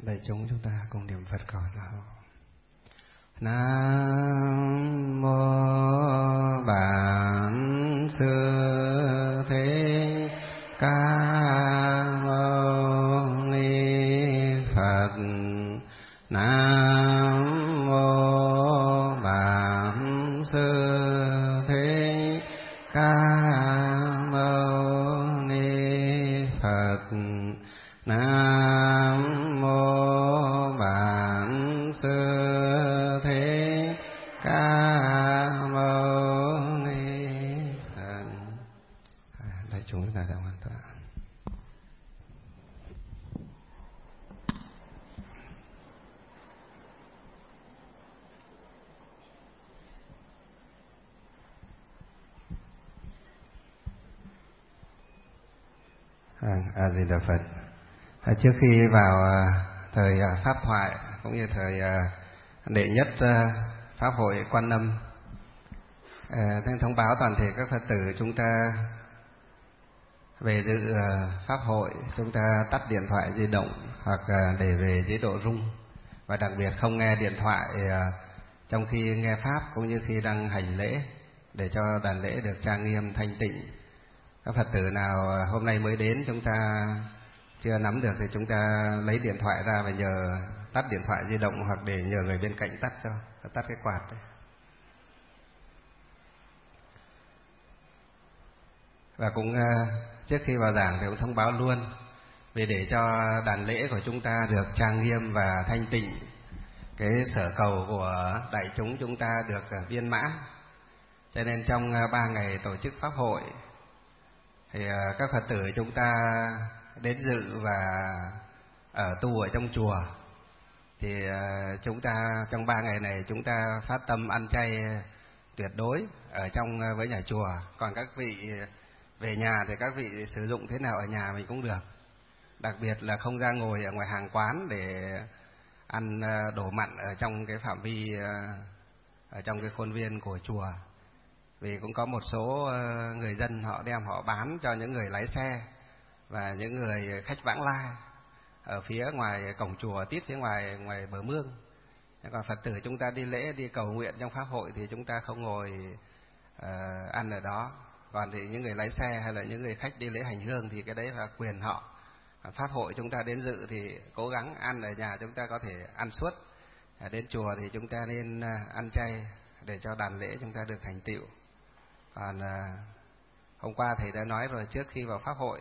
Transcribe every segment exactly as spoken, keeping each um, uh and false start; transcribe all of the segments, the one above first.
đại chúng chúng ta cùng niệm Phật cầu giáo. Nam mô Bản Sư Thích Ca Mâu Ni Phật. Nam mô Bản Sư Thích Ca Mâu Ni Phật. Nam mô Bản Sư Thích Ca Mâu Ni Phật. Đại chúng ta đã hoàn toàn. A Di Đà Phật. À, trước khi vào à, thời à, pháp thoại cũng như thời à, đệ nhất à, pháp hội Quan Âm, à, thông báo toàn thể các Phật tử chúng ta về dự à, pháp hội, chúng ta tắt điện thoại di động hoặc à, để về chế độ rung, và đặc biệt không nghe điện thoại à, trong khi nghe pháp cũng như khi đang hành lễ, để cho đàn lễ được trang nghiêm thanh tịnh. Các Phật tử nào hôm nay mới đến chúng ta chưa nắm được thì chúng ta lấy điện thoại ra và nhờ tắt điện thoại di động, hoặc để nhờ người bên cạnh tắt cho, tắt cái quạt đấy. Và cũng trước khi vào giảng thì cũng thông báo luôn, vì để cho đàn lễ của chúng ta được trang nghiêm và thanh tịnh, cái sở cầu của đại chúng chúng ta được viên mãn, cho nên trong ba ngày tổ chức pháp hội thì các Phật tử chúng ta đến dự và ở tu ở trong chùa, thì chúng ta trong ba ngày này chúng ta phát tâm ăn chay tuyệt đối ở trong với nhà chùa. Còn các vị về nhà thì các vị sử dụng thế nào ở nhà mình cũng được, đặc biệt là không ra ngồi ở ngoài hàng quán để ăn đồ mặn ở trong cái phạm vi, ở trong cái khuôn viên của chùa. Vì cũng có một số người dân họ đem họ bán cho những người lái xe và những người khách vãng lai ở phía ngoài cổng chùa, tít phía ngoài ngoài bờ mương. Còn Phật tử chúng ta đi lễ, đi cầu nguyện trong pháp hội thì chúng ta không ngồi uh, ăn ở đó. Còn thì những người lái xe hay là những người khách đi lễ hành hương thì cái đấy là quyền họ. Còn pháp hội chúng ta đến dự thì cố gắng ăn ở nhà, chúng ta có thể ăn suốt. Đến chùa thì chúng ta nên ăn chay để cho đàn lễ chúng ta được thành tựu. Còn à, hôm qua thầy đã nói rồi, trước khi vào pháp hội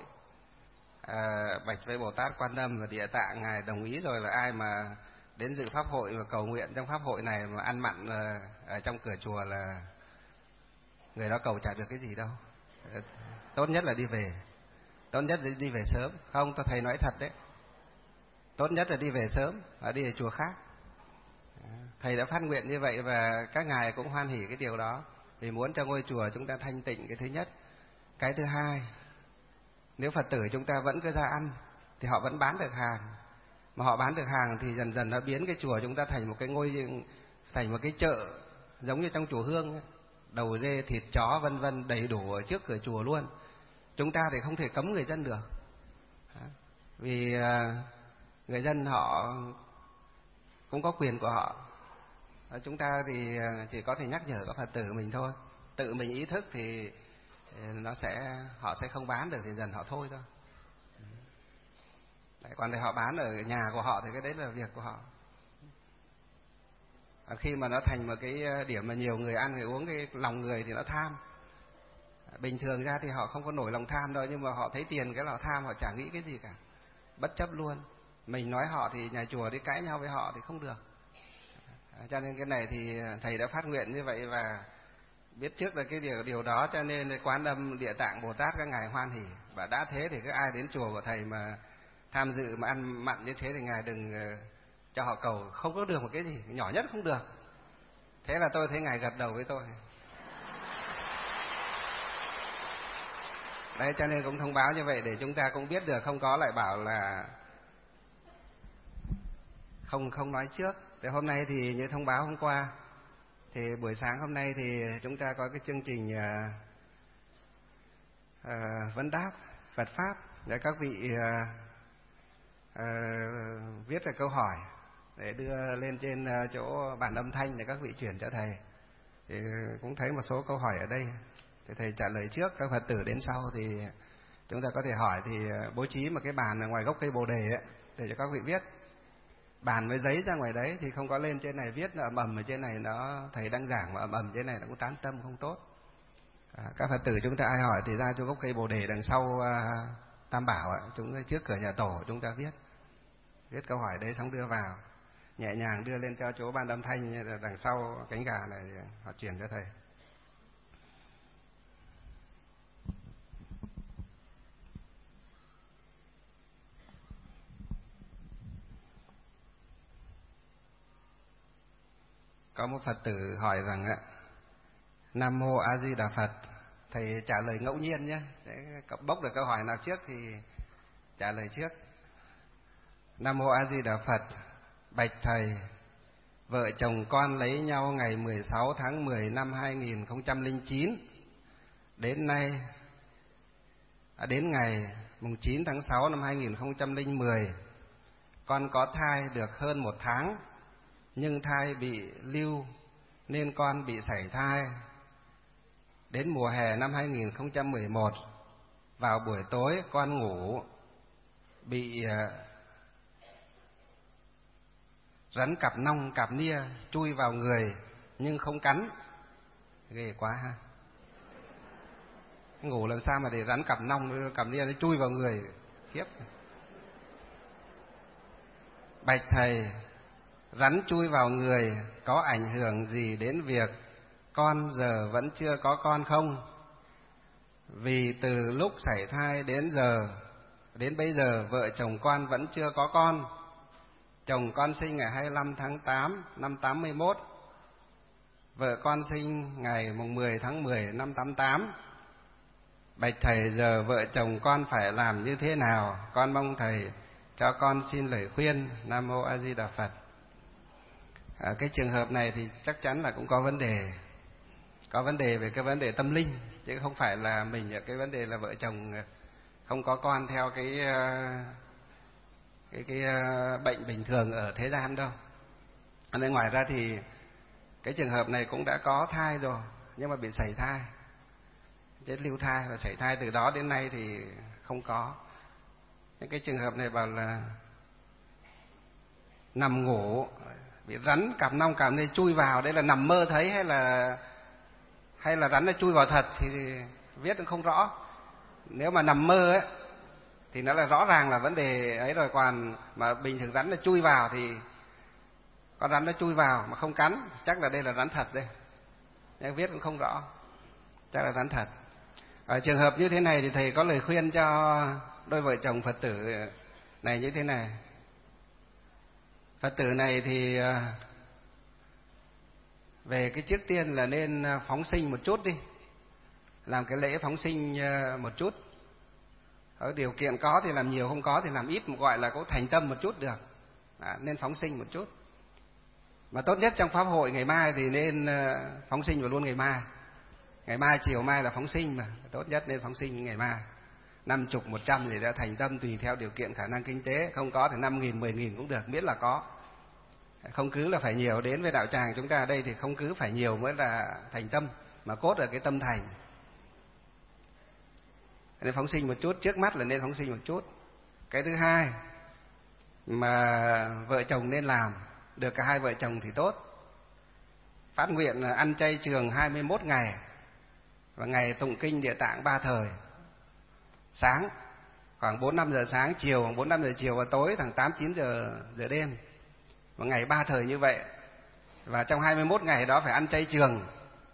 à, bạch với Bồ Tát Quan Âm và Địa Tạng, ngài đồng ý rồi là ai mà đến dự pháp hội và cầu nguyện trong pháp hội này mà ăn mặn à, ở trong cửa chùa là người đó cầu chả được cái gì đâu. À, tốt nhất là đi về, tốt nhất là đi về sớm. Không, tôi thầy nói thật đấy, tốt nhất là đi về sớm và đi ở chùa khác. À, thầy đã phát nguyện như vậy và các ngài cũng hoan hỉ cái điều đó, vì muốn cho ngôi chùa chúng ta thanh tịnh, cái thứ nhất. Cái thứ hai, nếu Phật tử chúng ta vẫn cứ ra ăn thì họ vẫn bán được hàng, mà họ bán được hàng thì dần dần nó biến cái chùa chúng ta thành một cái ngôi, thành một cái chợ giống như trong chùa Hương ấy. Đầu dê, thịt chó vân vân đầy đủ ở trước cửa chùa luôn. Chúng ta thì không thể cấm người dân được, vì người dân họ cũng có quyền của họ. Chúng ta thì chỉ có thể nhắc nhở các Phật tử mình thôi. Tự mình ý thức thì nó sẽ họ sẽ không bán được thì dần họ thôi thôi. Đấy, còn để họ bán ở nhà của họ thì cái đấy là việc của họ. À, khi mà nó thành một cái điểm mà nhiều người ăn người uống, cái lòng người thì nó tham. Bình thường ra thì họ không có nổi lòng tham đâu, nhưng mà họ thấy tiền cái là tham, họ chả nghĩ cái gì cả, bất chấp luôn. Mình nói họ thì nhà chùa đi cãi nhau với họ thì không được. Cho nên cái này thì thầy đã phát nguyện như vậy và biết trước là cái điều điều đó, cho nên Quan Âm, Địa Tạng, Bồ Tát các ngài hoan hỉ. Và đã thế thì cứ ai đến chùa của thầy mà tham dự mà ăn mặn như thế thì ngài đừng cho họ cầu, không có được một cái gì, nhỏ nhất không được. Thế là tôi thấy ngài gật đầu với tôi. Đấy, cho nên cũng thông báo như vậy để chúng ta cũng biết được, không có lại bảo là không không nói trước. Thì hôm nay thì như thông báo hôm qua, thì buổi sáng hôm nay thì chúng ta có cái chương trình uh, uh, vấn đáp Phật pháp để các vị uh, uh, viết ra câu hỏi để đưa lên trên chỗ bản âm thanh để các vị chuyển cho thầy. Thì cũng thấy một số câu hỏi ở đây, thì thầy trả lời trước, các Phật tử đến sau thì chúng ta có thể hỏi. Thì bố trí một cái bàn ở ngoài gốc cây Bồ đề ấy, để cho các vị viết. Bàn với giấy ra ngoài đấy thì không có lên trên này viết ầm ầm ở trên này, nó thầy đang giảng mà ầm ầm trên này nó cũng tán tâm không tốt. À, các Phật tử chúng ta ai hỏi thì ra cho gốc cây Bồ đề đằng sau à, Tam Bảo ạ, chúng ta trước cửa nhà tổ chúng ta viết viết câu hỏi đấy, xong đưa vào, nhẹ nhàng đưa lên cho chỗ ban âm thanh đằng sau cánh gà này, họ chuyển cho thầy. Có một Phật tử hỏi rằng ạ, Nam Mô A Di Đà Phật. Thầy trả lời ngẫu nhiên nhé, để bốc được câu hỏi nào trước thì trả lời trước. Nam Mô A Di Đà Phật. Bạch thầy, vợ chồng con lấy nhau ngày mười sáu tháng mười năm hai nghìn không trăm lẻ chín. Đến nay à, đến ngày mùng chín tháng sáu năm hai nghìn không trăm lẻ mười, con có thai được hơn một tháng, nhưng thai bị lưu nên con bị sảy thai. Đến mùa hè năm hai nghìn không trăm mười một, vào buổi tối con ngủ bị rắn cặp nong cặp nia chui vào người nhưng không cắn. Ghê quá ha. Ngủ làm sao mà để rắn cặp nong cặp nia nó chui vào người, khiếp. Bạch thầy, rắn chui vào người có ảnh hưởng gì đến việc con giờ vẫn chưa có con không? Vì từ lúc sảy thai đến giờ, đến bây giờ vợ chồng con vẫn chưa có con. Chồng con sinh ngày hai mươi lăm tháng tám năm tám mươi mốt, vợ con sinh ngày mùng mười tháng mười năm tám mươi tám. Bạch thầy, giờ vợ chồng con phải làm như thế nào? Con mong thầy cho con xin lời khuyên. Nam Mô A Di Đà Phật. À, cái trường hợp này thì chắc chắn là cũng có vấn đề, có vấn đề về cái vấn đề tâm linh, chứ không phải là mình ở cái vấn đề là vợ chồng không có con theo cái cái cái bệnh bình thường ở thế gian đâu. Nên ngoài ra thì cái trường hợp này cũng đã có thai rồi nhưng mà bị sảy thai, chết lưu thai và sảy thai, từ đó đến nay thì không có. Những cái trường hợp này bảo là nằm ngủ bị rắn cặp nong cặp nia chui vào, đấy là nằm mơ thấy hay là hay là rắn nó chui vào thật thì viết cũng không rõ. Nếu mà nằm mơ ấy thì nó là rõ ràng là vấn đề ấy rồi, còn mà bình thường rắn nó chui vào thì con rắn nó chui vào mà không cắn, chắc là đây là rắn thật đây, nhưng viết cũng không rõ, chắc là rắn thật. Ở trường hợp như thế này thì thầy có lời khuyên cho đôi vợ chồng Phật tử này như thế này. Phật tử này thì về cái trước tiên là nên phóng sinh một chút đi, làm cái lễ phóng sinh một chút. Ở điều kiện có thì làm nhiều, không có thì làm ít, gọi là có thành tâm một chút được. À, nên phóng sinh một chút. Mà tốt nhất trong pháp hội ngày mai thì nên phóng sinh vào luôn ngày mai. Ngày mai chiều mai là phóng sinh mà, tốt nhất nên phóng sinh ngày mai. Năm chục, một trăm thì đã thành tâm tùy theo điều kiện khả năng kinh tế, không có thì năm nghìn, mười nghìn cũng được, miễn là có. Không cứ là phải nhiều, đến với đạo tràng chúng ta ở đây thì không cứ phải nhiều mới là thành tâm, mà cốt là cái tâm thành. Nên phóng sinh một chút, trước mắt là nên phóng sinh một chút. Cái thứ hai mà vợ chồng nên làm, được cả hai vợ chồng thì tốt. Phát nguyện là ăn chay trường hai mươi mốt ngày, và ngày tụng kinh Địa Tạng ba thời. Sáng khoảng bốn năm giờ sáng, chiều khoảng bốn năm giờ chiều, và tối khoảng tám chín giờ giờ đêm. Một ngày ba thời như vậy. Và trong hai mươi mốt ngày đó phải ăn chay trường.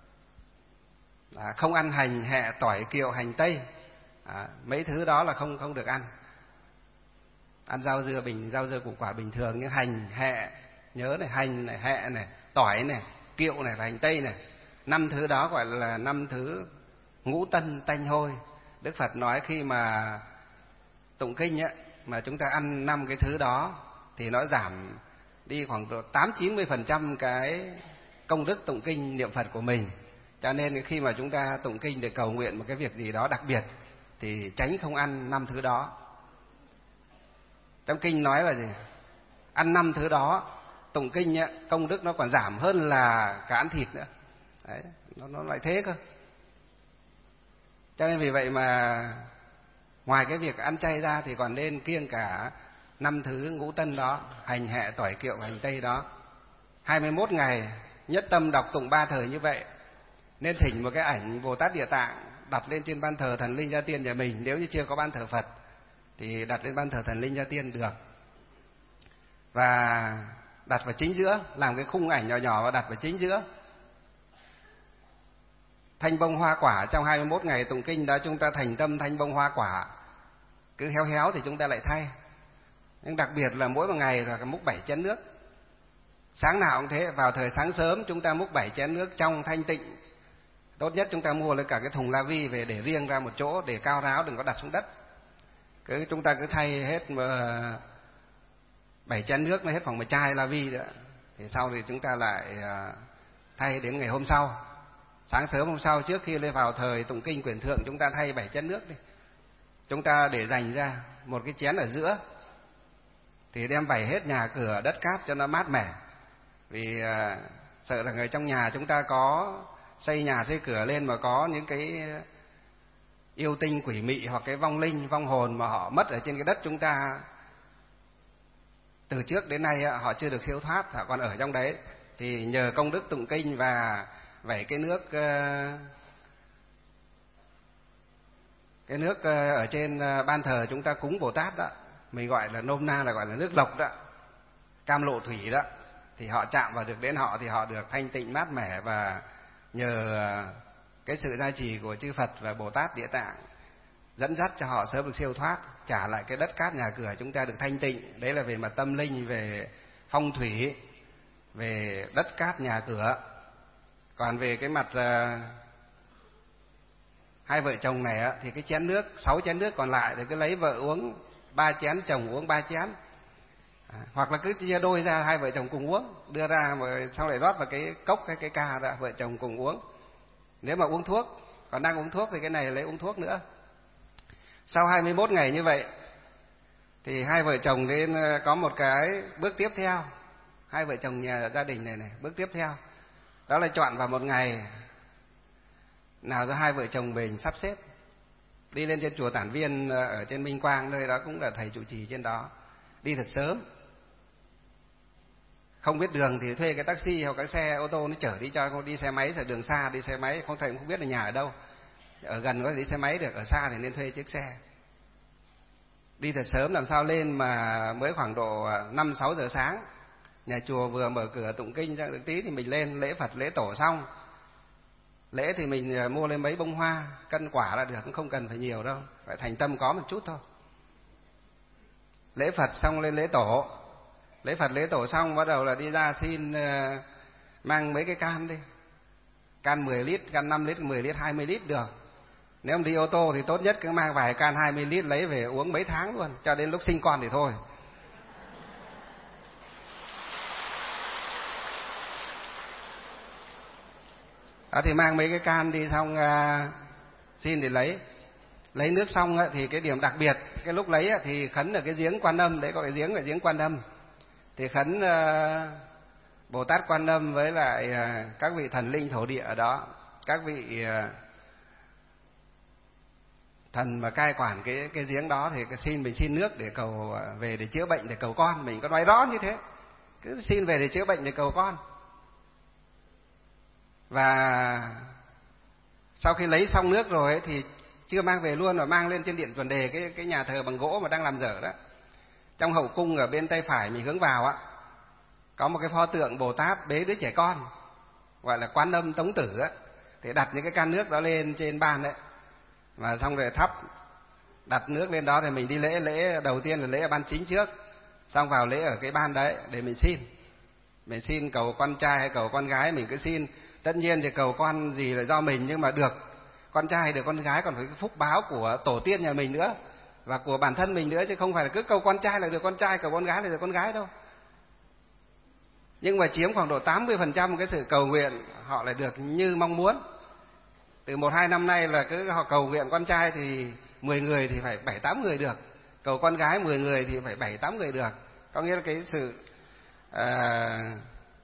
À, không ăn hành, hẹ, tỏi, kiệu, hành tây. À, mấy thứ đó là không không được ăn. Ăn rau dưa bình, rau dưa củ quả bình thường, như hành, hẹ, nhớ này, hành này, hẹ này, tỏi này, kiệu này và hành tây này. Năm thứ đó gọi là năm thứ ngũ tân tanh hôi. Đức Phật nói khi mà tụng kinh ấy, mà chúng ta ăn năm cái thứ đó thì nó giảm đi khoảng tám chín mươi phần trăm cái công đức tụng kinh niệm Phật của mình. Cho nên khi mà chúng ta tụng kinh để cầu nguyện một cái việc gì đó đặc biệt thì tránh không ăn năm thứ đó. Trong kinh nói là gì? Ăn năm thứ đó, tụng kinh ấy, công đức nó còn giảm hơn là cả ăn thịt nữa. Đấy, nó, nó lại thế cơ. Cho nên vì vậy mà ngoài cái việc ăn chay ra thì còn nên kiêng cả năm thứ ngũ tân đó, hành hệ, tỏi kiệu, hành tây đó. hai mươi mốt ngày nhất tâm đọc tụng ba thời như vậy. Nên thỉnh một cái ảnh Bồ Tát Địa Tạng đặt lên trên ban thờ thần linh Gia Tiên nhà mình. Nếu như chưa có ban thờ Phật thì đặt lên ban thờ thần linh Gia Tiên được. Và đặt vào chính giữa, làm cái khung ảnh nhỏ nhỏ và đặt vào chính giữa. Thanh bông hoa quả trong hai mươi mốt ngày tụng kinh đó, chúng ta thành tâm thanh bông hoa quả. Cứ héo héo thì chúng ta lại thay. Nhưng đặc biệt là mỗi một ngày là múc bảy chén nước. Sáng nào cũng thế, vào thời sáng sớm chúng ta múc bảy chén nước trong thanh tịnh. Tốt nhất chúng ta mua lấy cả cái thùng la vi về để riêng ra một chỗ để cao ráo, đừng có đặt xuống đất. Cứ chúng ta cứ thay hết bảy chén nước nó hết khoảng một chai la vi nữa. Thì sau thì chúng ta lại thay đến ngày hôm sau. Sáng sớm hôm sau trước khi lên vào thời tụng kinh quyển thượng chúng ta thay bảy chén nước đi. Chúng ta để dành ra một cái chén ở giữa. Thì đem vẩy hết nhà cửa đất cát cho nó mát mẻ. Vì uh, sợ là người trong nhà chúng ta có xây nhà xây cửa lên mà có những cái yêu tinh quỷ mị hoặc cái vong linh, vong hồn mà họ mất ở trên cái đất chúng ta. Từ trước đến nay họ chưa được siêu thoát, họ còn ở trong đấy. Thì nhờ công đức tụng kinh và vẩy cái nước cái nước ở trên ban thờ chúng ta cúng Bồ Tát đó, mình gọi là nôm na là gọi là nước lộc đó, cam lộ thủy đó, thì họ chạm vào được đến họ thì họ được thanh tịnh mát mẻ, và nhờ cái sự gia trì của chư Phật và Bồ Tát Địa Tạng dẫn dắt cho họ sớm được siêu thoát, trả lại cái đất cát nhà cửa chúng ta được thanh tịnh. Đấy là về mặt tâm linh, về phong thủy, về đất cát nhà cửa. Còn về cái mặt uh, hai vợ chồng này á, thì cái chén nước, sáu chén nước còn lại thì cứ lấy vợ uống ba chén, chồng uống ba chén, à, hoặc là cứ chia đôi ra hai vợ chồng cùng uống, đưa ra mà xong lại rót vào cái cốc cái cái ca ra vợ chồng cùng uống. Nếu mà uống thuốc, còn đang uống thuốc thì cái này lấy uống thuốc nữa. Sau hai mươi mốt ngày như vậy thì hai vợ chồng nên có một cái bước tiếp theo. Hai vợ chồng nhà gia đình này này, bước tiếp theo đó là chọn vào một ngày nào do hai vợ chồng mình sắp xếp đi lên trên chùa Tản Viên ở trên Minh Quang, nơi đó cũng là thầy trụ trì trên đó. Đi thật sớm, không biết đường thì thuê cái taxi hoặc cái xe ô tô nó chở đi cho, không đi xe máy, sợ đường xa đi xe máy không thầy cũng không biết là nhà ở đâu. Ở gần có thể đi xe máy được, ở xa thì nên thuê chiếc xe. Đi thật sớm làm sao lên mà mới khoảng độ năm sáu giờ sáng, nhà chùa vừa mở cửa tụng kinh ra được tí thì mình lên lễ Phật lễ tổ xong. Lễ thì mình mua lên mấy bông hoa, cân quả là được, cũng không cần phải nhiều đâu, phải thành tâm có một chút thôi. Lễ Phật xong lên lễ tổ, lễ Phật lễ tổ xong bắt đầu là đi ra xin uh, mang mấy cái can đi, can mười lít, can năm lít, mười lít, hai mươi lít được. Nếu mà đi ô tô thì tốt nhất cứ mang vài can hai mươi lít lấy về uống mấy tháng luôn, cho đến lúc sinh con thì thôi. Đó thì mang mấy cái can đi xong uh, xin thì lấy. Lấy nước xong uh, thì cái điểm đặc biệt, cái lúc lấy uh, thì khấn ở cái giếng Quan Âm, đấy có cái giếng là giếng Quan Âm. Thì khấn uh, Bồ Tát Quan Âm với lại uh, các vị thần linh thổ địa ở đó, các vị uh, thần mà cai quản cái cái giếng đó thì xin mình xin nước để cầu uh, về để chữa bệnh, để cầu con. Mình có nói rõ như thế, cứ xin về để chữa bệnh để cầu con. Và sau khi lấy xong nước rồi ấy, thì chưa mang về luôn mà mang lên trên điện Chuẩn Đề, cái cái nhà thờ bằng gỗ mà đang làm dở đó. Trong hậu cung ở bên tay phải mình hướng vào á, có một cái pho tượng Bồ Tát bế đứa trẻ con, gọi là Quan Âm Tống Tử á. Thì đặt những cái can nước đó lên trên ban đấy, và xong rồi thắp, đặt nước lên đó thì mình đi lễ. Lễ đầu tiên là lễ ở ban chính trước, xong vào lễ ở cái ban đấy để mình xin. Mình xin cầu con trai hay cầu con gái mình cứ xin. Tất nhiên thì cầu con gì là do mình, nhưng mà được con trai được con gái còn phải cái phúc báo của tổ tiên nhà mình nữa và của bản thân mình nữa, chứ không phải là cứ cầu con trai là được con trai, cầu con gái là được con gái đâu. Nhưng mà chiếm khoảng độ tám mươi phần trăm cái sự cầu nguyện họ lại được như mong muốn. Từ một hai năm nay là cứ họ cầu nguyện con trai thì mười người thì phải bảy tám người được, Cầu con gái mười người thì phải bảy tám người được. Có nghĩa là cái sự à,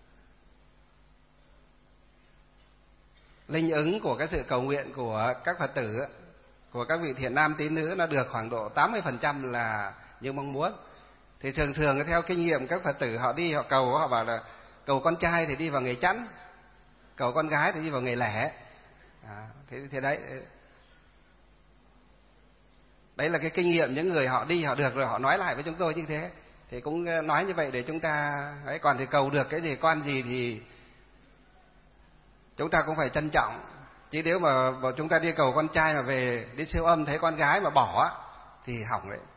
linh ứng của cái sự cầu nguyện của các Phật tử, của các vị thiện nam tín nữ nó được khoảng độ tám mươi phần trăm là như mong muốn. Thì thường thường theo kinh nghiệm các Phật tử họ đi họ cầu, họ bảo là cầu con trai thì đi vào ngày chẵn, cầu con gái thì đi vào ngày lẻ. À, thế, thế đấy đấy là cái kinh nghiệm những người họ đi họ được rồi họ nói lại với chúng tôi như thế. Thì cũng nói như vậy để chúng ta đấy, còn thì cầu được cái gì con gì thì chúng ta cũng phải trân trọng. Chứ nếu mà chúng ta đi cầu con trai mà về đi siêu âm thấy con gái mà bỏ thì hỏng đấy.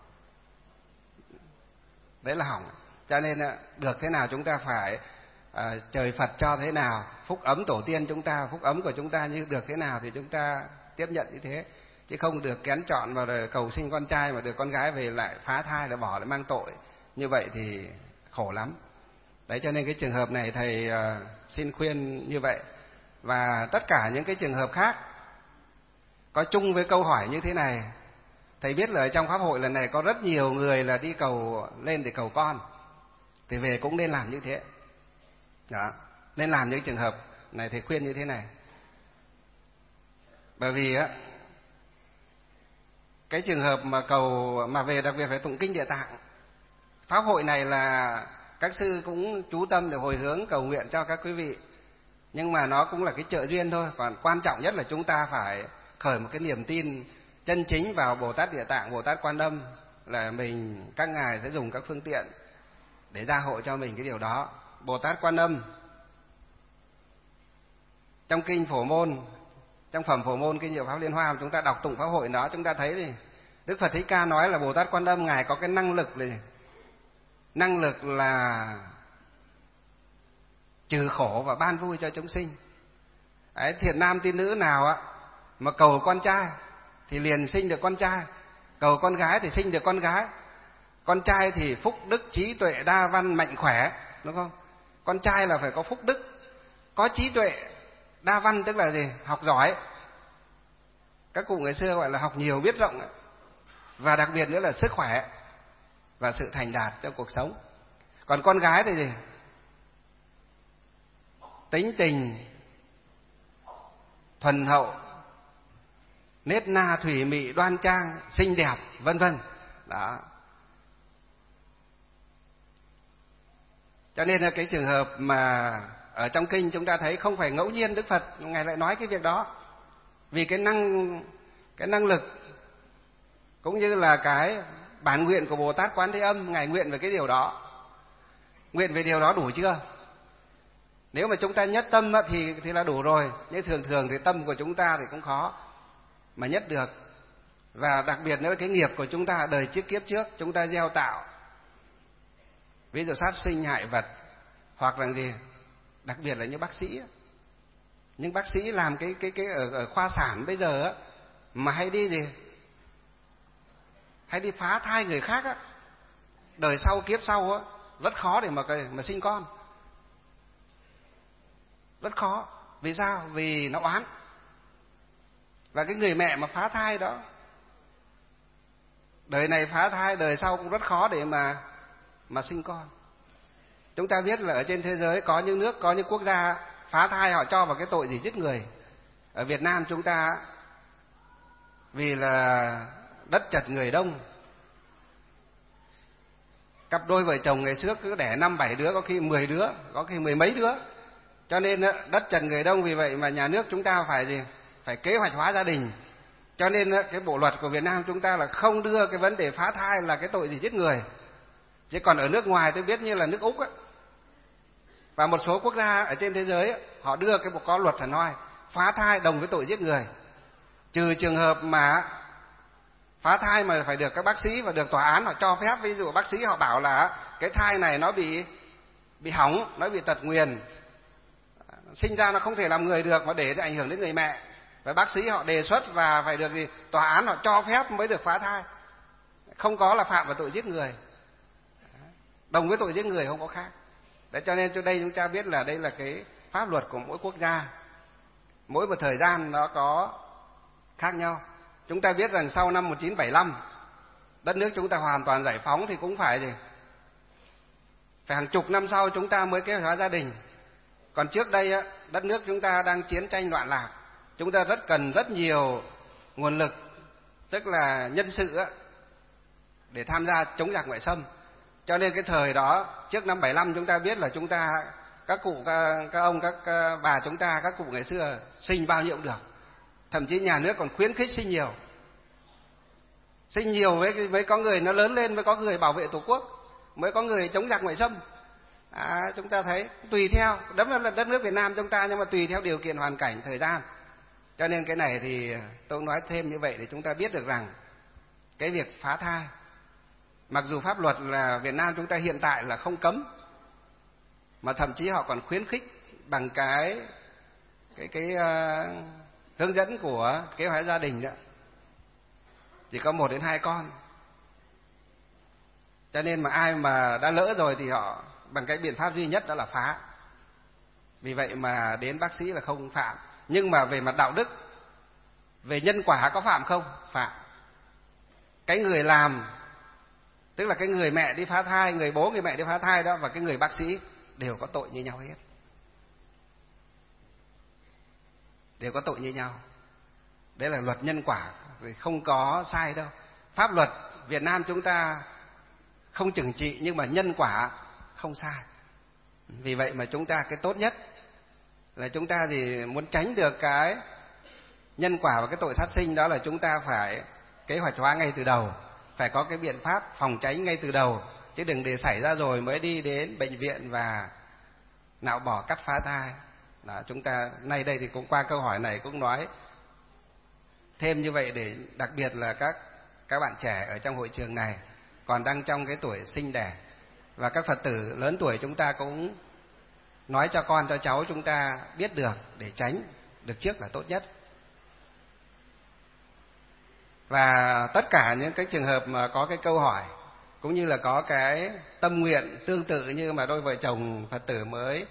Đấy là hỏng. Cho nên được thế nào chúng ta phải à, trời Phật cho thế nào, phúc ấm tổ tiên chúng ta, phúc ấm của chúng ta như được thế nào thì chúng ta tiếp nhận như thế. Chứ không được kén chọn vào rồi cầu sinh con trai mà được con gái về lại phá thai lại bỏ lại mang tội. Như vậy thì khổ lắm. Đấy, cho nên cái trường hợp này thầy uh, xin khuyên như vậy. Và tất cả những cái trường hợp khác có chung với câu hỏi như thế này. Thầy biết là ở trong pháp hội lần này có rất nhiều người là đi cầu lên để cầu con, thì về cũng nên làm như thế. Đó, nên làm những trường hợp này thầy khuyên như thế này. Bởi vì á, cái trường hợp mà cầu mà về đặc biệt phải tụng kinh Địa Tạng, pháp hội này là các sư cũng chú tâm để hồi hướng cầu nguyện cho các quý vị. Nhưng mà nó cũng là cái trợ duyên thôi. Còn quan trọng nhất là chúng ta phải khởi một cái niềm tin chân chính vào Bồ Tát Địa Tạng, Bồ Tát Quan Âm, là mình các ngài sẽ dùng các phương tiện để gia hộ cho mình cái điều đó. Bồ Tát Quan Âm trong kinh Phổ Môn, trong phẩm Phổ Môn kinh Diệu Pháp Liên Hoa, chúng ta đọc tụng pháp hội đó, chúng ta thấy thì Đức Phật Thích Ca nói là Bồ Tát Quan Âm ngài có cái năng lực là năng lực là trừ khổ và ban vui cho chúng sinh. Đấy, thiện nam tín nữ nào á mà cầu con trai thì liền sinh được con trai, cầu con gái thì sinh được con gái. Con trai thì phúc đức trí tuệ đa văn mạnh khỏe, đúng không? Con trai là phải có phúc đức, có trí tuệ, đa văn tức là gì? Học giỏi. Các cụ ngày xưa gọi là học nhiều biết rộng, và đặc biệt nữa là sức khỏe và sự thành đạt trong cuộc sống. Còn con gái thì gì? Tính tình thuần hậu, nết na thủy mị đoan trang, xinh đẹp, vân vân. Đó. Cho nên là cái trường hợp mà ở trong kinh chúng ta thấy không phải ngẫu nhiên Đức Phật ngài lại nói cái việc đó. Vì cái năng cái năng lực cũng như là cái bản nguyện của Bồ Tát Quán Thế Âm, ngài nguyện về cái điều đó. Nguyện về điều đó đủ chưa? Nếu mà chúng ta nhất tâm thì thì là đủ rồi, nhưng thường thường thì tâm của chúng ta thì cũng khó mà nhất được. Và đặc biệt nữa cái nghiệp của chúng ta đời trước kiếp trước chúng ta gieo tạo, ví dụ sát sinh hại vật, hoặc là gì, đặc biệt là những bác sĩ, những bác sĩ làm cái cái cái ở, ở khoa sản bây giờ á, mà hay đi gì, hay đi phá thai người khác á, đời sau kiếp sau á rất khó để mà mà sinh con, rất khó. Vì sao? Vì nó oán. Và cái người mẹ mà phá thai đó, đời này phá thai, đời sau cũng rất khó để mà mà sinh con. Chúng ta biết là ở trên thế giới có những nước, có những quốc gia phá thai họ cho vào cái tội gì giết người. Ở Việt Nam chúng ta vì là đất chật người đông, cặp đôi vợ chồng ngày trước cứ đẻ năm bảy đứa, có khi mười đứa, có khi mười mấy đứa. Cho nên đất chật người đông, vì vậy mà nhà nước chúng ta phải gì? Phải kế hoạch hóa gia đình. Cho nên cái bộ luật của Việt Nam chúng ta là không đưa cái vấn đề phá thai là cái tội gì giết người. Chứ còn ở nước ngoài tôi biết như là nước Úc ấy, và một số quốc gia ở trên thế giới ấy, họ đưa cái một có luật là nói phá thai đồng với tội giết người. Trừ trường hợp mà phá thai mà phải được các bác sĩ và được tòa án họ cho phép. Ví dụ bác sĩ họ bảo là cái thai này nó bị bị hỏng, nó bị tật nguyền, sinh ra nó không thể làm người được, mà để ảnh hưởng đến người mẹ, và bác sĩ họ đề xuất và phải được gì, tòa án họ cho phép mới được phá thai, không có là phạm vào tội giết người. Đồng với tội giết người không có khác. Đấy, cho nên cho đây chúng ta biết là đây là cái pháp luật của mỗi quốc gia, mỗi một thời gian nó có khác nhau. Chúng ta biết rằng sau năm một nghìn chín trăm bảy mươi lăm Đất nước chúng ta hoàn toàn giải phóng thì cũng phải gì? Phải hàng chục năm sau chúng ta mới kế hoạch hóa gia đình. Còn trước đây á, đất nước chúng ta đang chiến tranh loạn lạc, chúng ta rất cần rất nhiều nguồn lực, tức là nhân sự á, để tham gia chống giặc ngoại xâm. Cho nên cái thời đó, trước năm bảy lăm chúng ta biết là chúng ta, các cụ, các, các ông, các bà chúng ta, các cụ ngày xưa sinh bao nhiêu cũng được. Thậm chí nhà nước còn khuyến khích sinh nhiều. Sinh nhiều mới, mới có người nó lớn lên, mới có người bảo vệ Tổ quốc, mới có người chống giặc ngoại xâm. À, chúng ta thấy tùy theo, đó là đất nước Việt Nam chúng ta, nhưng mà tùy theo điều kiện hoàn cảnh, thời gian. Cho nên cái này thì tôi nói thêm như vậy để chúng ta biết được rằng cái việc phá thai, mặc dù pháp luật là Việt Nam chúng ta hiện tại là không cấm, mà thậm chí họ còn khuyến khích bằng cái cái cái uh, hướng dẫn của kế hoạch gia đình đó, chỉ có một đến hai con. Cho nên mà ai mà đã lỡ rồi thì họ bằng cái biện pháp duy nhất đó là phá. Vì vậy mà đến bác sĩ là không phạm. Nhưng mà về mặt đạo đức, về nhân quả có phạm không? Phạm. Cái người làm, tức là cái người mẹ đi phá thai, người bố người mẹ đi phá thai đó, và cái người bác sĩ đều có tội như nhau hết. Đều có tội như nhau. Đấy là luật nhân quả, không có sai đâu. Pháp luật Việt Nam chúng ta không trừng trị, nhưng mà nhân quả không sai. Vì vậy mà chúng ta cái tốt nhất là chúng ta thì muốn tránh được cái nhân quả và cái tội sát sinh, đó là chúng ta phải kế hoạch hóa ngay từ đầu, phải có cái biện pháp phòng tránh ngay từ đầu, chứ đừng để xảy ra rồi mới đi đến bệnh viện và nạo bỏ cắt phá thai. Đó, chúng ta nay đây thì cũng qua câu hỏi này cũng nói thêm như vậy, để đặc biệt là các các bạn trẻ ở trong hội trường này còn đang trong cái tuổi sinh đẻ, và các Phật tử lớn tuổi chúng ta cũng nói cho con cho cháu chúng ta biết được để tránh được trước là tốt nhất. Và tất cả những cái trường hợp mà có cái câu hỏi cũng như là có cái tâm nguyện tương tự như mà đôi vợ chồng Phật tử mới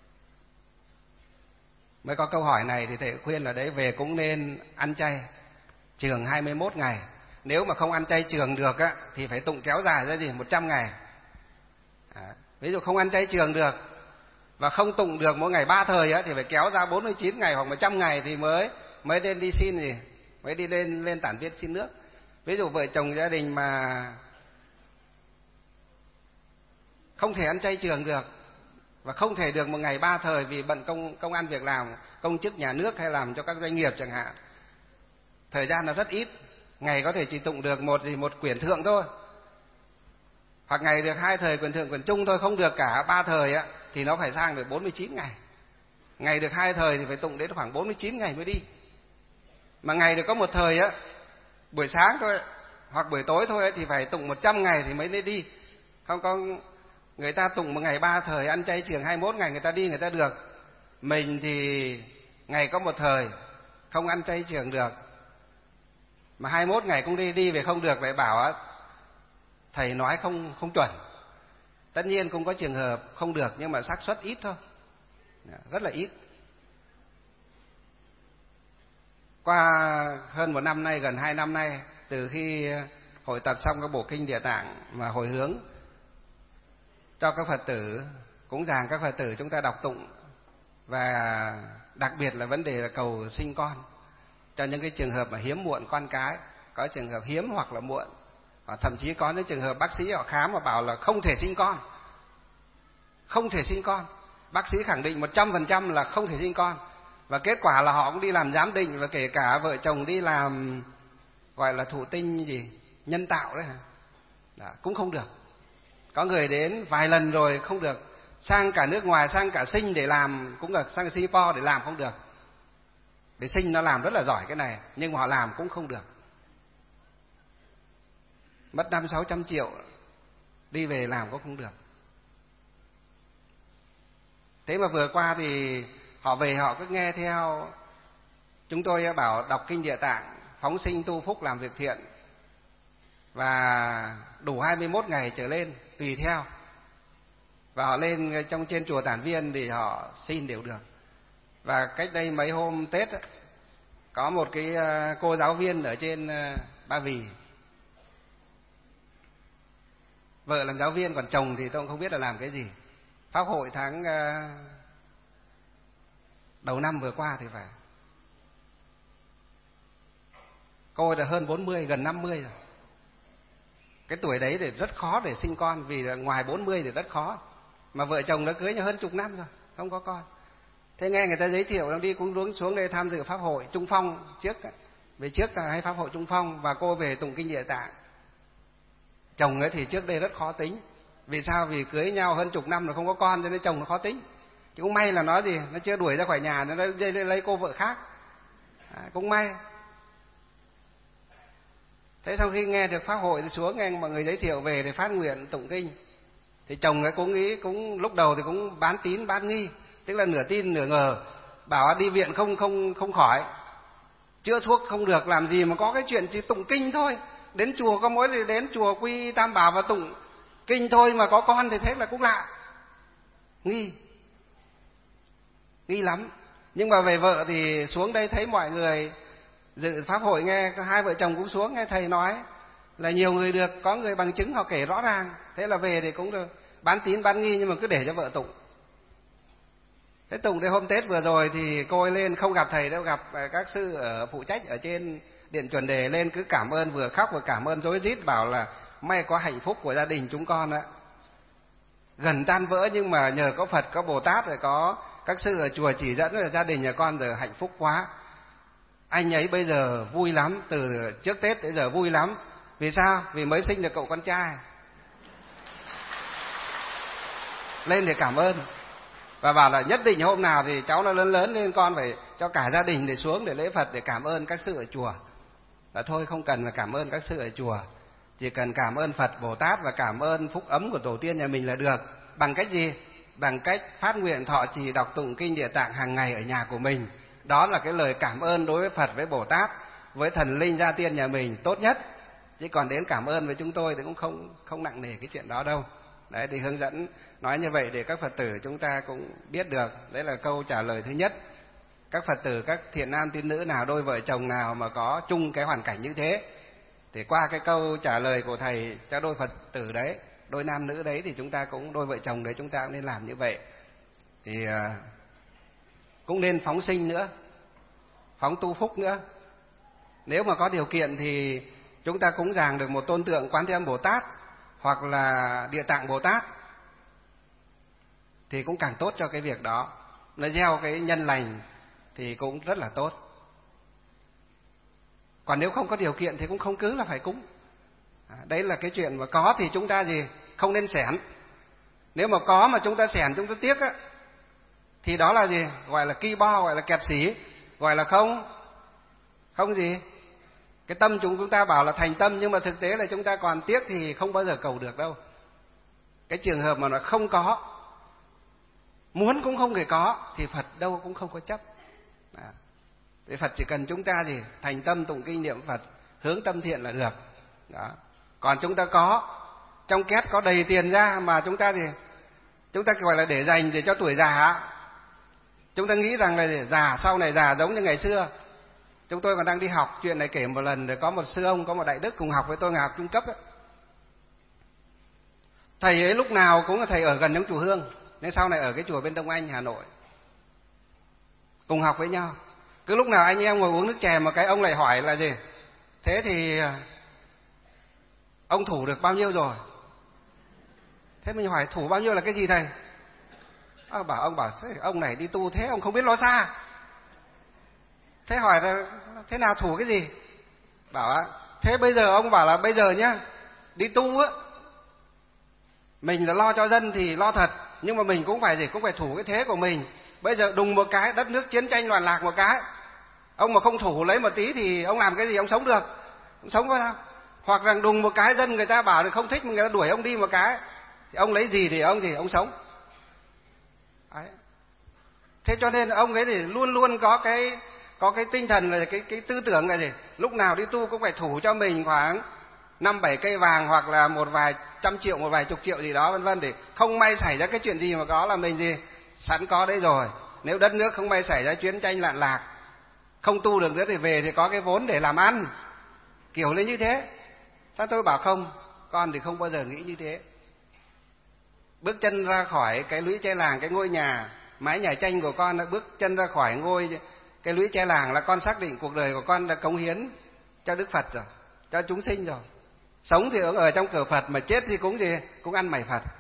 mới có câu hỏi này, thì thầy khuyên là đấy, về cũng nên ăn chay trường hai mươi mốt ngày. Nếu mà không ăn chay trường được á, thì phải tụng kéo dài ra gì một trăm ngày. À, ví dụ không ăn chay trường được và không tụng được mỗi ngày ba thời á, thì phải kéo ra bốn mươi chín ngày hoặc một trăm ngày thì mới mới lên đi xin gì, mới đi lên lên tản viên xin nước. Ví dụ vợ chồng gia đình mà không thể ăn chay trường được và không thể được một ngày ba thời vì bận công công ăn việc làm, công chức nhà nước hay làm cho các doanh nghiệp chẳng hạn, thời gian nó rất ít, ngày có thể chỉ tụng được một gì một quyển thượng thôi, hoặc ngày được hai thời quyển thượng quyển trung thôi, không được cả ba thời á thì nó phải sang được bốn mươi chín ngày. Ngày được hai thời thì phải tụng đến khoảng bốn mươi chín ngày mới đi. Mà ngày được có một thời á, buổi sáng thôi hoặc buổi tối thôi ấy, thì phải tụng một trăm ngày thì mới nên đi. Không có người ta tụng một ngày ba thời, ăn chay trường hai mươi mốt ngày người ta đi người ta được. Mình thì ngày có một thời, không ăn chay trường được, mà hai mươi mốt ngày cũng đi đi về không được, vậy bảo á thầy nói không không chuẩn. Tất nhiên cũng có trường hợp không được, nhưng mà xác suất ít thôi, rất là ít. Qua hơn một năm nay, gần hai năm nay, từ khi hội tập xong các bộ kinh Địa Tạng mà hồi hướng cho các Phật tử, cúng dường các Phật tử chúng ta đọc tụng, và đặc biệt là vấn đề là cầu sinh con cho những cái trường hợp mà hiếm muộn con cái, có trường hợp hiếm hoặc là muộn, hoặc thậm chí có những trường hợp bác sĩ họ khám và bảo là không thể sinh con, không thể sinh con, bác sĩ khẳng định một trăm phần trăm là không thể sinh con, và kết quả là họ cũng đi làm giám định, và kể cả vợ chồng đi làm gọi là thụ tinh gì nhân tạo đấy hả, đó, cũng không được. Có người đến vài lần rồi không được, sang cả nước ngoài, sang cả Sinh để làm cũng được, sang Singapore để làm không được. Để Sinh nó làm rất là giỏi cái này, nhưng mà họ làm cũng không được, mất năm sáu trăm triệu đi về làm cũng không được. Thế mà vừa qua thì họ về họ cứ nghe theo chúng tôi bảo đọc kinh Địa Tạng, phóng sinh tu phúc làm việc thiện, và đủ hai mươi mốt ngày trở lên tùy theo, và họ lên trong trên chùa Tản Viên thì họ xin đều được. Và cách đây mấy hôm Tết có một cái cô giáo viên ở trên Ba Vì, vợ làm giáo viên, còn chồng thì tôi không biết là làm cái gì. Pháp hội tháng uh, đầu năm vừa qua thì phải, cô ấy đã hơn bốn mươi, gần năm mươi rồi. Cái tuổi đấy thì rất khó để sinh con, vì là ngoài bốn mươi thì rất khó. Mà vợ chồng đã cưới nhau hơn chục năm rồi, không có con. Thế nghe người ta giới thiệu, nó đi cũng xuống xuống đây tham dự pháp hội Trung Phong trước, về trước là hay pháp hội Trung Phong, và cô về tụng kinh Địa Tạng. Chồng ấy thì trước đây rất khó tính. Vì sao? Vì cưới nhau hơn chục năm rồi không có con, cho nên chồng nó khó tính. Chứ cũng may là nó gì, nó chưa đuổi ra khỏi nhà, nó lấy, lấy cô vợ khác. À, cũng may. Thế sau khi nghe được pháp hội thì xuống, nghe mọi người giới thiệu về để phát nguyện tụng kinh. Thì chồng ấy cũng nghĩ, cũng lúc đầu thì cũng bán tín bán nghi, tức là nửa tin nửa ngờ, bảo đi viện không không không khỏi, chữa thuốc không được, làm gì mà có cái chuyện chỉ tụng kinh thôi. Đến chùa có mỗi gì đến chùa quy Tam Bảo và tụng kinh thôi mà có con thì thế là cũng lạ. Nghi. Nghi lắm. Nhưng mà về vợ thì xuống đây thấy mọi người dự pháp hội, nghe hai vợ chồng cũng xuống nghe thầy nói là nhiều người được, có người bằng chứng họ kể rõ ràng. Thế là về thì cũng được bán tín bán nghi, nhưng mà cứ để cho vợ tụng. Thế tụng đến hôm Tết vừa rồi thì cô ấy lên không gặp thầy đâu, gặp các sư ở phụ trách ở trên điện chuẩn đề, lên cứ cảm ơn, vừa khóc vừa cảm ơn rối rít, bảo là may có hạnh phúc của gia đình chúng con ạ. Gần tan vỡ nhưng mà nhờ có Phật, có Bồ Tát, rồi có các sư ở chùa chỉ dẫn, là gia đình nhà con giờ hạnh phúc quá. Anh ấy bây giờ vui lắm, từ trước Tết tới giờ vui lắm. Vì sao? Vì mới sinh được cậu con trai. Lên để cảm ơn. Và bảo là nhất định hôm nào thì cháu nó lớn lớn lên, con phải cho cả gia đình để xuống để lễ Phật, để cảm ơn các sư ở chùa. Và thôi không cần là cảm ơn các sư ở chùa, chỉ cần cảm ơn Phật, Bồ Tát và cảm ơn phúc ấm của tổ tiên nhà mình là được. Bằng cách gì? Bằng cách phát nguyện thọ trì đọc tụng kinh Địa Tạng hàng ngày ở nhà của mình. Đó là cái lời cảm ơn đối với Phật, với Bồ Tát, với thần linh gia tiên nhà mình tốt nhất. Chứ còn đến cảm ơn với chúng tôi thì cũng không không nặng nề cái chuyện đó đâu. Đấy, thì hướng dẫn nói như vậy để các Phật tử chúng ta cũng biết được. Đấy là câu trả lời thứ nhất. Các Phật tử, các thiện nam tín nữ nào, đôi vợ chồng nào mà có chung cái hoàn cảnh như thế, thì qua cái câu trả lời của thầy cho đôi Phật tử đấy, đôi nam nữ đấy, thì chúng ta cũng, đôi vợ chồng đấy chúng ta cũng nên làm như vậy. Thì cũng nên phóng sinh nữa, phóng tu phúc nữa. Nếu mà có điều kiện thì chúng ta cúng dường được một tôn tượng Quán Thế Âm Bồ Tát hoặc là Địa Tạng Bồ Tát thì cũng càng tốt cho cái việc đó. Nó gieo cái nhân lành thì cũng rất là tốt. Còn nếu không có điều kiện thì cũng không cứ là phải cúng. À, đấy là cái chuyện mà có thì chúng ta gì không nên xẻn. Nếu mà có mà chúng ta xẻn, chúng ta tiếc á, thì đó là gì? Gọi là ki bo, gọi là kẹt xỉ, gọi là không không gì. Cái tâm chúng chúng ta bảo là thành tâm, nhưng mà thực tế là chúng ta còn tiếc thì không bao giờ cầu được đâu. Cái trường hợp mà nó không có, muốn cũng không thể có, thì Phật đâu cũng không có chấp. À, thì Phật chỉ cần chúng ta gì thành tâm tụng kinh niệm Phật, hướng tâm thiện là được. Đó. Còn chúng ta có trong két có đầy tiền ra mà chúng ta gì, chúng ta gọi là để dành để cho tuổi già. Chúng ta nghĩ rằng là để già, sau này già giống như ngày xưa. Chúng tôi còn đang đi học, chuyện này kể một lần, để có một sư ông, có một đại đức cùng học với tôi ngày học trung cấp ấy. Thầy ấy lúc nào cũng là thầy ở gần giống chùa Hương, nên sau này ở cái chùa bên Đông Anh, Hà Nội, cùng học với nhau. Cứ lúc nào anh em ngồi uống nước chè mà cái ông lại hỏi là gì, thế thì ông thủ được bao nhiêu rồi? Thế mình hỏi thủ bao nhiêu là cái gì thầy? À, bảo ông bảo thế ông này đi tu thế ông không biết lo xa. Thế hỏi là thế nào thủ cái gì? Bảo thế bây giờ ông bảo là bây giờ nhá, đi tu á, mình là lo cho dân thì lo thật, nhưng mà mình cũng phải gì, cũng phải thủ cái thế của mình. Bây giờ đùng một cái đất nước chiến tranh loạn lạc một cái, ông mà không thủ lấy một tí thì ông làm cái gì ông sống được? Ông sống có sao? Hoặc rằng đùng một cái dân người ta bảo là không thích, người ta đuổi ông đi một cái, thì ông lấy gì thì ông gì ông sống? Đấy. Thế cho nên ông ấy thì luôn luôn có cái có cái tinh thần là cái cái tư tưởng là gì, lúc nào đi tu cũng phải thủ cho mình khoảng năm bảy cây vàng, hoặc là một vài trăm triệu, một vài chục triệu gì đó vân vân, để không may xảy ra cái chuyện gì mà có là mình gì sẵn có đấy rồi. Nếu đất nước không may xảy ra chiến tranh loạn lạc, không tu được nữa thì về thì có cái vốn để làm ăn, kiểu lên như thế. Sao tôi bảo không, con thì không bao giờ nghĩ như thế. bước chân ra khỏi cái lũy tre làng, cái ngôi nhà mái nhà tranh của con, bước chân ra khỏi ngôi cái lũy tre làng là con xác định cuộc đời của con đã cống hiến cho Đức Phật rồi, cho chúng sinh rồi. Sống thì cũng ở trong cửa Phật, mà chết thì cũng gì cũng ăn mày Phật.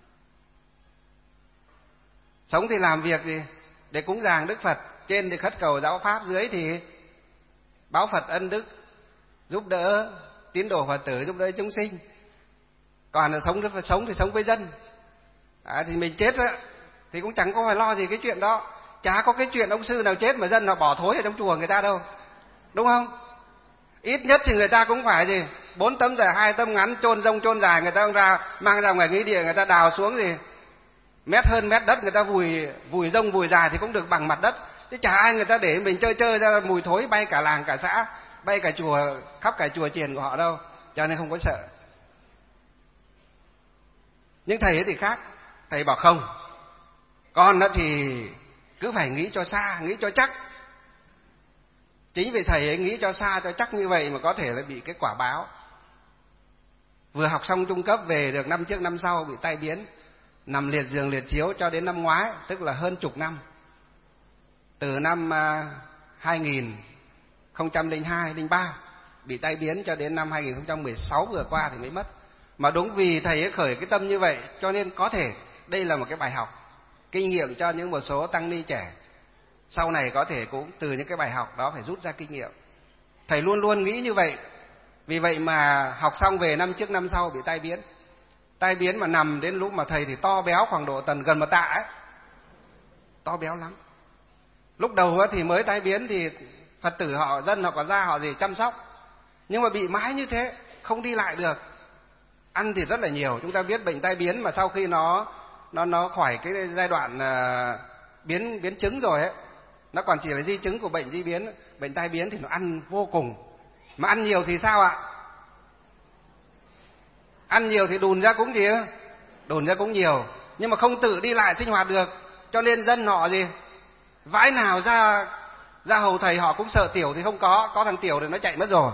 Sống thì làm việc gì để cúng dường Đức Phật, trên thì khất cầu giáo pháp, dưới thì báo Phật ân đức, giúp đỡ tín đồ Phật tử, giúp đỡ chúng sinh. Còn là sống sống thì sống với dân. À, thì mình chết á thì cũng chẳng có phải lo gì cái chuyện đó. Chả có cái chuyện ông sư nào chết mà dân họ bỏ thối ở trong chùa người ta đâu, đúng không? Ít nhất thì người ta cũng phải gì bốn tấm dài hai tấm ngắn, chôn rông chôn dài, người ta ra mang ra ngoài nghĩa địa, người ta đào xuống gì mét hơn mét đất, người ta vùi vùi rông vùi dài thì cũng được bằng mặt đất. Chứ chả ai người ta để mình chơi chơi ra mùi thối bay cả làng cả xã, bay cả chùa, khắp cả chùa chiền của họ đâu, cho nên không có sợ. Nhưng thầy ấy thì khác, thầy bảo không, con đó thì cứ phải nghĩ cho xa, nghĩ cho chắc. Chính vì thầy ấy nghĩ cho xa cho chắc như vậy mà có thể là bị cái quả báo. Vừa học xong trung cấp về được năm trước năm sau bị tai biến, nằm liệt giường liệt chiếu cho đến năm ngoái, tức là hơn chục năm. Từ năm hai nghìn không trăm lẻ hai lẻ ba bị tai biến cho đến năm hai nghìn không trăm mười sáu vừa qua thì mới mất. Mà đúng vì thầy ấy khởi cái tâm như vậy, cho nên có thể đây là một cái bài học kinh nghiệm cho những một số tăng ni trẻ sau này có thể cũng từ những cái bài học đó phải rút ra kinh nghiệm. Thầy luôn luôn nghĩ như vậy. Vì vậy mà học xong về năm trước năm sau bị tai biến. Tai biến mà nằm đến lúc mà thầy thì to béo khoảng độ tầm gần một tạ ấy. To béo lắm. Lúc đầu thì mới tai biến thì Phật tử họ, dân họ có ra họ gì chăm sóc. Nhưng mà bị mãi như thế, không đi lại được. Ăn thì rất là nhiều. Chúng ta biết bệnh tai biến mà sau khi nó nó nó khỏi cái giai đoạn uh, biến biến chứng rồi ấy, nó còn chỉ là di chứng của bệnh di biến, bệnh tai biến thì nó ăn vô cùng. Mà ăn nhiều thì sao ạ? Ăn nhiều thì đùn ra cũng gì? Đùn ra cũng nhiều, nhưng mà không tự đi lại sinh hoạt được, cho nên dân họ gì? Vãi nào ra ra hầu thầy họ cũng sợ tiểu thì không có, có thằng tiểu thì nó chạy mất rồi.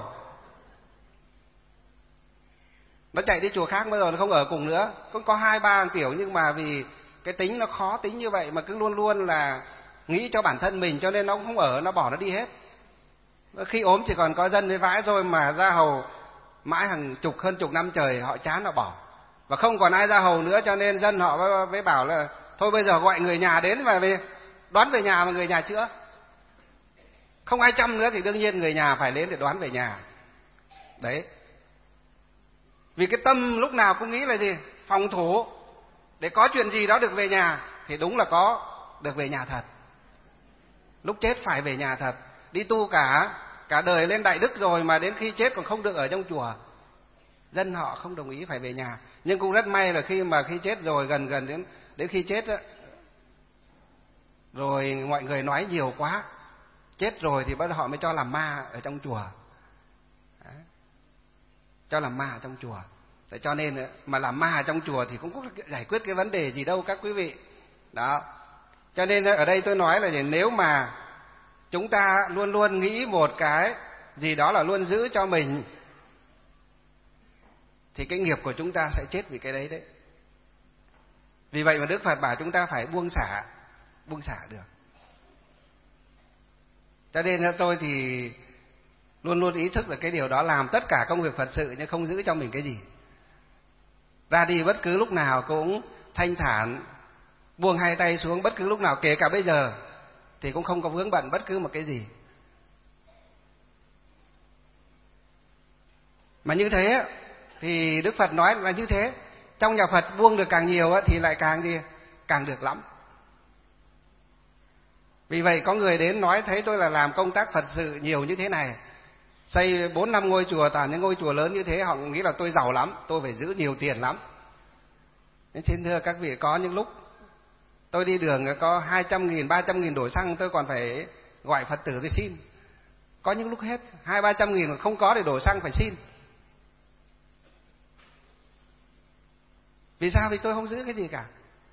Nó chạy đi chùa khác mất rồi, nó không ở cùng nữa. Cũng có hai ba thằng tiểu, nhưng mà vì cái tính nó khó tính như vậy mà cứ luôn luôn là nghĩ cho bản thân mình, cho nên nó cũng không ở, nó bỏ nó đi hết. Khi ốm chỉ còn có dân với vãi thôi, mà ra hầu mãi hàng chục hơn chục năm trời họ chán họ bỏ. Và không còn ai ra hầu nữa, cho nên dân họ mới bảo là thôi bây giờ gọi người nhà đến và về đoán về nhà mà người nhà chữa. Không ai chăm nữa thì đương nhiên người nhà phải đến để đoán về nhà. Đấy. Vì cái tâm lúc nào cũng nghĩ là gì? Phòng thủ. Để có chuyện gì đó được về nhà thì đúng là có được về nhà thật. Lúc chết phải về nhà thật. Đi tu cả cả đời lên đại đức rồi mà đến khi chết còn không được ở trong chùa. Dân họ không đồng ý phải về nhà. Nhưng cũng rất may là khi mà khi chết rồi, gần gần đến đến khi chết á, rồi mọi người nói nhiều quá, chết rồi thì bắt đầu họ mới cho làm ma ở trong chùa. Đấy. Cho làm ma ở trong chùa. Để cho nên mà làm ma ở trong chùa thì cũng có giải quyết cái vấn đề gì đâu các quý vị. Đó. Cho nên ở đây tôi nói là nếu mà chúng ta luôn luôn nghĩ một cái gì đó là luôn giữ cho mình, thì cái nghiệp của chúng ta sẽ chết vì cái đấy đấy. Vì vậy mà Đức Phật bảo chúng ta phải buông xả, buông xả được. Cho nên tôi thì luôn luôn ý thức là cái điều đó, làm tất cả công việc Phật sự nhưng không giữ cho mình cái gì. Ra đi bất cứ lúc nào cũng thanh thản, buông hai tay xuống bất cứ lúc nào, kể cả bây giờ thì cũng không có vướng bận bất cứ một cái gì. Mà như thế thì Đức Phật nói là như thế. Trong nhà Phật buông được càng nhiều thì lại càng gì? Càng được lắm. Vì vậy có người đến nói thấy tôi là làm công tác Phật sự nhiều như thế này, xây bốn năm ngôi chùa, toàn những ngôi chùa lớn như thế, họ nghĩ là tôi giàu lắm, tôi phải giữ nhiều tiền lắm. Nên xin thưa các vị, có những lúc tôi đi đường có hai trăm nghìn, ba trăm nghìn đổ xăng, tôi còn phải gọi Phật tử tôi xin. Có những lúc hết hai ba trăm nghìn mà không có để đổ xăng phải xin. Vì sao? Vì tôi không giữ cái gì cả.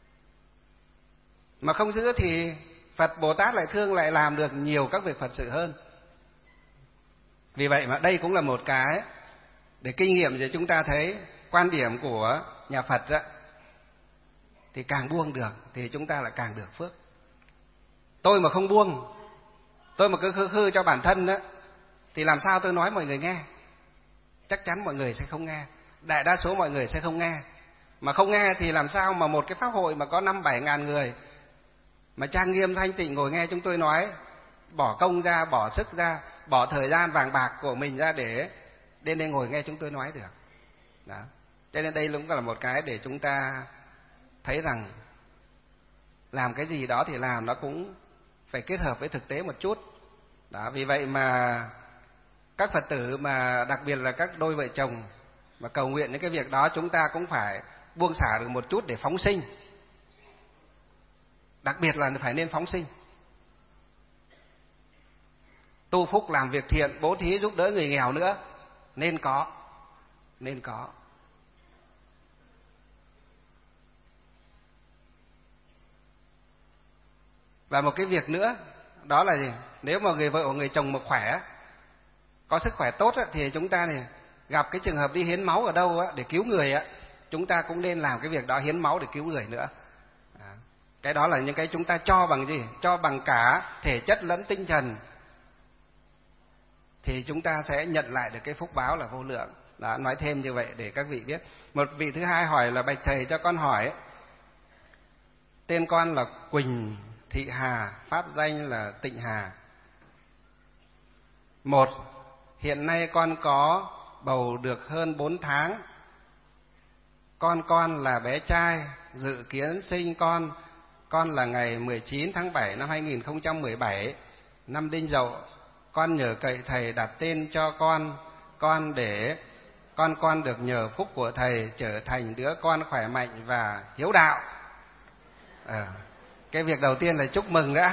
Mà không giữ thì Phật Bồ Tát lại thương, lại làm được nhiều các việc Phật sự hơn. Vì vậy mà đây cũng là một cái để kinh nghiệm để chúng ta thấy quan điểm của nhà Phật đó. thì càng buông được thì chúng ta lại càng được phước. Tôi mà không buông, tôi mà cứ khư khư cho bản thân đó, thì làm sao tôi nói mọi người nghe? Chắc chắn mọi người sẽ không nghe, đại đa số mọi người sẽ không nghe. Mà không nghe thì làm sao mà một cái pháp hội mà có năm bảy ngàn người mà trang nghiêm thanh tịnh ngồi nghe chúng tôi nói, bỏ công ra, bỏ sức ra, bỏ thời gian vàng bạc của mình ra để đến đây ngồi nghe chúng tôi nói được. Đó. Cho nên đây cũng là một cái để chúng ta thấy rằng làm cái gì đó thì làm nó cũng phải kết hợp với thực tế một chút. Đó, vì vậy mà các Phật tử mà đặc biệt là các đôi vợ chồng mà cầu nguyện những cái việc đó, chúng ta cũng phải buông xả được một chút để phóng sinh. Đặc biệt là phải nên phóng sinh. Tu phúc, làm việc thiện, bố thí giúp đỡ người nghèo nữa, nên có, nên có. Và một cái việc nữa, đó là gì? Nếu mà người vợ hoặc người chồng mà khỏe, có sức khỏe tốt thì chúng ta này gặp cái trường hợp đi hiến máu ở đâu để cứu người, chúng ta cũng nên làm cái việc đó, hiến máu để cứu người nữa. Cái đó là những cái chúng ta cho bằng gì? Cho bằng cả thể chất lẫn tinh thần, thì chúng ta sẽ nhận lại được cái phúc báo là vô lượng. Đó, nói thêm như vậy để các vị biết. Một vị thứ hai hỏi là: bạch thầy cho con hỏi, tên con là Quỳnh Thị Hà, pháp danh là Tịnh Hà. Một, hiện nay con có bầu được hơn bốn tháng. Con con là bé trai, dự kiến sinh con con là ngày mười chín tháng bảy năm hai nghìn không trăm mười bảy, năm Đinh Dậu. Con nhờ cậy thầy đặt tên cho con con để con con được nhờ phúc của thầy trở thành đứa con khỏe mạnh và hiếu đạo. À, cái việc đầu tiên là chúc mừng đã.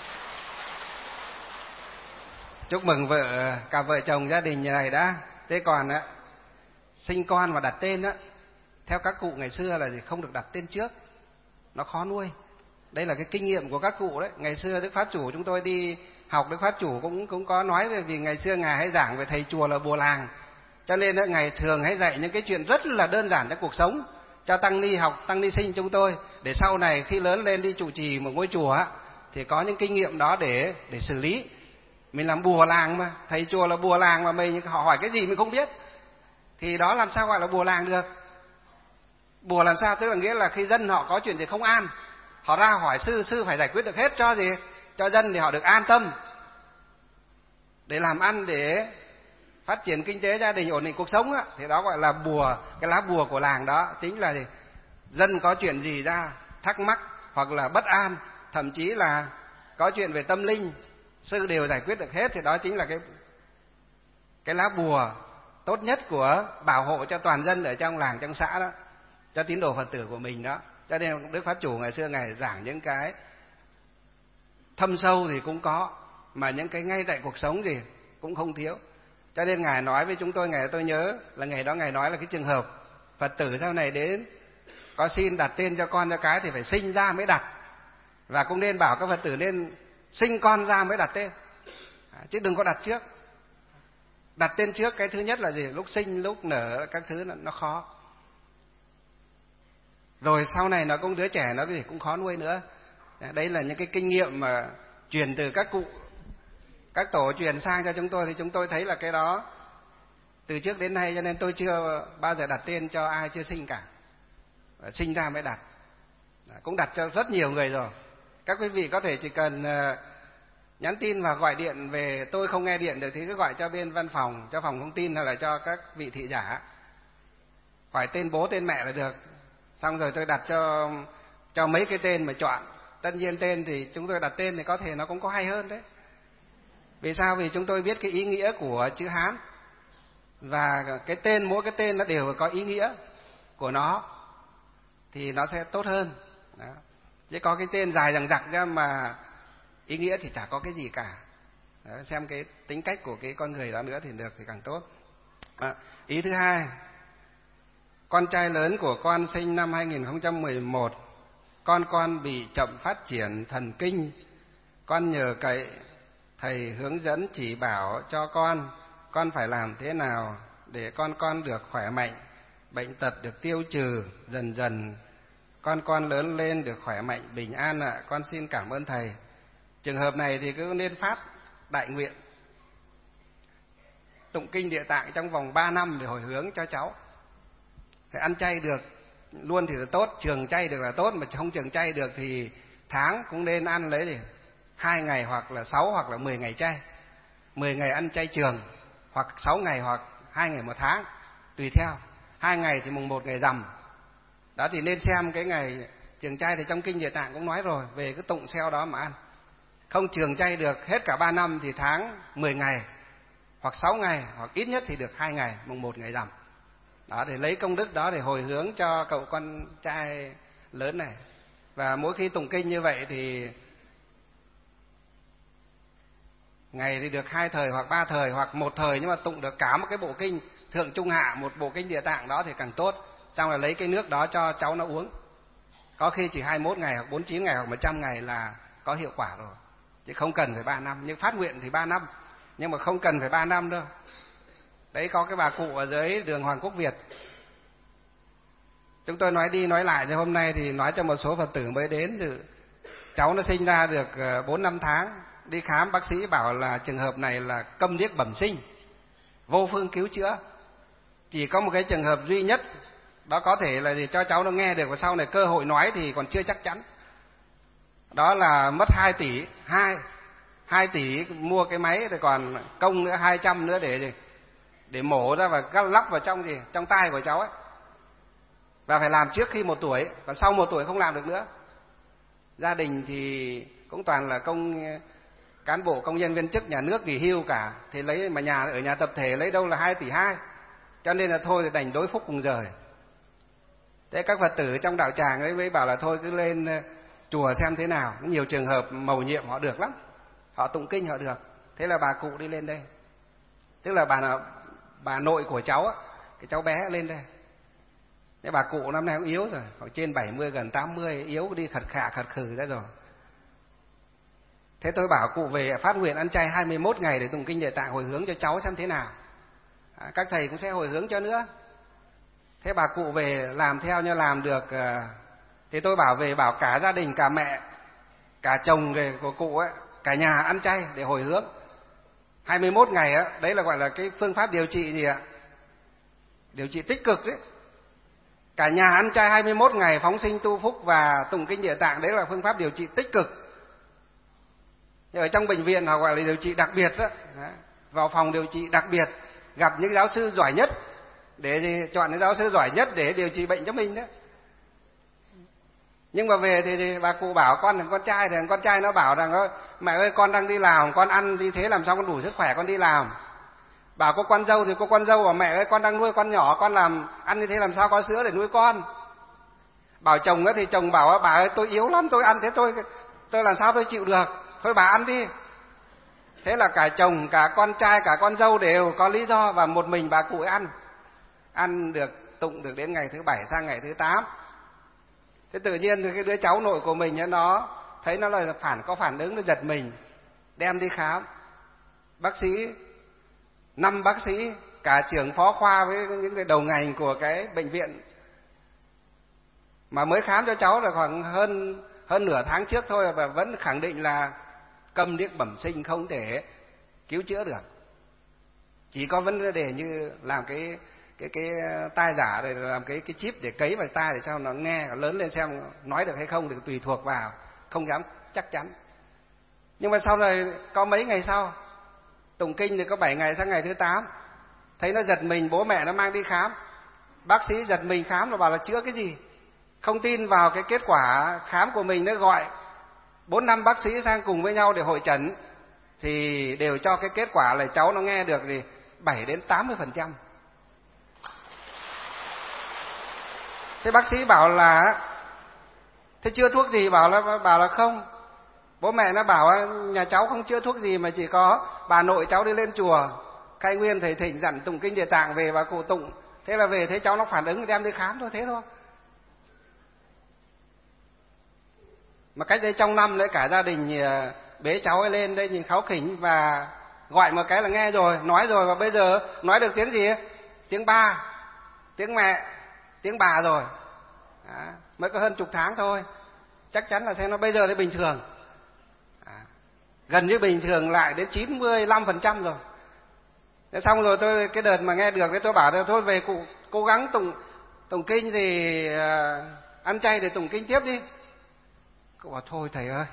Chúc mừng vợ, cả vợ chồng gia đình này đã. Thế còn á, sinh con và đặt tên á, theo các cụ ngày xưa là gì? Không được đặt tên trước, nó khó nuôi. Đây là cái kinh nghiệm của các cụ đấy. Ngày xưa Đức Pháp Chủ chúng tôi đi học, Đức Pháp Chủ cũng cũng có nói về, vì ngày xưa ngài hay giảng về thầy chùa là bùa làng, cho nên đó, ngài thường hay dạy những cái chuyện rất là đơn giản trong cuộc sống cho tăng ni học, tăng ni sinh chúng tôi, để sau này khi lớn lên đi trụ trì một ngôi chùa thì có những kinh nghiệm đó để để xử lý. Mình làm bùa làng mà, thầy chùa là bùa làng mà mình họ hỏi cái gì mình không biết thì đó làm sao gọi là bùa làng được? Bùa làm sao? Tức là nghĩa là khi dân họ có chuyện gì không an, họ ra hỏi sư, sư phải giải quyết được hết cho gì? Cho dân thì họ được an tâm để làm ăn, để phát triển kinh tế gia đình, ổn định cuộc sống á, thì đó gọi là bùa. Cái lá bùa của làng đó chính là gì? Dân có chuyện gì ra thắc mắc hoặc là bất an, thậm chí là có chuyện về tâm linh, sư đều giải quyết được hết, thì đó chính là cái cái lá bùa tốt nhất của bảo hộ cho toàn dân ở trong làng, trong xã đó, cho tín đồ Phật tử của mình đó. Cho nên Đức Pháp Chủ ngày xưa ngài giảng những cái thâm sâu thì cũng có, mà những cái ngay tại cuộc sống gì cũng không thiếu. Cho nên ngài nói với chúng tôi, ngày tôi nhớ là ngày đó ngài nói là cái trường hợp Phật tử sau này đến có xin đặt tên cho con cho cái thì phải sinh ra mới đặt, và cũng nên bảo các Phật tử nên sinh con ra mới đặt tên, chứ đừng có đặt trước. Đặt tên trước cái thứ nhất là gì? Lúc sinh, lúc nở các thứ nó khó, rồi sau này nó cũng đứa trẻ nó gì cũng khó nuôi nữa. Đấy là những cái kinh nghiệm mà truyền từ các cụ, các tổ truyền sang cho chúng tôi, thì chúng tôi thấy là cái đó từ trước đến nay, cho nên tôi chưa bao giờ đặt tên cho ai chưa sinh cả, sinh ra mới đặt. Cũng đặt cho rất nhiều người rồi. Các quý vị có thể chỉ cần nhắn tin và gọi điện về, tôi không nghe điện được thì cứ gọi cho bên văn phòng, cho phòng thông tin hay là cho các vị thị giả, hỏi tên bố tên mẹ là được. Xong rồi tôi đặt cho cho mấy cái tên mà chọn. Tất nhiên tên thì chúng tôi đặt tên thì có thể nó cũng có hay hơn đấy. Vì sao? Vì chúng tôi biết cái ý nghĩa của chữ Hán, và cái tên, mỗi cái tên nó đều có ý nghĩa của nó thì nó sẽ tốt hơn. Đó. Chứ có cái tên dài dằng dặc ra mà ý nghĩa thì chả có cái gì cả. Đó, xem cái tính cách của cái con người đó nữa thì được thì càng tốt. À, ý thứ hai, con trai lớn của con sinh năm hai nghìn không trăm mười một, con con bị chậm phát triển thần kinh. Con nhờ cậy thầy hướng dẫn chỉ bảo cho con, con phải làm thế nào để con con được khỏe mạnh, bệnh tật được tiêu trừ, dần dần con con lớn lên được khỏe mạnh bình an ạ. Con xin cảm ơn thầy. Trường hợp này thì cứ nên phát đại nguyện tụng kinh Địa Tạng trong vòng ba năm để hồi hướng cho cháu. Thì ăn chay được luôn thì là tốt, trường chay được là tốt, mà không trường chay được thì tháng cũng nên ăn lấy gì hai ngày hoặc là sáu hoặc là mười ngày chay. Mười ngày ăn chay trường, hoặc sáu ngày hoặc hai ngày một tháng, tùy theo. Hai ngày thì mùng một ngày rằm. Đó thì nên xem cái ngày trường chay thì trong kinh Địa Tạng cũng nói rồi, về cái tụng xeo đó mà ăn. Không trường chay được hết cả ba năm thì tháng mười ngày hoặc sáu ngày, hoặc ít nhất thì được hai ngày, mùng một ngày rằm. Đó, để lấy công đức đó để hồi hướng cho cậu con trai lớn này. Và mỗi khi tụng kinh như vậy thì ngày thì được hai thời hoặc ba thời hoặc một thời, nhưng mà tụng được cả một cái bộ kinh thượng trung hạ, một bộ kinh Địa Tạng đó thì càng tốt. Xong là lấy cái nước đó cho cháu nó uống. Có khi chỉ hai mươi mốt ngày hoặc bốn mươi chín ngày hoặc một trăm ngày là có hiệu quả rồi, chứ không cần phải ba năm. Nhưng phát nguyện thì ba năm, nhưng mà không cần phải ba năm đâu. Đấy, có cái bà cụ ở dưới đường Hoàng Quốc Việt. Chúng tôi nói đi nói lại, thì hôm nay thì nói cho một số Phật tử mới đến. Thì cháu nó sinh ra được bốn năm tháng, đi khám bác sĩ bảo là trường hợp này là câm điếc bẩm sinh, vô phương cứu chữa. Chỉ có một cái trường hợp duy nhất, đó có thể là gì cho cháu nó nghe được và sau này cơ hội nói thì còn chưa chắc chắn. Đó là mất hai tỷ, hai hai tỷ mua cái máy, rồi còn công nữa hai trăm nữa để để mổ ra và cắt lắp vào trong gì trong tai của cháu ấy. Và phải làm trước khi một tuổi, còn sau một tuổi không làm được nữa. Gia đình thì cũng toàn là công cán bộ công nhân viên chức nhà nước nghỉ hưu cả, thì lấy mà nhà ở nhà tập thể lấy đâu là hai tỷ hai, cho nên là thôi thì đành đối phúc cùng rời. Thế các Phật tử trong đạo tràng ấy mới bảo là thôi cứ lên chùa xem thế nào. Nhiều trường hợp mầu nhiệm họ được lắm, họ tụng kinh họ được. Thế là bà cụ đi lên đây, tức là bà bà nội của cháu á, cái cháu bé lên đây. Thế bà cụ năm nay cũng yếu rồi, khoảng trên bảy mươi gần tám mươi, yếu đi khật khả khật khử ra rồi. Thế tôi bảo cụ về phát nguyện ăn chay hai mươi mốt ngày để tụng kinh Địa Tạng hồi hướng cho cháu xem thế nào. À, các thầy cũng sẽ hồi hướng cho nữa. Thế bà cụ về làm theo như làm được. Thì tôi bảo về bảo cả gia đình, cả mẹ, cả chồng của cụ ấy, cả nhà ăn chay để hồi hướng hai mươi mốt ngày á. Đấy là gọi là cái phương pháp điều trị gì ạ? Điều trị tích cực đấy. Cả nhà ăn chay hai mươi mốt ngày, phóng sinh tu phúc và tụng kinh Địa Tạng, đấy là phương pháp điều trị tích cực. Ở trong bệnh viện họ gọi là điều trị đặc biệt đó. Vào phòng điều trị đặc biệt, gặp những giáo sư giỏi nhất, để chọn những giáo sư giỏi nhất để điều trị bệnh cho mình đó. Nhưng mà về thì, thì bà cụ bảo con là con trai, thì con trai nó bảo rằng mẹ ơi con đang đi làm, con ăn như thế làm sao con đủ sức khỏe con đi làm. Bảo có con dâu thì có con dâu bảo mẹ ơi con đang nuôi con nhỏ, con làm ăn như thế làm sao có sữa để nuôi con. Bảo chồng thì chồng bảo bà ơi tôi yếu lắm, tôi ăn thế tôi tôi làm sao tôi chịu được, thôi bà ăn đi. Thế là cả chồng, cả con trai, cả con dâu đều có lý do, và một mình bà cụ ấy ăn. Ăn được, tụng được đến ngày thứ bảy sang ngày thứ tám. Thế tự nhiên thì cái đứa cháu nội của mình nó thấy nó là phản có phản ứng, nó giật mình, đem đi khám. Bác sĩ, năm bác sĩ, cả trưởng phó khoa với những người đầu ngành của cái bệnh viện mà mới khám cho cháu là khoảng hơn hơn nửa tháng trước thôi, và vẫn khẳng định là câm điếc bẩm sinh, không thể cứu chữa được. Chỉ có vấn đề như làm cái cái cái tai giả, rồi làm cái cái chip để cấy vào tai để cho nó nghe lớn lên xem nói được hay không thì tùy thuộc vào, không dám chắc chắn. Nhưng mà sau này có mấy ngày sau tụng kinh thì có bảy ngày sang ngày thứ tám, thấy nó giật mình, bố mẹ nó mang đi khám, bác sĩ giật mình khám và bảo là chữa cái gì, không tin vào cái kết quả khám của mình, nó gọi bốn năm bác sĩ sang cùng với nhau để hội chẩn thì đều cho cái kết quả là cháu nó nghe được gì bảy đến tám mươi phần trăm. Thế bác sĩ bảo là thế chưa thuốc gì, bảo là bảo là không. Bố mẹ nó bảo nhà cháu không chữa thuốc gì, mà chỉ có bà nội cháu đi lên chùa khai nguyên thầy thỉnh dặn tụng kinh Địa Tạng về và cụ tụng, thế là về thấy cháu nó phản ứng đem đi khám thôi, thế thôi. Mà cách đây trong năm đấy cả gia đình bế cháu ấy lên đây nhìn kháu khỉnh và gọi một cái là nghe rồi, nói rồi, và bây giờ nói được tiếng gì? Tiếng ba, tiếng mẹ, tiếng bà rồi. À, mới có hơn chục tháng thôi, chắc chắn là xem nó bây giờ thì bình thường, à, gần như bình thường lại đến chín mươi lăm phần trăm rồi. Thế xong rồi tôi cái đợt mà nghe được thì tôi bảo là thôi về cụ cố gắng tụng tụng kinh thì uh, ăn chay để tụng kinh tiếp đi. Cụ bảo thôi thầy ơi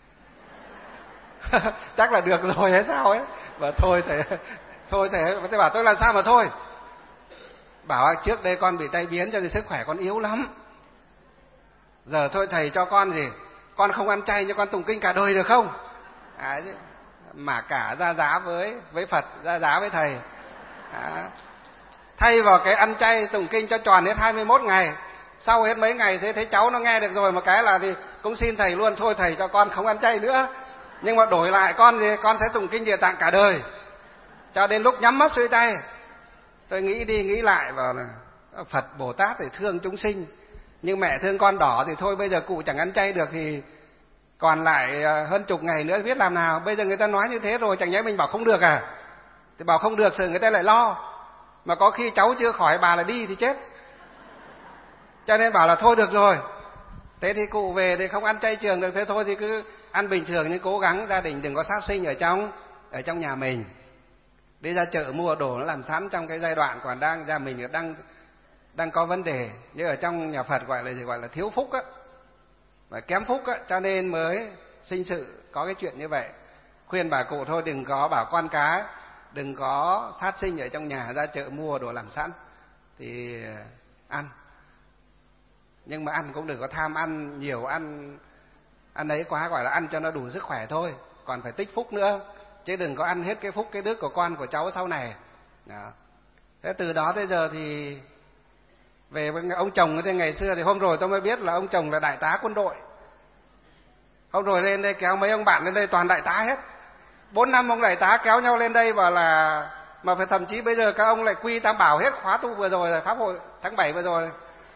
chắc là được rồi hay sao ấy, và thôi thầy thôi thầy tôi bảo tôi làm sao mà thôi, bảo trước đây con bị tai biến cho nên sức khỏe con yếu lắm, giờ thôi thầy cho con gì, con không ăn chay nhưng con tụng kinh cả đời được không? À, mà cả ra giá với với Phật, ra giá với thầy. À, thay vào cái ăn chay tụng kinh cho tròn hết hai mươi mốt ngày, sau hết mấy ngày thế thấy cháu nó nghe được rồi một cái là thì cũng xin thầy luôn, thôi thầy cho con không ăn chay nữa, nhưng mà đổi lại con gì con sẽ tụng kinh Địa Tạng cả đời, cho đến lúc nhắm mắt xuôi tay. Tôi nghĩ đi nghĩ lại vào là Phật Bồ Tát thì thương chúng sinh, nhưng mẹ thương con đỏ thì thôi bây giờ cụ chẳng ăn chay được thì còn lại hơn chục ngày nữa biết làm nào. Bây giờ người ta nói như thế rồi, chẳng nhẽ mình bảo không được à? Thì bảo không được rồi người ta lại lo, mà có khi cháu chưa khỏi bà là đi thì chết. Cho nên bảo là thôi được rồi, thế thì cụ về thì không ăn chay trường được, thế thôi thì cứ ăn bình thường, nhưng cố gắng gia đình đừng có sát sinh ở trong ở trong nhà mình. Đi ra chợ mua đồ nó làm sẵn trong cái giai đoạn còn đang nhà mình đang đang có vấn đề, như ở trong nhà Phật gọi là gì, gọi là thiếu phúc á, và kém phúc á, cho nên mới sinh sự có cái chuyện như vậy. Khuyên bà cụ thôi đừng có bảo con cái đừng có sát sinh ở trong nhà, ra chợ mua đồ làm sẵn thì ăn, nhưng mà ăn cũng đừng có tham ăn nhiều, ăn ăn ấy quá, gọi là ăn cho nó đủ sức khỏe thôi, còn phải tích phúc nữa, chứ đừng có ăn hết cái phúc cái đức của con của cháu sau này. Đó. Thế từ đó tới giờ thì về với ông chồng thì ngày xưa thì hôm rồi tôi mới biết là ông chồng là đại tá quân đội. Hôm rồi lên đây kéo mấy ông bạn lên đây toàn đại tá hết, bốn năm ông đại tá kéo nhau lên đây bảo là mà phải thậm chí bây giờ các ông lại quy tam bảo hết khóa tu vừa rồi, pháp hội tháng bảy vừa rồi.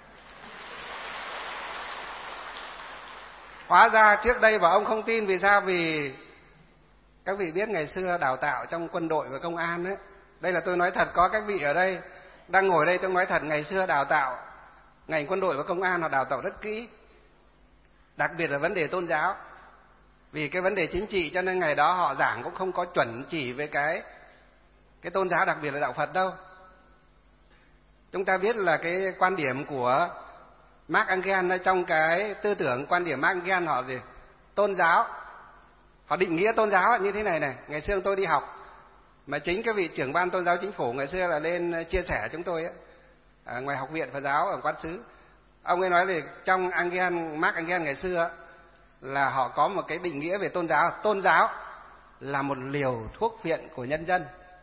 Hóa ra trước đây bảo ông không tin, vì sao? Vì các vị biết ngày xưa đào tạo trong quân đội và công an ấy, đây là tôi nói thật, có các vị ở đây đang ngồi đây tôi nói thật, ngày xưa đào tạo ngành quân đội và công an họ đào tạo rất kỹ, đặc biệt là vấn đề tôn giáo. Vì cái vấn đề chính trị cho nên ngày đó họ giảng cũng không có chuẩn chỉ về cái cái tôn giáo, đặc biệt là đạo Phật đâu. Chúng ta biết là cái quan điểm của Mark Engel trong cái tư tưởng quan điểm Mark Engel họ gì? Tôn giáo. Họ định nghĩa tôn giáo như thế này này, ngày xưa tôi đi học mà chính cái vị trưởng ban tôn giáo chính phủ ngày xưa là lên chia sẻ chúng tôi ấy, ở ngoài học viện Phật giáo ở Quán Sứ. Ông ấy nói là trong Engel, Mark Engel ngày xưa là họ có một cái định nghĩa về tôn giáo, tôn giáo là một liều thuốc phiện của nhân dân.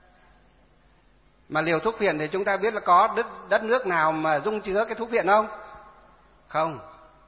Mà liều thuốc phiện thì chúng ta biết là có đất, đất nước nào mà dung chứa cái thuốc phiện không? Không.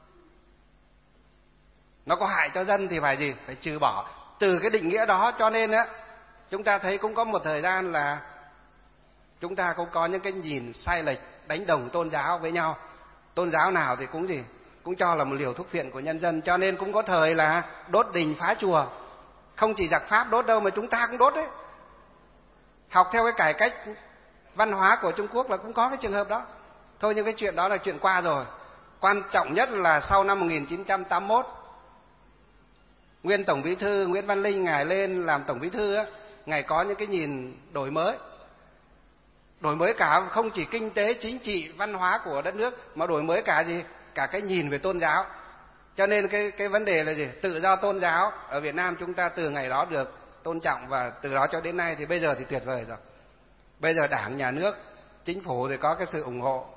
Nó có hại cho dân thì phải gì? Phải trừ bỏ. Từ cái định nghĩa đó cho nên á, chúng ta thấy cũng có một thời gian là chúng ta cũng có những cái nhìn sai lệch, đánh đồng tôn giáo với nhau. Tôn giáo nào thì cũng gì? Cũng cho là một liều thuốc phiện của nhân dân. Cho nên cũng có thời là đốt đình phá chùa. Không chỉ giặc Pháp đốt đâu mà chúng ta cũng đốt đấy. Học theo cái cải cách văn hóa của Trung Quốc là cũng có cái trường hợp đó. Thôi nhưng cái chuyện đó là chuyện qua rồi. Quan trọng nhất là sau năm một nghìn chín trăm tám mươi mốt, nguyên Tổng Bí thư Nguyễn Văn Linh ngài lên làm Tổng Bí thư á, ngài có những cái nhìn đổi mới. Đổi mới cả không chỉ kinh tế, chính trị, văn hóa của đất nước, mà đổi mới cả gì? Cả cái nhìn về tôn giáo. Cho nên cái cái vấn đề là gì? Tự do tôn giáo ở Việt Nam chúng ta từ ngày đó được tôn trọng, và từ đó cho đến nay thì bây giờ thì tuyệt vời rồi. Bây giờ Đảng, Nhà nước, Chính phủ thì có cái sự ủng hộ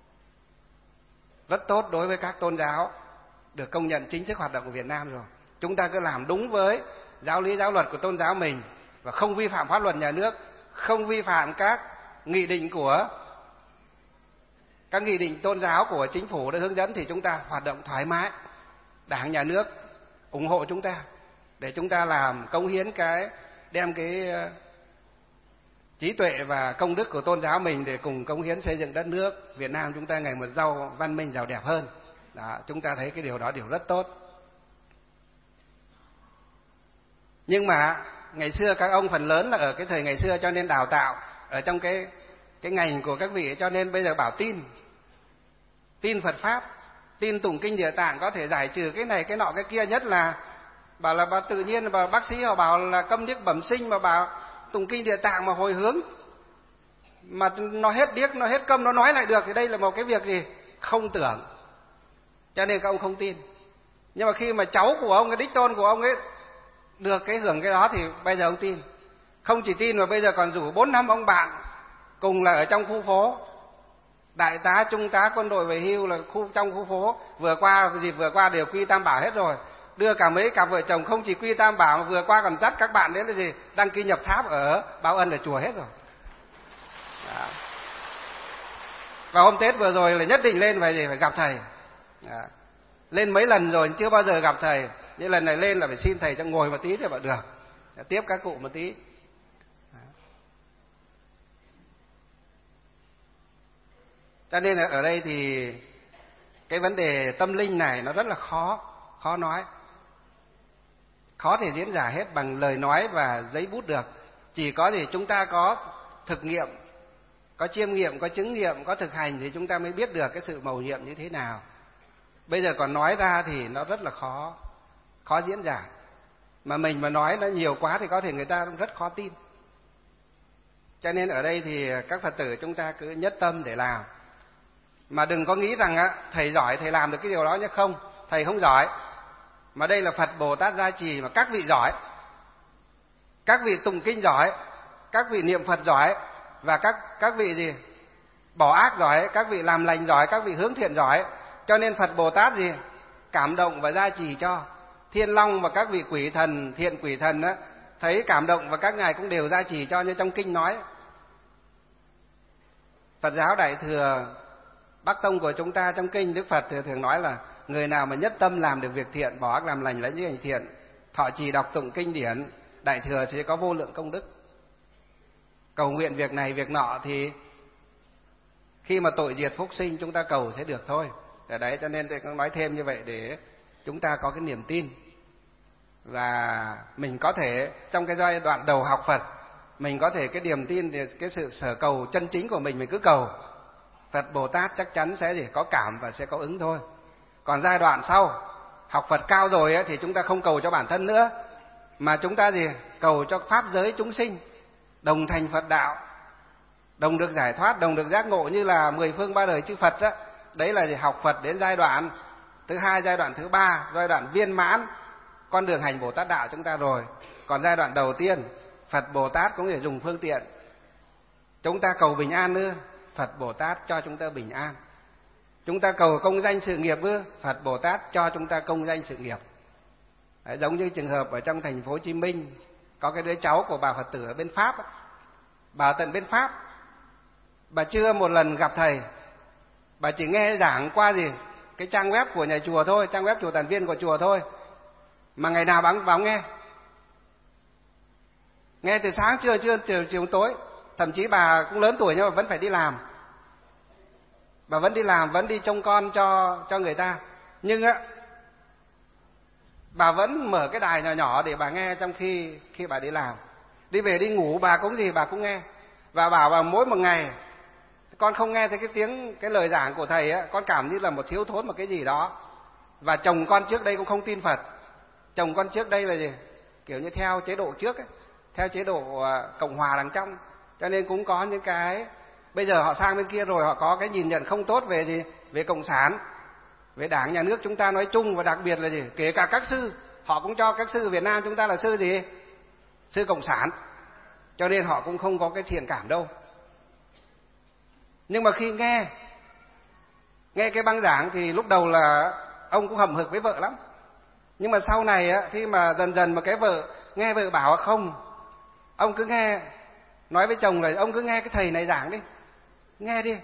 rất tốt đối với các tôn giáo được công nhận chính thức hoạt động của Việt Nam rồi. Chúng ta cứ làm đúng với giáo lý giáo luật của tôn giáo mình và không vi phạm pháp luật nhà nước, không vi phạm các nghị định của các nghị định tôn giáo của chính phủ đã hướng dẫn thì chúng ta hoạt động thoải mái. Đảng, Nhà nước ủng hộ chúng ta để chúng ta làm cống hiến cái đem cái trí tuệ và công đức của tôn giáo mình để cùng cống hiến xây dựng đất nước Việt Nam chúng ta ngày một giàu văn minh giàu đẹp hơn. Đó, chúng ta thấy cái điều đó điều rất tốt. Nhưng mà ngày xưa các ông phần lớn là ở cái thời ngày xưa cho nên đào tạo ở trong cái cái ngành của các vị, cho nên bây giờ bảo tin tin Phật pháp tin tụng kinh Địa Tạng có thể giải trừ cái này cái nọ cái kia, nhất là bảo là bà tự nhiên bà bác sĩ họ bảo là câm điếc bẩm sinh mà bảo tụng kinh Địa Tạng mà hồi hướng mà nó hết điếc nó hết câm nó nói lại được thì đây là một cái việc gì không tưởng, cho nên các ông không tin. Nhưng mà khi mà cháu của ông, cái đích tôn của ông ấy được cái hưởng cái đó thì bây giờ ông tin. Không chỉ tin mà bây giờ còn rủ bốn năm ông bạn cùng là ở trong khu phố, đại tá trung tá quân đội về hưu là khu trong khu phố, vừa qua dịp vừa qua đều quy tam bảo hết rồi, đưa cả mấy cặp vợ chồng không chỉ quy tam bảo mà vừa qua còn dắt các bạn đến là gì đăng ký nhập tháp ở Báo Ân ở chùa hết rồi. Đó. Và hôm Tết vừa rồi là nhất định lên phải gì phải gặp thầy. Đó. Lên mấy lần rồi chưa bao giờ gặp thầy, nhưng lần này lên là phải xin thầy cho ngồi một tí thì bảo được, tiếp các cụ một tí. Cho nên ở đây thì cái vấn đề tâm linh này nó rất là khó, khó nói, khó thể diễn giải hết bằng lời nói và giấy bút được. Chỉ có gì chúng ta có thực nghiệm, có chiêm nghiệm, có chứng nghiệm, có thực hành thì chúng ta mới biết được cái sự mầu nhiệm như thế nào. Bây giờ còn nói ra thì nó rất là khó, khó diễn giải. Mà mình mà nói nó nhiều quá thì có thể người ta rất khó tin. Cho nên ở đây thì các Phật tử chúng ta cứ nhất tâm để làm. Mà đừng có nghĩ rằng á, thầy giỏi thầy làm được cái điều đó nhé, không, thầy không giỏi. Mà đây là Phật Bồ Tát gia trì mà các vị giỏi. Các vị tụng kinh giỏi, các vị niệm Phật giỏi, và các các vị gì? Bỏ ác giỏi, các vị làm lành giỏi, các vị hướng thiện giỏi. Cho nên Phật Bồ Tát gì? Cảm động và gia trì cho. Thiên Long và các vị quỷ thần, thiện quỷ thần á, thấy cảm động và các ngài cũng đều gia trì cho như trong kinh nói. Phật giáo Đại thừa Bắc Tông của chúng ta trong kinh Đức Phật thường nói là người nào mà nhất tâm làm được việc thiện, bỏ ác làm lành lấy những hành thiện, thọ trì đọc tụng kinh điển, Đại thừa sẽ có vô lượng công đức. Cầu nguyện việc này việc nọ thì khi mà tội diệt phúc sinh chúng ta cầu sẽ được thôi. Ở đấy cho nên tôi cũng nói thêm như vậy để chúng ta có cái niềm tin. Và mình có thể trong cái giai đoạn đầu học Phật, mình có thể cái niềm tin thì cái sự sở cầu chân chính của mình mình cứ cầu, Phật Bồ Tát chắc chắn sẽ gì có cảm và sẽ có ứng thôi. Còn giai đoạn sau học Phật cao rồi ấy, thì chúng ta không cầu cho bản thân nữa, mà chúng ta gì cầu cho pháp giới chúng sinh đồng thành Phật đạo, đồng được giải thoát, đồng được giác ngộ như là mười phương ba đời chư Phật đó. Đấy là gì? Học Phật đến giai đoạn thứ hai, giai đoạn thứ ba, giai đoạn viên mãn con đường hành Bồ Tát đạo chúng ta rồi. Còn giai đoạn đầu tiên Phật Bồ Tát cũng để dùng phương tiện chúng ta cầu bình an nữa, Phật Bồ Tát cho chúng ta bình an. Chúng ta cầu công danh sự nghiệp nữa, Phật Bồ Tát cho chúng ta công danh sự nghiệp. Đấy, giống như trường hợp ở trong thành phố Hồ Chí Minh có cái đứa cháu của bà Phật tử ở bên Pháp, bà ở tận bên Pháp, bà chưa một lần gặp thầy, bà chỉ nghe giảng qua gì cái trang web của nhà chùa thôi, trang web chùa Tản Viên của chùa thôi, mà ngày nào bà cũng nghe, nghe từ sáng trưa trưa chiều chiều tối. Thậm chí bà cũng lớn tuổi nhưng mà vẫn phải đi làm, bà vẫn đi làm, vẫn đi trông con cho cho người ta, nhưng á bà vẫn mở cái đài nhỏ nhỏ để bà nghe trong khi khi bà đi làm. Đi về đi ngủ bà cũng gì bà cũng nghe, và bảo bà mỗi một ngày con không nghe thấy cái tiếng cái lời giảng của thầy á, con cảm như là một thiếu thốn một cái gì đó. Và chồng con trước đây cũng không tin Phật, chồng con trước đây là gì kiểu như theo chế độ trước ấy, theo chế độ Cộng hòa đằng trong, cho nên cũng có những cái bây giờ họ sang bên kia rồi họ có cái nhìn nhận không tốt về gì về cộng sản, về đảng nhà nước chúng ta nói chung, và đặc biệt là gì kể cả các sư họ cũng cho các sư Việt Nam chúng ta là sư gì sư cộng sản, cho nên họ cũng không có cái thiện cảm đâu. Nhưng mà khi nghe nghe cái băng giảng thì lúc đầu là ông cũng hậm hực với vợ lắm, nhưng mà sau này á, khi mà dần dần mà cái vợ nghe vợ bảo không, ông cứ nghe, nói với chồng là ông cứ nghe cái thầy này giảng đi, nghe đi,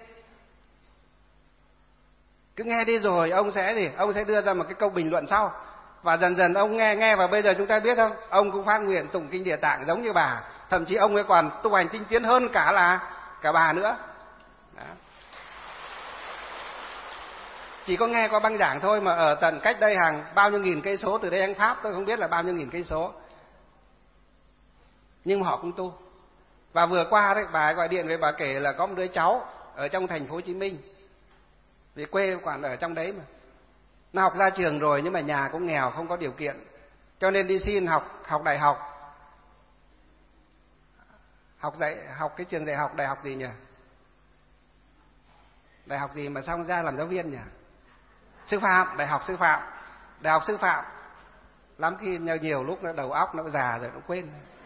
cứ nghe đi rồi ông sẽ gì ông sẽ đưa ra một cái câu bình luận sau. Và dần dần ông nghe nghe và bây giờ chúng ta biết không, ông cũng phát nguyện tụng kinh Địa Tạng giống như bà, thậm chí ông ấy còn tu hành tinh tiến hơn cả là cả bà nữa. Đó. Chỉ có nghe qua băng giảng thôi mà ở tận cách đây hàng bao nhiêu nghìn cây số từ đây anh Pháp, tôi không biết là bao nhiêu nghìn cây số, nhưng mà họ cũng tu. Và vừa qua đấy bà ấy gọi điện về, bà kể là có một đứa cháu ở trong thành phố Hồ Chí Minh, vì quê quản ở trong đấy mà, Nó học ra trường rồi nhưng mà nhà cũng nghèo, không có điều kiện, cho nên đi xin học học đại học. Học dạy học cái trường đại học, đại học gì nhỉ? Đại học gì mà xong ra làm giáo viên nhỉ? Sư phạm, đại học sư phạm. Đại học sư phạm. Lắm khi nhiều, nhiều lúc nó đầu óc nó già rồi nó quên.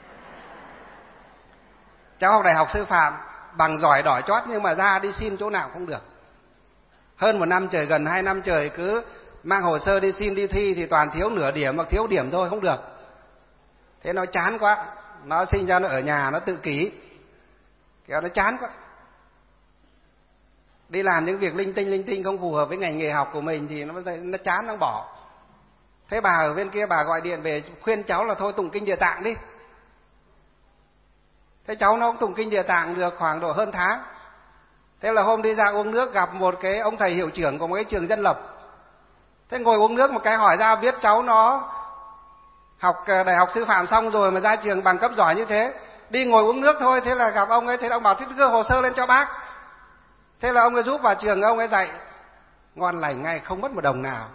Cháu học đại học sư phạm, bằng giỏi đỏ chót nhưng mà ra đi xin chỗ nào không được. Hơn một năm trời, gần hai năm trời cứ mang hồ sơ đi xin đi thi thì toàn thiếu nửa điểm hoặc thiếu điểm thôi, không được. Thế nó chán quá, nó sinh ra nó ở nhà nó tự kỷ, kéo nó chán quá. Đi làm những việc linh tinh linh tinh không phù hợp với ngành nghề học của mình thì nó nó chán, nó bỏ. Thế bà ở bên kia bà gọi điện về khuyên cháu là thôi tụng kinh Địa Tạng đi. Thế cháu nó cũng tụng kinh Địa Tạng được khoảng độ hơn tháng. Thế là hôm đi ra uống nước gặp một cái ông thầy hiệu trưởng của một cái trường dân lập. Thế ngồi uống nước một cái hỏi ra biết cháu nó học đại học sư phạm xong rồi mà ra trường bằng cấp giỏi như thế. Đi ngồi uống nước thôi, thế là gặp ông ấy, thế ông bảo thích đưa hồ sơ lên cho bác. Thế là ông ấy giúp vào trường ông ấy dạy. Ngon lành ngay, không mất một đồng nào.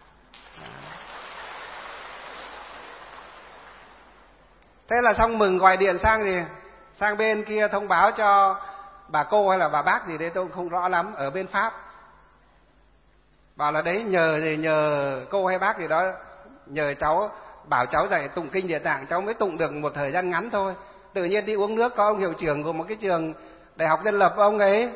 Thế là xong mừng gọi điện sang gì? Sang bên kia thông báo cho bà cô hay là bà bác gì đấy tôi không rõ lắm, ở bên Pháp. Bảo là đấy nhờ gì nhờ cô hay bác gì đó, nhờ cháu bảo cháu dạy tụng kinh Địa Tạng, cháu mới tụng được một thời gian ngắn thôi. Tự nhiên đi uống nước có ông hiệu trưởng của một cái trường đại học dân lập, ông ấy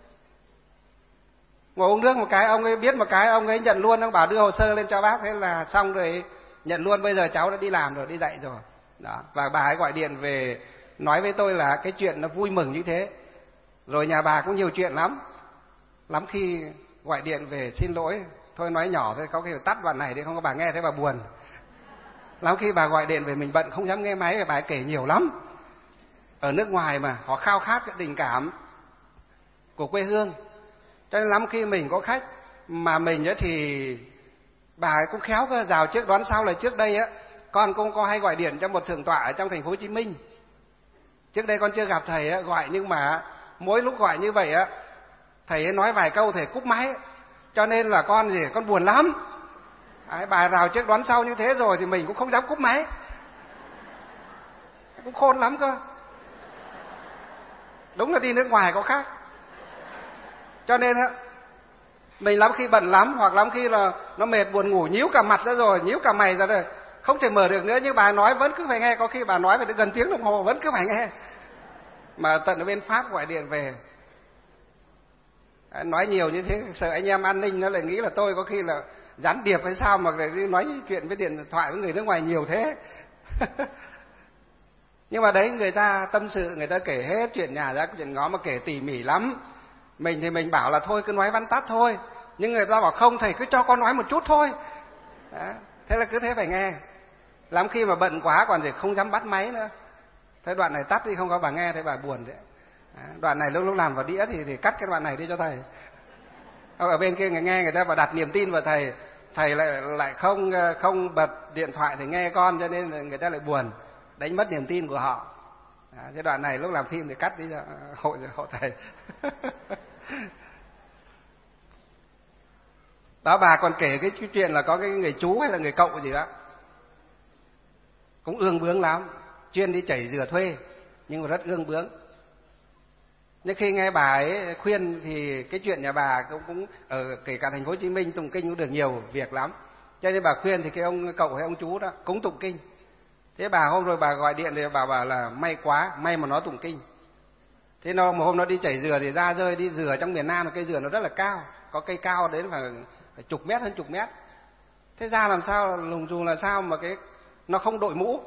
ngồi uống nước một cái, ông ấy biết một cái, ông ấy nhận luôn, ông bảo đưa hồ sơ lên cho bác, thế là xong rồi nhận luôn. Bây giờ cháu đã đi làm rồi, đi dạy rồi. Đó. Và bà ấy gọi điện về nói với tôi là cái chuyện nó vui mừng như thế. Rồi nhà bà cũng nhiều chuyện lắm. Lắm khi gọi điện về xin lỗi, thôi nói nhỏ thôi, có khi phải tắt đoạn này đi không có bà nghe thấy bà buồn. Lắm khi bà gọi điện về mình bận không dám nghe máy, và bà ấy kể nhiều lắm. Ở nước ngoài mà họ khao khát cái tình cảm của quê hương. Cho nên lắm khi mình có khách mà mình ấy thì bà ấy cũng khéo cơ, rào trước đoán sau. Là trước đây á con cũng có hay gọi điện cho một thượng tọa ở trong thành phố Hồ Chí Minh. Trước đây con chưa gặp thầy á, gọi nhưng mà mỗi lúc gọi như vậy á thầy ấy nói vài câu thầy cúp máy, cho nên là con gì con buồn lắm. Đấy, bà rào trước đoán sau như thế rồi thì mình cũng không dám cúp máy, cũng khôn lắm cơ. Đúng là đi nước ngoài có khác. Cho nên á mình lắm khi bận lắm, hoặc lắm khi là nó mệt buồn ngủ nhíu cả mặt ra rồi, nhíu cả mày ra rồi, không thể mở được nữa, nhưng bà nói vẫn cứ phải nghe. Có khi bà nói phải đến gần tiếng đồng hồ vẫn cứ phải nghe. Mà tận ở bên Pháp gọi điện về nói nhiều như thế, sợ anh em an ninh nó lại nghĩ là tôi có khi là gián điệp hay sao mà lại đi nói chuyện với điện thoại với người nước ngoài nhiều thế. Nhưng mà đấy, người ta tâm sự, người ta kể hết chuyện nhà ra chuyện ngó mà kể tỉ mỉ lắm. Mình thì mình bảo là thôi cứ nói văn tắt thôi, nhưng người ta bảo không thầy cứ cho con nói một chút thôi. Đó. Thế là cứ thế phải nghe. Lắm khi mà bận quá còn thì không dám bắt máy nữa. Thế đoạn này tắt đi không có bà nghe, thế bà buồn đấy. Đó. Đoạn này lúc lúc làm vào đĩa thì thì cắt cái đoạn này đi cho thầy. Ở bên kia người nghe người ta bảo đặt niềm tin vào thầy, thầy lại lại không không bật điện thoại thì nghe con, cho nên người ta lại buồn, đánh mất niềm tin của họ. Đó. Thế đoạn này lúc làm phim thì cắt đi cho hộ hộ thầy. Đó, bà còn kể cái chuyện là có cái người chú hay là người cậu gì đó cũng ương bướng lắm, chuyên đi chảy dừa thuê nhưng mà rất ương bướng. Nhưng khi nghe bà ấy khuyên thì cái chuyện nhà bà cũng cũng ở kể cả thành phố Hồ Chí Minh tụng kinh cũng được nhiều việc lắm. Cho nên bà khuyên thì cái ông cậu hay ông chú đó cũng tụng kinh. Thế bà hôm rồi bà gọi điện thì bà bảo là may quá, may mà nó tụng kinh. Thế nó một hôm nó đi chảy dừa thì ra rơi đi dừa trong miền Nam, cây dừa nó rất là cao, có cây cao đến phải chục mét, hơn chục mét. Thế ra làm sao lùng dù là sao mà cái nó không đội mũ.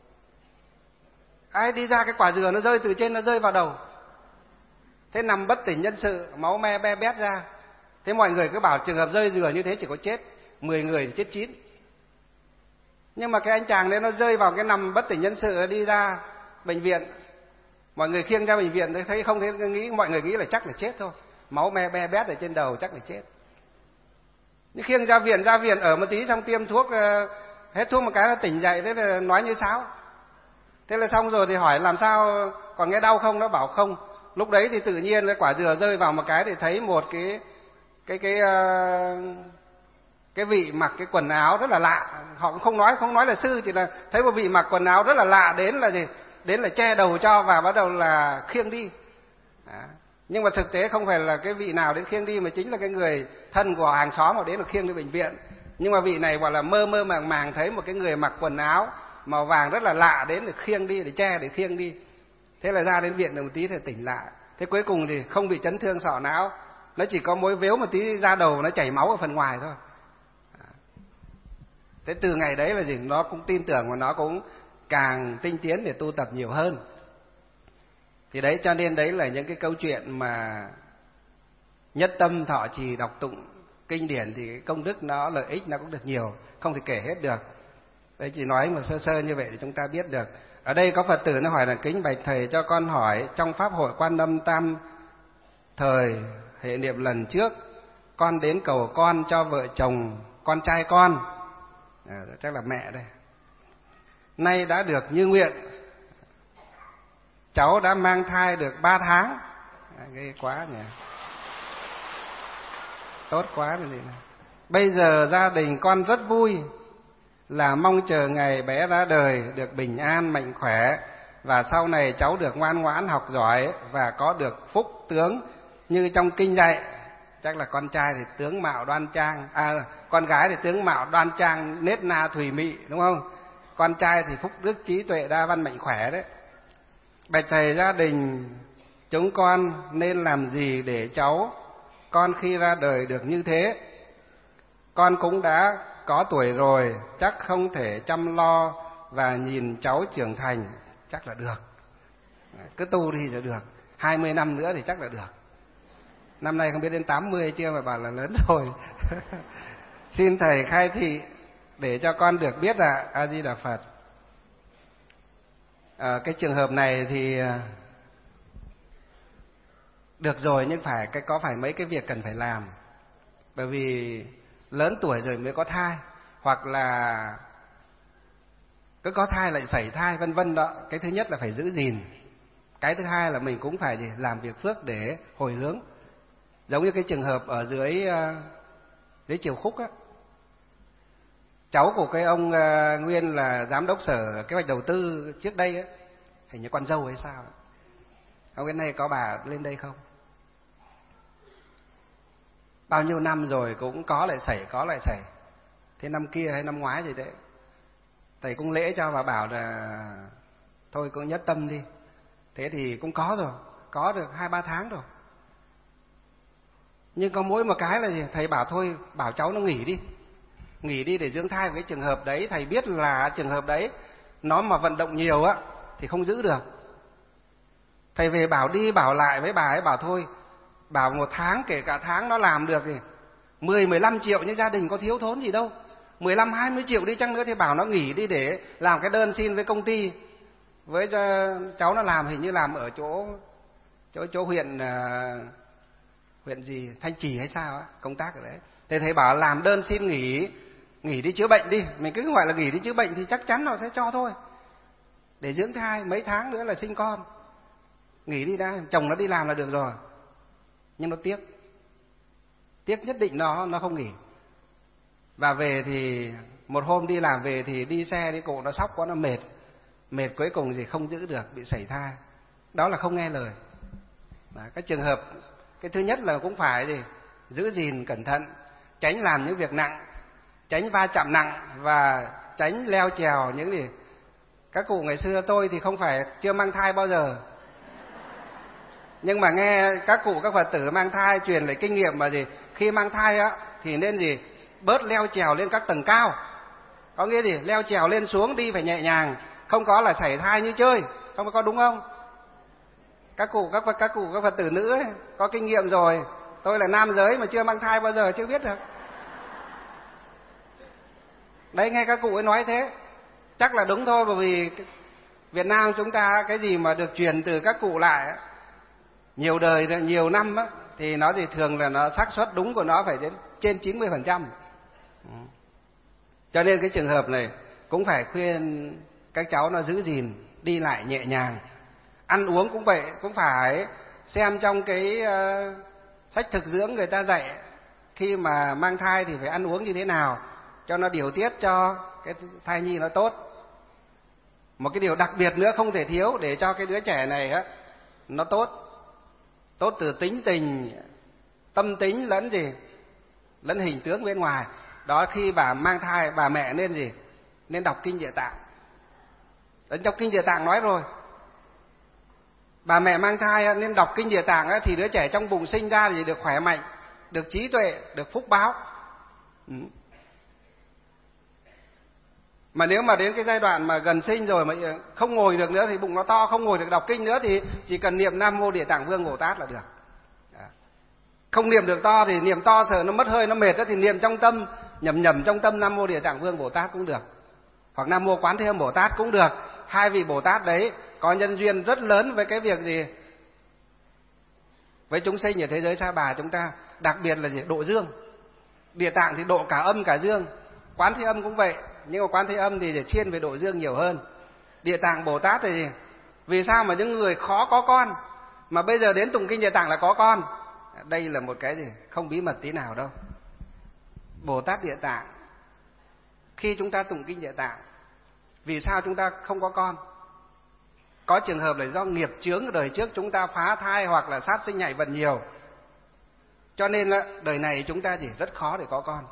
Ai đi ra cái quả dừa nó rơi từ trên nó rơi vào đầu. Thế nằm bất tỉnh nhân sự, máu me be bét ra. Thế mọi người cứ bảo trường hợp rơi dừa như thế chỉ có chết mười người thì chết chín. Nhưng mà cái anh chàng đấy nó rơi vào cái nằm bất tỉnh nhân sự, đi ra bệnh viện. Mọi người khiêng ra bệnh viện thấy không, thấy nghĩ mọi người nghĩ là chắc là chết thôi, máu me be bét ở trên đầu chắc là chết. Nhưng khiêng ra viện ra viện ở một tí xong tiêm thuốc, hết thuốc một cái là tỉnh dậy, thế là nói như sáo. Thế là xong rồi thì hỏi làm sao còn nghe đau không, nó bảo không. Lúc đấy thì tự nhiên cái quả dừa rơi vào một cái thì thấy một cái cái cái uh, cái vị mặc cái quần áo rất là lạ, họ cũng không nói không nói là sư, chỉ là thấy một vị mặc quần áo rất là lạ đến là gì, đến là che đầu cho và bắt đầu là khiêng đi. Đó. Nhưng mà thực tế không phải là cái vị nào đến khiêng đi, mà chính là cái người thân của hàng xóm họ đến là khiêng đi bệnh viện. Nhưng mà vị này gọi là mơ mơ màng màng thấy một cái người mặc quần áo màu vàng rất là lạ đến để khiêng đi, để che để khiêng đi. Thế là ra đến viện được một tí thì tỉnh lại. Thế cuối cùng thì không bị chấn thương sọ não, nó chỉ có mối vếu một tí ra đầu, nó chảy máu ở phần ngoài thôi. Thế từ ngày đấy là gì, nó cũng tin tưởng và nó cũng càng tinh tiến để tu tập nhiều hơn. Thì đấy, cho nên đấy là những cái câu chuyện mà nhất tâm thọ trì đọc tụng kinh điển thì cái công đức nó, lợi ích nó cũng được nhiều, không thể kể hết được. Đấy, chỉ nói một sơ sơ như vậy để chúng ta biết được. Ở đây có Phật tử nó hỏi là: kính bạch thầy cho con hỏi, trong pháp hội Quan Âm Tam thời hệ niệm lần trước, con đến cầu con cho vợ chồng con trai con, à, chắc là mẹ đây, nay đã được như nguyện, cháu đã mang thai được ba tháng. À, ghê quá nhỉ, tốt quá rồi. Bây giờ gia đình con rất vui, là mong chờ ngày bé ra đời được bình an mạnh khỏe, và sau này cháu được ngoan ngoãn học giỏi và có được phúc tướng như trong kinh dạy. Chắc là con trai thì tướng mạo đoan trang, à con gái thì tướng mạo đoan trang nết na thùy mị, đúng không? Con trai thì phúc đức trí tuệ đa văn mạnh khỏe đấy. Bạch thầy, gia đình chúng con nên làm gì để cháu con khi ra đời được như thế? Con cũng đã có tuổi rồi, chắc không thể chăm lo và nhìn cháu trưởng thành. Chắc là được, cứ tu đi là được, hai mươi năm nữa thì chắc là được. Năm nay không biết đến tám mươi chưa mà bảo là lớn rồi. Xin thầy khai thị để cho con được biết là A Di Đà Phật. À, cái trường hợp này thì được rồi, nhưng phải cái có phải mấy cái việc cần phải làm. Bởi vì lớn tuổi rồi mới có thai, hoặc là cứ có thai lại sảy thai vân vân đó. Cái thứ nhất là phải giữ gìn. Cái thứ hai là mình cũng phải gì, làm việc phước để hồi hướng. Giống như cái trường hợp ở dưới dưới Triều Khúc á, cháu của cái ông uh, nguyên là giám đốc sở kế hoạch đầu tư trước đây á, hình như con dâu hay sao. Ông cái này có bà lên đây không? Bao nhiêu năm rồi cũng có lại xảy, có lại xảy. Thế năm kia hay năm ngoái gì đấy, thầy cũng lễ cho và bảo là thôi cũng nhất tâm đi. Thế thì cũng có rồi, có được hai ba tháng rồi. Nhưng có mỗi một cái là gì? Thầy bảo thôi, bảo cháu nó nghỉ đi, nghỉ đi để dưỡng thai. Với cái trường hợp đấy thầy biết là trường hợp đấy nó mà vận động nhiều á thì không giữ được. Thầy về bảo đi bảo lại với bà ấy, bảo thôi, bảo một tháng, kể cả tháng nó làm được thì mười mười lăm triệu, như gia đình có thiếu thốn gì đâu, mười lăm hai mươi triệu đi chăng nữa thì bảo nó nghỉ đi để làm cái đơn xin với công ty, với cháu nó làm, hình như làm ở chỗ chỗ chỗ huyện huyện gì Thanh Trì hay sao á, công tác ở đấy. Thì thầy bảo làm đơn xin nghỉ, nghỉ đi chữa bệnh đi. Mình cứ gọi là nghỉ đi chữa bệnh thì chắc chắn nó sẽ cho thôi, để dưỡng thai mấy tháng nữa là sinh con. Nghỉ đi đã, chồng nó đi làm là được rồi. Nhưng nó tiếc, tiếc nhất định nó nó không nghỉ. Và về thì một hôm đi làm về thì đi xe đi cộ nó sóc quá, nó mệt, mệt cuối cùng gì không giữ được, bị sảy thai. Đó là không nghe lời. Đó, cái trường hợp cái thứ nhất là cũng phải gì, giữ gìn cẩn thận, tránh làm những việc nặng, tránh va chạm nặng và tránh leo trèo những gì. Các cụ ngày xưa, tôi thì không phải chưa mang thai bao giờ, nhưng mà nghe các cụ các Phật tử mang thai truyền lại kinh nghiệm mà gì, khi mang thai á thì nên gì, bớt leo trèo lên các tầng cao. Có nghĩa gì, leo trèo lên xuống đi phải nhẹ nhàng, không có là sảy thai như chơi, không có, đúng không? Các cụ các các cụ các Phật tử nữ ấy, có kinh nghiệm rồi. Tôi là nam giới mà chưa mang thai bao giờ, chưa biết được. Đấy, nghe các cụ ấy nói thế chắc là đúng thôi. Bởi vì Việt Nam chúng ta cái gì mà được truyền từ các cụ lại nhiều đời, nhiều năm á, thì nó thì thường là nó xác suất đúng của nó phải đến trên chín mươi phần trăm. Cho nên cái trường hợp này cũng phải khuyên các cháu nó giữ gìn, đi lại nhẹ nhàng. Ăn uống cũng vậy, cũng phải xem trong cái uh, sách thực dưỡng người ta dạy khi mà mang thai thì phải ăn uống như thế nào cho nó điều tiết cho cái thai nhi nó tốt. Một cái điều đặc biệt nữa không thể thiếu để cho cái đứa trẻ này á nó tốt, tốt từ tính tình, tâm tính lẫn gì, lẫn hình tướng bên ngoài. Đó, khi bà mang thai, bà mẹ nên gì, nên đọc kinh Địa Tạng. Ở trong kinh Địa Tạng nói rồi, bà mẹ mang thai nên đọc kinh Địa Tạng ấy, thì đứa trẻ trong bụng sinh ra thì được khỏe mạnh, được trí tuệ, được phúc báo. Ừ. Mà nếu mà đến cái giai đoạn mà gần sinh rồi mà không ngồi được nữa, thì bụng nó to không ngồi được đọc kinh nữa, thì chỉ cần niệm Nam Mô Địa Tạng Vương Bồ Tát là được. Không niệm được to thì niệm to sợ nó mất hơi, nó mệt đó, thì niệm trong tâm, nhầm nhầm trong tâm Nam Mô Địa Tạng Vương Bồ Tát cũng được, hoặc Nam Mô Quán Thế Âm Bồ Tát cũng được. Hai vị Bồ Tát đấy có nhân duyên rất lớn với cái việc gì, với chúng sinh ở thế giới Sa Bà chúng ta, đặc biệt là gì, độ dương. Địa Tạng thì độ cả âm cả dương, Quán Thế Âm cũng vậy, nhưng mà Quán Thế Âm thì để chuyên về độ dương nhiều hơn. Địa Tạng Bồ Tát thì vì sao mà những người khó có con mà bây giờ đến tụng kinh Địa Tạng là có con? Đây là một cái gì không bí mật tí nào đâu. Bồ Tát Địa Tạng, khi chúng ta tụng kinh Địa Tạng, vì sao chúng ta không có con? Có trường hợp là do nghiệp chướng đời trước chúng ta phá thai hoặc là sát sinh nhảy vật nhiều, cho nên là đời này chúng ta chỉ rất khó để có con.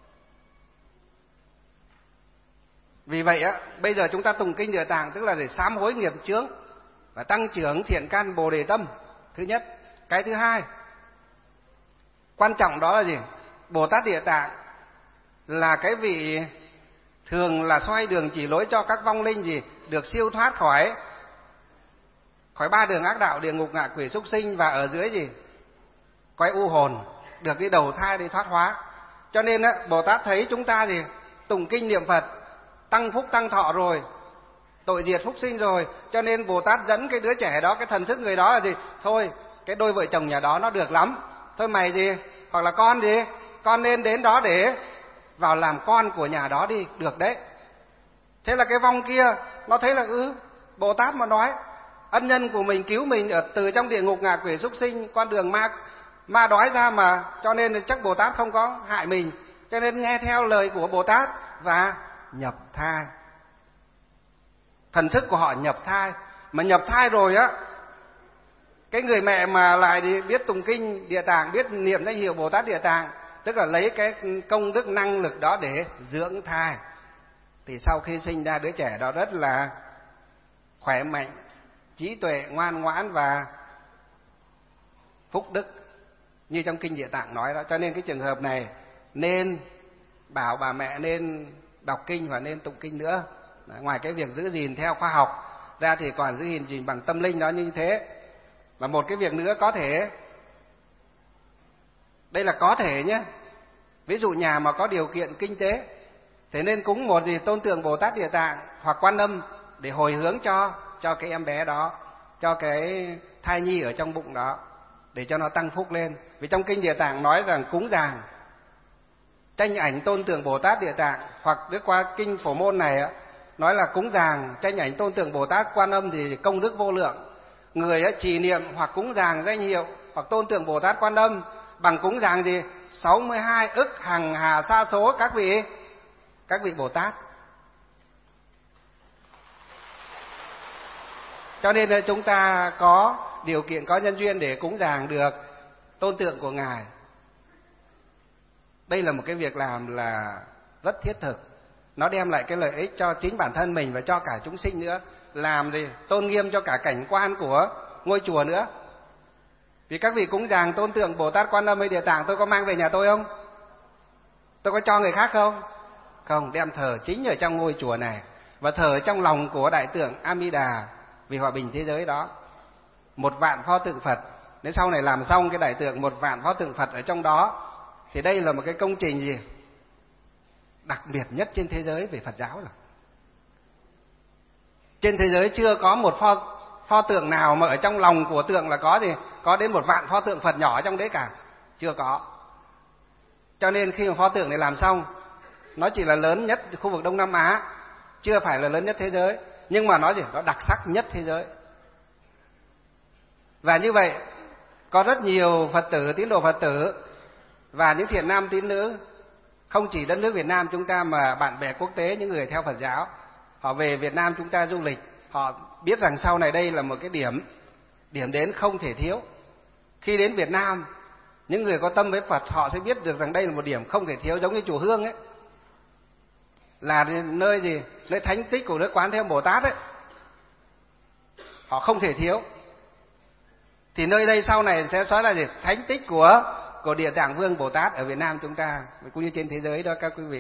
Vì vậy á, bây giờ chúng ta tụng kinh Địa Tạng tức là để sám hối nghiệp chướng và tăng trưởng thiện căn Bồ Đề tâm. Thứ nhất. Cái thứ hai, quan trọng đó là gì? Bồ Tát Địa Tạng là cái vị thường là xoay đường chỉ lối cho các vong linh gì được siêu thoát khỏi khỏi ba đường ác đạo, địa ngục, ngạ quỷ, súc sinh, và ở dưới gì, cõi u hồn, được đi đầu thai đi thoát hóa. Cho nên á, Bồ Tát thấy chúng ta gì tụng kinh niệm Phật tăng phúc tăng thọ rồi, tội diệt phúc sinh rồi, cho nên Bồ Tát dẫn cái đứa trẻ đó, cái thần thức người đó là gì, thôi cái đôi vợ chồng nhà đó nó được lắm, thôi mày gì, hoặc là con gì, con nên đến đó để vào làm con của nhà đó đi, được đấy. Thế là cái vong kia nó thấy là ừ, Bồ Tát mà nói ân nhân của mình cứu mình ở từ trong địa ngục, ngạ quỷ, súc sinh, con đường ma ma đói ra mà, cho nên chắc Bồ Tát không có hại mình, cho nên nghe theo lời của Bồ Tát và nhập thai. Thần thức của họ nhập thai, mà nhập thai rồi á, cái người mẹ mà lại đi biết tụng kinh Địa Tạng, biết niệm danh hiệu Bồ Tát Địa Tạng, tức là lấy cái công đức năng lực đó để dưỡng thai, thì sau khi sinh ra đứa trẻ đó rất là khỏe mạnh, trí tuệ, ngoan ngoãn và phúc đức, như trong kinh Địa Tạng nói đó. Cho nên cái trường hợp này nên bảo bà mẹ nên đọc kinh và nên tụng kinh nữa. Ngoài cái việc giữ gìn theo khoa học ra thì còn giữ gìn bằng tâm linh đó như thế. Và một cái việc nữa có thể, đây là có thể nhé, ví dụ nhà mà có điều kiện kinh tế thế nên cúng một gì tôn tượng Bồ Tát Địa Tạng hoặc Quan Âm để hồi hướng cho cho cái em bé đó, cho cái thai nhi ở trong bụng đó, để cho nó tăng phúc lên. Vì trong kinh Địa Tạng nói rằng cúng dường tranh ảnh tôn tượng Bồ Tát Địa Tạng, hoặc đức qua kinh Phổ Môn này nói là cúng dường tranh ảnh tôn tượng Bồ Tát Quan Âm thì công đức vô lượng. Người trì niệm hoặc cúng dường danh hiệu hoặc tôn tượng Bồ Tát Quan Âm bằng cúng dường gì sáu mươi hai ức hằng hà sa số các vị các vị Bồ Tát. Cho nên là chúng ta có điều kiện, có nhân duyên để cúng dường được tôn tượng của Ngài. Đây là một cái việc làm là rất thiết thực, nó đem lại cái lợi ích cho chính bản thân mình và cho cả chúng sinh nữa. Làm gì tôn nghiêm cho cả cảnh quan của ngôi chùa nữa. Vì các vị cúng dường tôn tượng Bồ Tát Quan Âm hay Địa Tạng, tôi có mang về nhà tôi không? Tôi có cho người khác không? Không, đem thờ chính ở trong ngôi chùa này và thờ ở trong lòng của đại tượng Amida vì hòa bình thế giới đó. Một vạn pho tượng Phật, đến sau này làm xong cái đại tượng một vạn pho tượng Phật ở trong đó, thì đây là một cái công trình gì đặc biệt nhất trên thế giới về Phật giáo rồi. Trên thế giới chưa có một pho pho tượng nào mà ở trong lòng của tượng là có gì có đến một vạn pho tượng Phật nhỏ trong đấy cả, chưa có. Cho nên khi mà pho tượng này làm xong, nó chỉ là lớn nhất khu vực Đông Nam Á, chưa phải là lớn nhất thế giới, nhưng mà nó gì nó đặc sắc nhất thế giới. Và như vậy có rất nhiều Phật tử, tín đồ Phật tử Và những thiện nam tín nữ không chỉ đất nước Việt Nam chúng ta mà bạn bè quốc tế, những người theo Phật giáo, họ về Việt Nam chúng ta du lịch, họ biết rằng sau này đây là một cái điểm điểm đến không thể thiếu. Khi đến Việt Nam, những người có tâm với Phật họ sẽ biết được rằng đây là một điểm không thể thiếu, giống như chùa Hương ấy, là nơi gì? Nơi thánh tích của Đức Quán Thế Âm Bồ Tát ấy. Họ không thể thiếu. Thì nơi đây sau này sẽ nói là gì? Thánh tích của của Địa Tạng Vương Bồ Tát ở Việt Nam chúng ta cũng như trên thế giới đó các quý vị.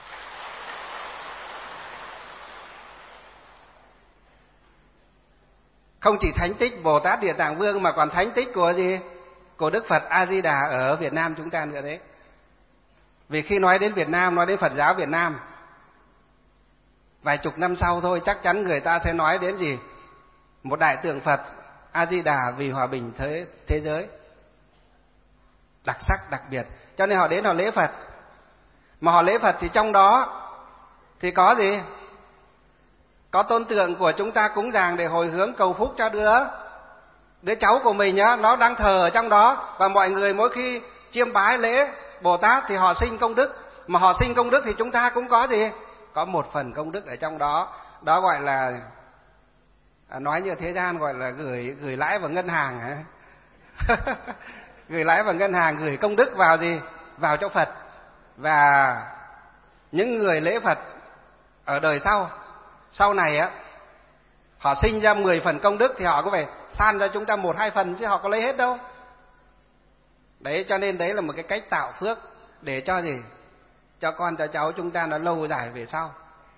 Không chỉ thánh tích Bồ Tát Địa Tạng Vương mà còn thánh tích của gì? Của Đức Phật A Di Đà ở Việt Nam chúng ta nữa đấy. Vì khi nói đến Việt Nam, nói đến Phật giáo Việt Nam, vài chục năm sau thôi chắc chắn người ta sẽ nói đến gì? Một đại tượng Phật A Di Đà vì hòa bình thế thế giới. Đặc sắc đặc biệt. Cho nên họ đến họ lễ Phật. Mà họ lễ Phật thì trong đó thì có gì? Có tôn tượng của chúng ta cúng dường để hồi hướng cầu phúc cho đứa đứa cháu của mình nhá, nó đang thờ ở trong đó, và mọi người mỗi khi chiêm bái lễ Bồ Tát thì họ sinh công đức, mà họ sinh công đức thì chúng ta cũng có gì? Có một phần công đức ở trong đó. Đó gọi là, nói như thế gian gọi là gửi gửi lãi vào ngân hàng hả? Gửi lãi vào ngân hàng, gửi công đức vào gì? Vào cho Phật. Và những người lễ Phật ở đời sau, sau này á, họ sinh ra mười phần công đức thì họ có phải san ra chúng ta một hai phần chứ họ có lấy hết đâu. Đấy, cho nên đấy là một cái cách tạo phước để cho gì? Cho con cho cháu chúng ta nó lâu dài về sau.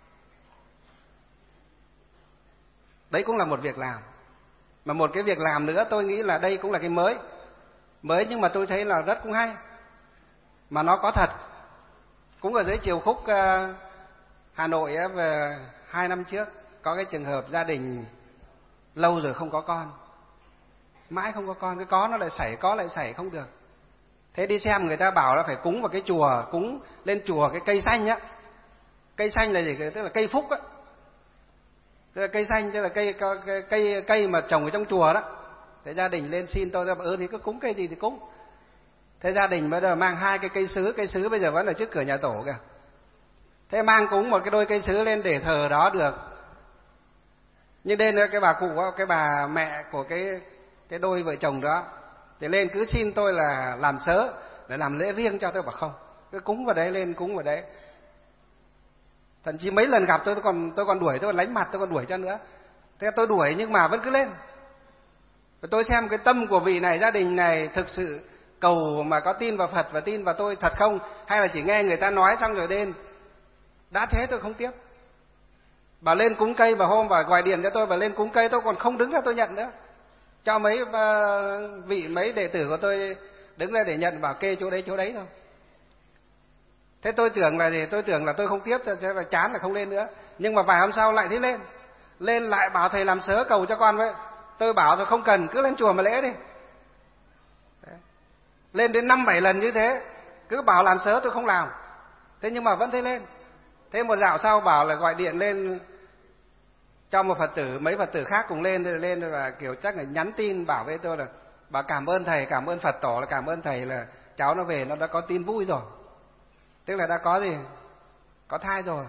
Đấy cũng là một việc làm. Mà một cái việc làm nữa tôi nghĩ là đây cũng là cái mới. Mới nhưng mà tôi thấy là rất cũng hay. Mà nó có thật. Cũng ở dưới Chiều Khúc uh, Hà Nội uh, về hai năm trước có cái trường hợp gia đình lâu rồi không có con, mãi không có con, cái có nó lại xảy, có lại xảy không được. Thế đi xem người ta bảo là phải cúng vào cái chùa, cúng lên chùa cái cây xanh á. Cây xanh là gì? Tức là cây phúc á. Tức là cây xanh, tức là cây cây cây, cây mà trồng ở trong chùa đó. Thế gia đình lên xin tôi ra, ừ thì cứ cúng cây gì thì cúng. Thế gia đình bây giờ mang hai cái cây sứ, cây sứ bây giờ vẫn ở trước cửa nhà tổ kìa. Thế mang cúng một cái đôi cây sứ lên để thờ đó được. Nhưng đây là cái bà cụ, cái bà mẹ của cái cái đôi vợ chồng đó, thì lên cứ xin tôi là làm sớ để làm lễ riêng cho. Tôi bảo không, cứ cúng vào đấy, lên cúng vào đấy. Thậm chí mấy lần gặp tôi tôi còn tôi còn đuổi, tôi còn lánh mặt, tôi còn đuổi cho nữa. Thế tôi đuổi nhưng mà vẫn cứ lên. Và tôi xem cái tâm của vị này, gia đình này thực sự cầu mà có tin vào Phật và tin vào tôi thật không, hay là chỉ nghe người ta nói xong rồi lên. Đã thế tôi không tiếp. Bà lên cúng cây, bà hôm bà gọi điện cho tôi, bà lên cúng cây, tôi còn không đứng ra tôi nhận nữa. Cho mấy vị mấy đệ tử của tôi đứng ra để nhận, bảo kê chỗ đấy chỗ đấy thôi. Thế tôi tưởng là gì? Tôi tưởng là tôi không tiếp, sẽ là chán là không lên nữa. Nhưng mà vài hôm sau lại thấy lên. Lên lại bảo thầy làm sớ cầu cho con với. Tôi bảo tôi không cần, cứ lên chùa mà lễ đi. Đấy. Lên đến năm bảy lần như thế, cứ bảo làm sớ tôi không làm. Thế nhưng mà vẫn thấy lên. Thế một dạo sau bảo là gọi điện lên cho một Phật tử, mấy Phật tử khác cùng lên, rồi lên và kiểu chắc là nhắn tin bảo với tôi là bảo cảm ơn thầy, cảm ơn Phật tổ, là cảm ơn thầy là cháu nó về nó đã có tin vui rồi. Tức là đã có gì? Có thai rồi.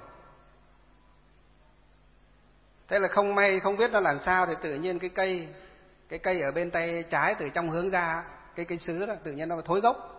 Thế là không may, không biết nó làm sao thì tự nhiên cái cây cái cây ở bên tay trái từ trong hướng ra, cái cây sứ đó tự nhiên nó thối gốc.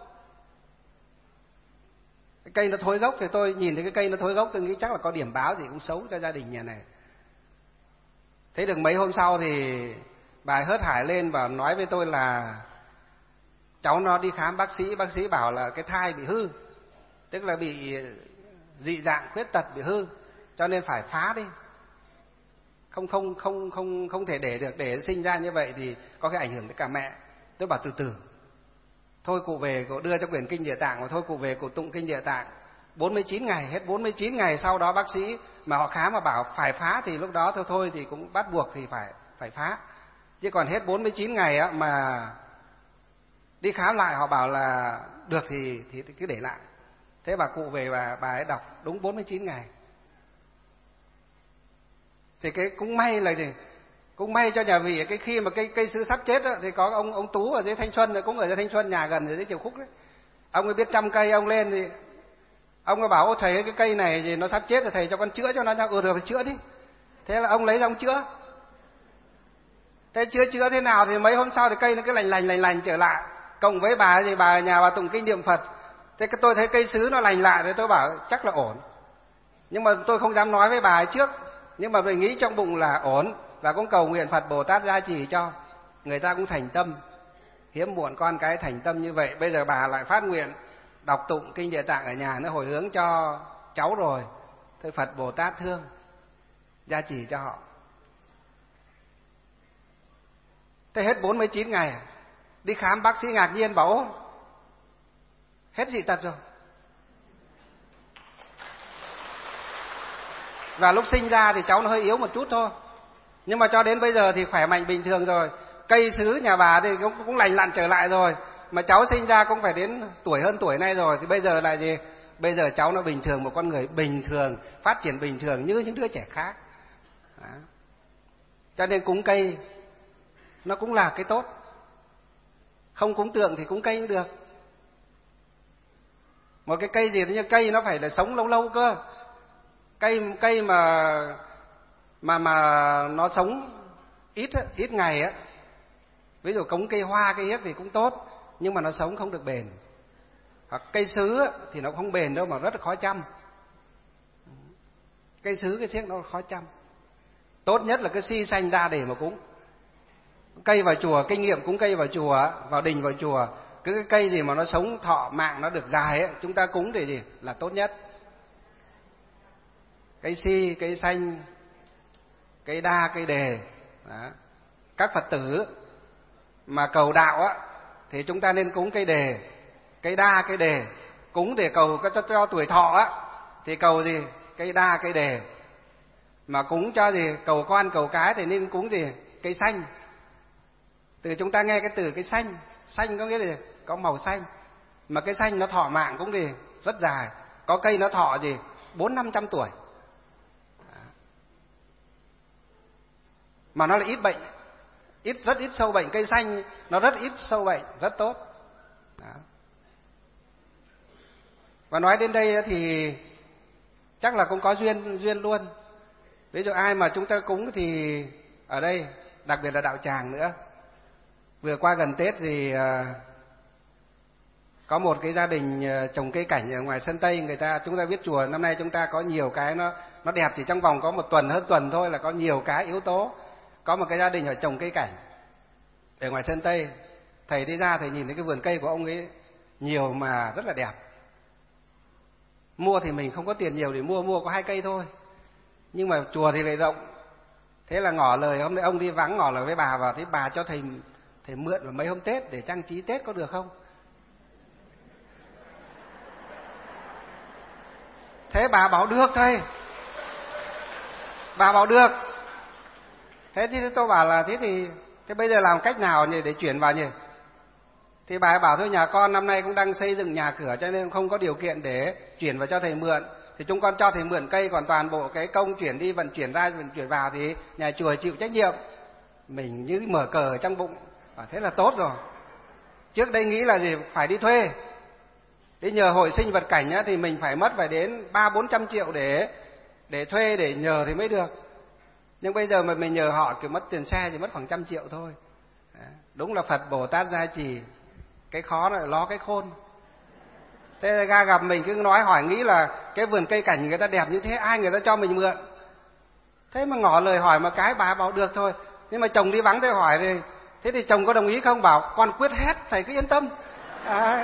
Cái cây nó thối gốc thì tôi nhìn thấy cái cây nó thối gốc, tôi nghĩ chắc là có điểm báo gì cũng xấu cho gia đình nhà này. Thế được mấy hôm sau thì bà hớt hải lên và nói với tôi là cháu nó đi khám bác sĩ, bác sĩ bảo là cái thai bị hư, tức là bị dị dạng khuyết tật, bị hư, cho nên phải phá đi. Không không không không không thể để được, để sinh ra như vậy thì có cái ảnh hưởng tới cả mẹ. Tôi bảo từ từ. Thôi cụ về, cụ đưa cho quyển kinh Địa Tạng, và thôi cụ về cụ tụng kinh Địa Tạng bốn mươi chín ngày, hết bốn mươi chín ngày sau đó bác sĩ mà họ khám mà bảo phải phá thì lúc đó thôi thôi thì cũng bắt buộc thì phải phải phá. Chứ còn hết bốn mươi chín ngày á mà đi khám lại họ bảo là được thì thì cứ để lại. Thế bà cụ về và bà ấy đọc đúng bốn mươi chín ngày. Thì cái cũng may là gì? Cũng may cho nhà vị cái khi mà cây cây sứ sắp chết đó, thì có ông ông Tú ở dưới Thanh Xuân, cũng ở dưới Thanh Xuân, nhà gần ở dưới Chiều Khúc đấy. Ông ấy biết chăm cây, ông lên thì ông ấy bảo: "Ô thầy, cái cây này thì nó sắp chết rồi, thầy cho con chữa cho nó." "Ừ được, phải chữa đi." Thế là ông lấy ra ông chữa. Thế chữa chữa thế nào thì mấy hôm sau thì cây nó cứ lành lành lành lành trở lại. Cộng với bà thì bà nhà bà tụng kinh niệm Phật. Thế tôi thấy cây sứ nó lành lại thì tôi bảo chắc là ổn. Nhưng mà tôi không dám nói với bà ấy trước. Nhưng mà mình nghĩ trong bụng là ổn. Và cũng cầu nguyện Phật Bồ Tát gia trì cho. Người ta cũng thành tâm. Hiếm muộn con cái thành tâm như vậy. Bây giờ bà lại phát nguyện đọc tụng kinh Địa Tạng ở nhà, nó hồi hướng cho cháu rồi. Thôi Phật Bồ Tát thương, gia trì cho họ. Thế hết bốn mươi chín ngày, đi khám bác sĩ ngạc nhiên bảo: hết dị tật rồi. Và lúc sinh ra thì cháu nó hơi yếu một chút thôi, nhưng mà cho đến bây giờ thì khỏe mạnh bình thường rồi. Cây sứ nhà bà thì cũng, cũng lành lặn trở lại rồi. Mà cháu sinh ra cũng phải đến tuổi hơn tuổi nay rồi. Thì bây giờ là gì? Bây giờ cháu nó bình thường, một con người bình thường, phát triển bình thường như những đứa trẻ khác. Đó. Cho nên cúng cây nó cũng là cái tốt. Không cúng tượng thì cúng cây cũng được. Một cái cây gì như cây nó phải là sống lâu lâu cơ. Cây cây mà mà mà nó sống ít ít ngày á. Ví dụ cúng cây hoa, cây yếc thì cũng tốt, nhưng mà nó sống không được bền. Hoặc cây sứ á, thì nó không bền đâu mà rất là khó chăm. Cây sứ cái chiếc nó khó chăm. Tốt nhất là cái si xanh ra để mà cúng. Cây vào chùa, kinh nghiệm cúng cây vào chùa, vào đình vào chùa, cứ cái cây gì mà nó sống thọ mạng nó được dài ấy, chúng ta cúng để gì là tốt nhất. Cây si, cây xanh, cây đa, cây đề. Đó. Các Phật tử mà cầu đạo á thì chúng ta nên cúng cây đề, cây đa, cây đề. Cúng để cầu cho, cho tuổi thọ á thì cầu gì? Cây đa, cây đề. Mà cúng cho gì? Cầu con, cầu cái thì nên cúng gì? Cây xanh. Từ chúng ta nghe cái từ cây xanh, xanh có nghĩa là có màu xanh. Mà cây xanh nó thọ mạng cũng gì rất dài. Có cây nó thọ gì bốn năm trăm tuổi. Mà nó là ít bệnh, ít rất ít sâu bệnh. Cây xanh nó rất ít sâu bệnh, rất tốt. Đó. Và nói đến đây thì chắc là cũng có duyên duyên luôn. Ví dụ ai mà chúng ta cúng thì ở đây, đặc biệt là đạo tràng nữa. Vừa qua gần Tết thì có một cái gia đình trồng cây cảnh ở ngoài sân Tây. Người ta, chúng ta biết chùa năm nay chúng ta có nhiều cái nó nó đẹp, chỉ trong vòng có một tuần hơn tuần thôi là có nhiều cái yếu tố. Có một cái gia đình họ trồng cây cảnh ở ngoài sân Tây. Thầy đi ra thầy nhìn thấy cái vườn cây của ông ấy nhiều mà rất là đẹp. Mua thì mình không có tiền nhiều để mua, mua có hai cây thôi. Nhưng mà chùa thì lại rộng. Thế là ngỏ lời, hôm nay ông đi vắng ngỏ lời với bà vào, thế bà cho thầy thầy mượn vào mấy hôm Tết để trang trí Tết có được không? Thế bà bảo được thầy. Bà bảo được. Thế thì tôi bảo là thế thì thế bây giờ làm cách nào nhỉ để chuyển vào nhỉ? Thì bà ấy bảo thôi nhà con năm nay cũng đang xây dựng nhà cửa cho nên không có điều kiện để chuyển vào cho thầy mượn. Thì chúng con cho thầy mượn cây, còn toàn bộ cái công chuyển đi vận chuyển ra vận chuyển vào thì nhà chùa chịu trách nhiệm. Mình như mở cờ ở trong bụng. À, thế là tốt rồi. Trước đây nghĩ là gì phải đi thuê. Đi nhờ hội sinh vật cảnh á, thì mình phải mất phải đến ba bốn trăm triệu để để thuê để nhờ thì mới được. Nhưng bây giờ mà mình nhờ họ kiểu mất tiền xe chỉ mất khoảng trăm triệu thôi. Đúng là Phật Bồ Tát gia trì. Cái khó là lo cái khôn. Thế ra gặp mình cứ nói hỏi nghĩ là cái vườn cây cảnh người ta đẹp như thế, ai người ta cho mình mượn. Thế mà ngỏ lời hỏi mà cái bà bảo được thôi. Nhưng mà chồng đi vắng tôi hỏi thì thế thì chồng có đồng ý không? Bảo con quyết hết, thầy cứ yên tâm. À,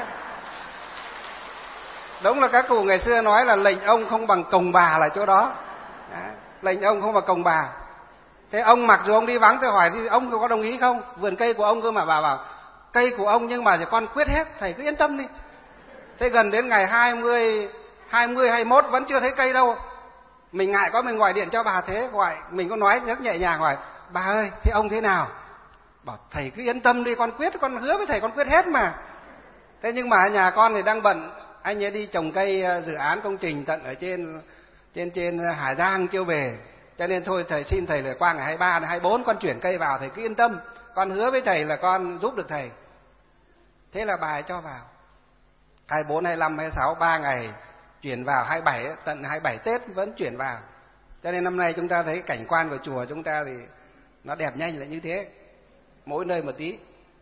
đúng là các cụ ngày xưa nói là lệnh ông không bằng cồng bà là chỗ đó. À, lệnh ông không bằng cồng bà. Thế ông mặc dù ông đi vắng tôi hỏi thì ông có đồng ý không? Vườn cây của ông cơ mà. Bà bảo cây của ông nhưng mà con quyết hết, thầy cứ yên tâm đi. Thế gần đến ngày hai mươi, hai mươi, hai mươi mốt vẫn chưa thấy cây đâu. Mình ngại có mình gọi điện cho bà, thế gọi mình có nói rất nhẹ nhàng hỏi bà ơi thế ông thế nào? Bảo thầy cứ yên tâm đi, con quyết, con hứa với thầy con quyết hết mà. Thế nhưng mà nhà con thì đang bận, anh ấy đi trồng cây dự án công trình tận ở trên trên trên Hà Giang chưa về. Cho nên thôi thầy xin thầy là qua ngày hai mươi ba, hai mươi bốn con chuyển cây vào, thầy cứ yên tâm. Con hứa với thầy là con giúp được thầy. Thế là bà ấy cho vào. hai mươi bốn, hai mươi lăm, hai mươi sáu, ba ngày chuyển vào, hai mươi bảy, tận hai mươi bảy Tết vẫn chuyển vào. Cho nên năm nay chúng ta thấy cảnh quan của chùa chúng ta thì nó đẹp nhanh là như thế, mỗi nơi một tí.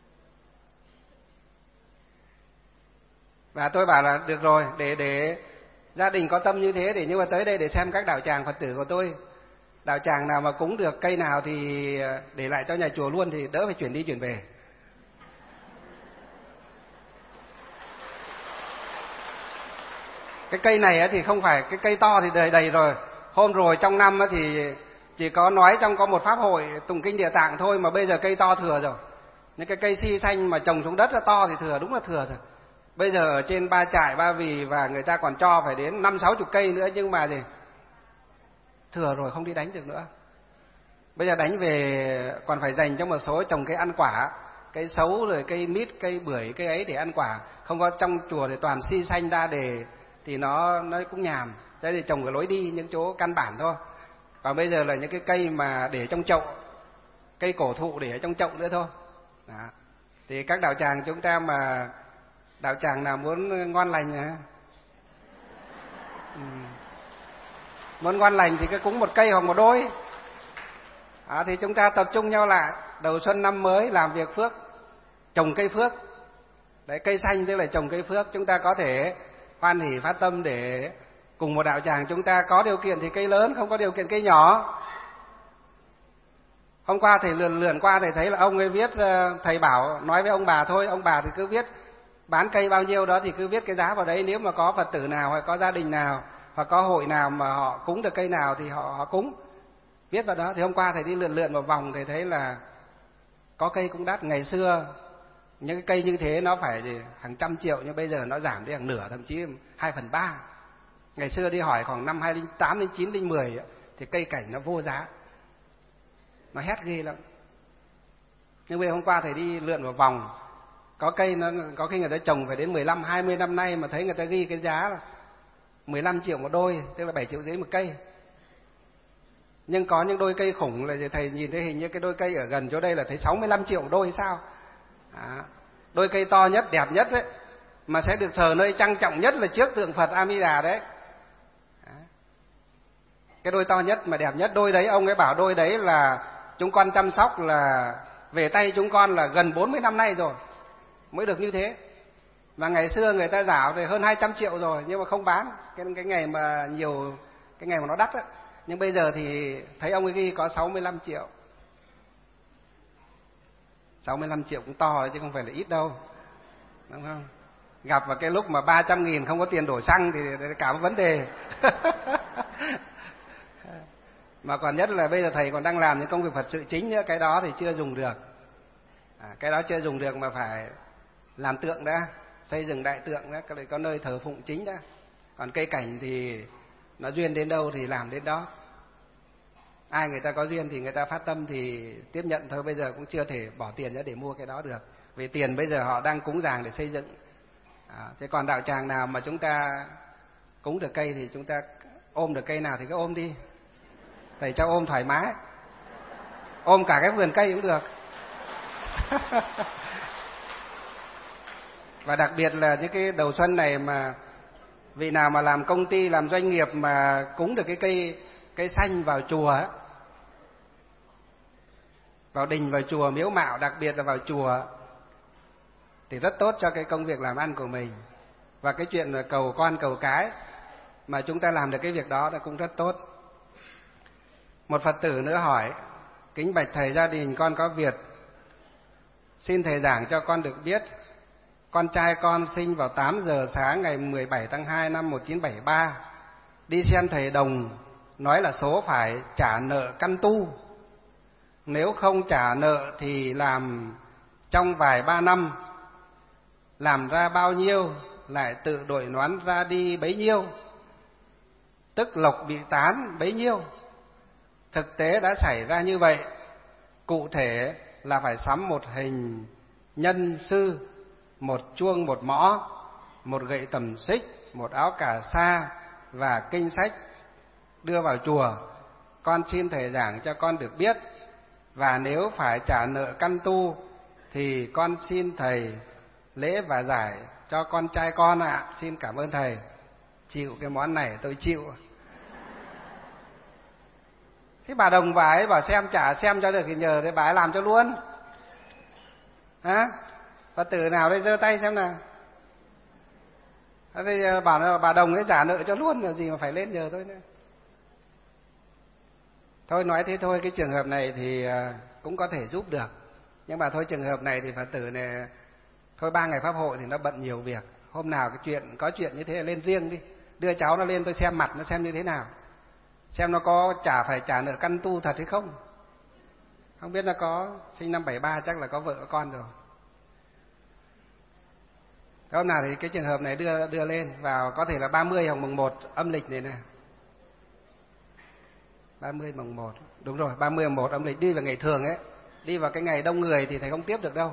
Và tôi bảo là được rồi, để để gia đình có tâm như thế, để nhưng mà tới đây để xem các đạo tràng Phật tử của tôi, đạo tràng nào mà cúng được cây nào thì để lại cho nhà chùa luôn, thì đỡ phải chuyển đi chuyển về. Cái cây này thì không phải cái cây to thì đầy đầy rồi. Hôm rồi trong năm thì chỉ có nói trong có một pháp hội tụng kinh Địa Tạng thôi, mà bây giờ cây to thừa rồi. Những cái cây si xanh mà trồng xuống đất là to thì thừa, đúng là thừa rồi. Bây giờ ở trên Ba Trại, Ba Vì và người ta còn cho phải đến năm sáu chục cây nữa, nhưng mà gì thừa rồi, không đi đánh được nữa. Bây giờ đánh về còn phải dành cho một số trồng cây ăn quả, cây sấu rồi cây mít, cây bưởi, cây ấy để ăn quả. Không có trong chùa thì toàn si xanh ra để thì nó nó cũng nhàm. Thế thì trồng cái lối đi những chỗ căn bản thôi. Còn bây giờ là những cái cây mà để trong chậu, cây cổ thụ để ở trong chậu nữa thôi. Đó. Thì các đạo tràng chúng ta mà đạo tràng nào muốn ngon lành hả? Ừ. Muốn ngon lành thì cứ cúng một cây hoặc một đôi. À, thì chúng ta tập trung nhau lại, đầu xuân năm mới làm việc phước, trồng cây phước. Đấy, cây xanh tức là trồng cây phước. Chúng ta có thể hoan hỷ phát tâm để cùng một đạo tràng chúng ta có điều kiện thì cây lớn, không có điều kiện cây nhỏ. Hôm qua thầy lượn lượn qua thầy thấy là ông ấy viết, thầy bảo nói với ông bà thôi, ông bà thì cứ viết bán cây bao nhiêu đó thì cứ viết cái giá vào đấy. Nếu mà có Phật tử nào hoặc có gia đình nào hoặc có hội nào mà họ cúng được cây nào thì họ, họ cúng, viết vào đó. Thì hôm qua thầy đi lượn lượn một vòng thầy thấy là có cây cũng đắt. Ngày xưa những cái cây như thế nó phải hàng trăm triệu, nhưng bây giờ nó giảm đến hàng nửa, thậm chí hai phần ba. Ngày xưa đi hỏi khoảng năm hai không không tám, không chín, không mười thì cây cảnh nó vô giá, nó hét ghê lắm. Nhưng bây giờ hôm qua thầy đi lượn một vòng, có cây nó có khi người ta trồng phải đến mười lăm, hai mươi năm nay mà thấy người ta ghi cái giá là mười lăm triệu một đôi, tức là bảy triệu rưỡi một cây. Nhưng có những đôi cây khủng là thầy nhìn thấy hình như cái đôi cây ở gần chỗ đây là thấy sáu mươi lăm triệu một đôi sao. À, đôi cây to nhất, đẹp nhất đấy, mà sẽ được thờ nơi trang trọng nhất là trước tượng Phật A Di Đà đấy. À, cái đôi to nhất mà đẹp nhất, đôi đấy ông ấy bảo đôi đấy là chúng con chăm sóc là về tay chúng con là gần bốn mươi năm nay rồi mới được như thế. Và ngày xưa người ta rảo thì hơn hai trăm triệu rồi nhưng mà không bán, cái cái ngày mà nhiều, cái ngày mà nó đắt á. Nhưng bây giờ thì thấy ông ấy ghi có sáu mươi lăm triệu. sáu mươi lăm triệu cũng to đấy chứ không phải là ít đâu, đúng không? Gặp vào cái lúc mà ba trăm nghìn không có tiền đổ xăng thì cả một vấn đề. Mà còn nhất là bây giờ thầy còn đang làm những công việc Phật sự chính nữa, cái đó thì chưa dùng được. À, cái đó chưa dùng được mà phải làm tượng đã, xây dựng đại tượng đó, có nơi thờ phụng chính đã. Còn cây cảnh thì nó duyên đến đâu thì làm đến đó. Ai người ta có duyên thì người ta phát tâm thì tiếp nhận thôi, bây giờ cũng chưa thể bỏ tiền ra để mua cái đó được. Vì tiền bây giờ họ đang cúng dường để xây dựng. À, thế còn đạo tràng nào mà chúng ta cúng được cây thì chúng ta ôm được cây nào thì cứ ôm đi. Thầy cho ôm thoải mái. Ôm cả cái vườn cây cũng được. Và đặc biệt là những cái đầu xuân này mà vị nào mà làm công ty, làm doanh nghiệp mà cúng được cái cây cây xanh vào chùa ấy, vào đình, vào chùa, miếu mạo, đặc biệt là vào chùa thì rất tốt cho cái công việc làm ăn của mình. Và cái chuyện là cầu con cầu cái mà chúng ta làm được cái việc đó là cũng rất tốt. Một Phật tử nữa hỏi: kính bạch thầy, gia đình con có việc, xin thầy giảng cho con được biết. Con trai con sinh vào tám giờ sáng ngày mười bảy tháng hai năm một nghìn chín trăm bảy mươi ba. Đi xem thầy Đồng, nói là số phải trả nợ căn tu. Nếu không trả nợ thì làm trong vài ba năm, làm ra bao nhiêu lại tự đổi nón ra đi bấy nhiêu, tức lộc bị tán bấy nhiêu. Thực tế đã xảy ra như vậy. Cụ thể là phải sắm một hình nhân sư, một chuông một mõ, một gậy tầm xích, một áo cà sa và kinh sách đưa vào chùa. Con xin thầy giảng cho con được biết. Và nếu phải trả nợ căn tu thì con xin thầy lễ và giải cho con trai con ạ. À. Xin cảm ơn thầy. Chịu cái món này tôi chịu. Thế bà Đồng bà ấy bảo xem chả xem cho được thì nhờ để bà ấy làm cho luôn. Hả? Phật tử nào đây giơ tay xem nào. Thế bảo bà Đồng ấy trả nợ cho luôn, là gì mà phải lên nhờ tôi nữa. Thôi nói thế thôi, cái trường hợp này thì cũng có thể giúp được. Nhưng mà thôi trường hợp này thì Phật tử này thôi ba ngày pháp hội thì nó bận nhiều việc. Hôm nào cái chuyện có chuyện như thế lên riêng đi. Đưa cháu nó lên tôi xem mặt nó xem như thế nào. Xem nó có trả phải trả nợ căn tu thật hay không. Không biết nó có sinh năm bảy ba chắc là có vợ có con rồi. Hôm nào thì cái trường hợp này đưa đưa lên vào có thể là ba mươi hoặc mùng một âm lịch này nè. ba mươi mùng một. Đúng rồi, ba mươi mùng một âm lịch đi vào ngày thường ấy. Đi vào cái ngày đông người thì thầy không tiếp được đâu.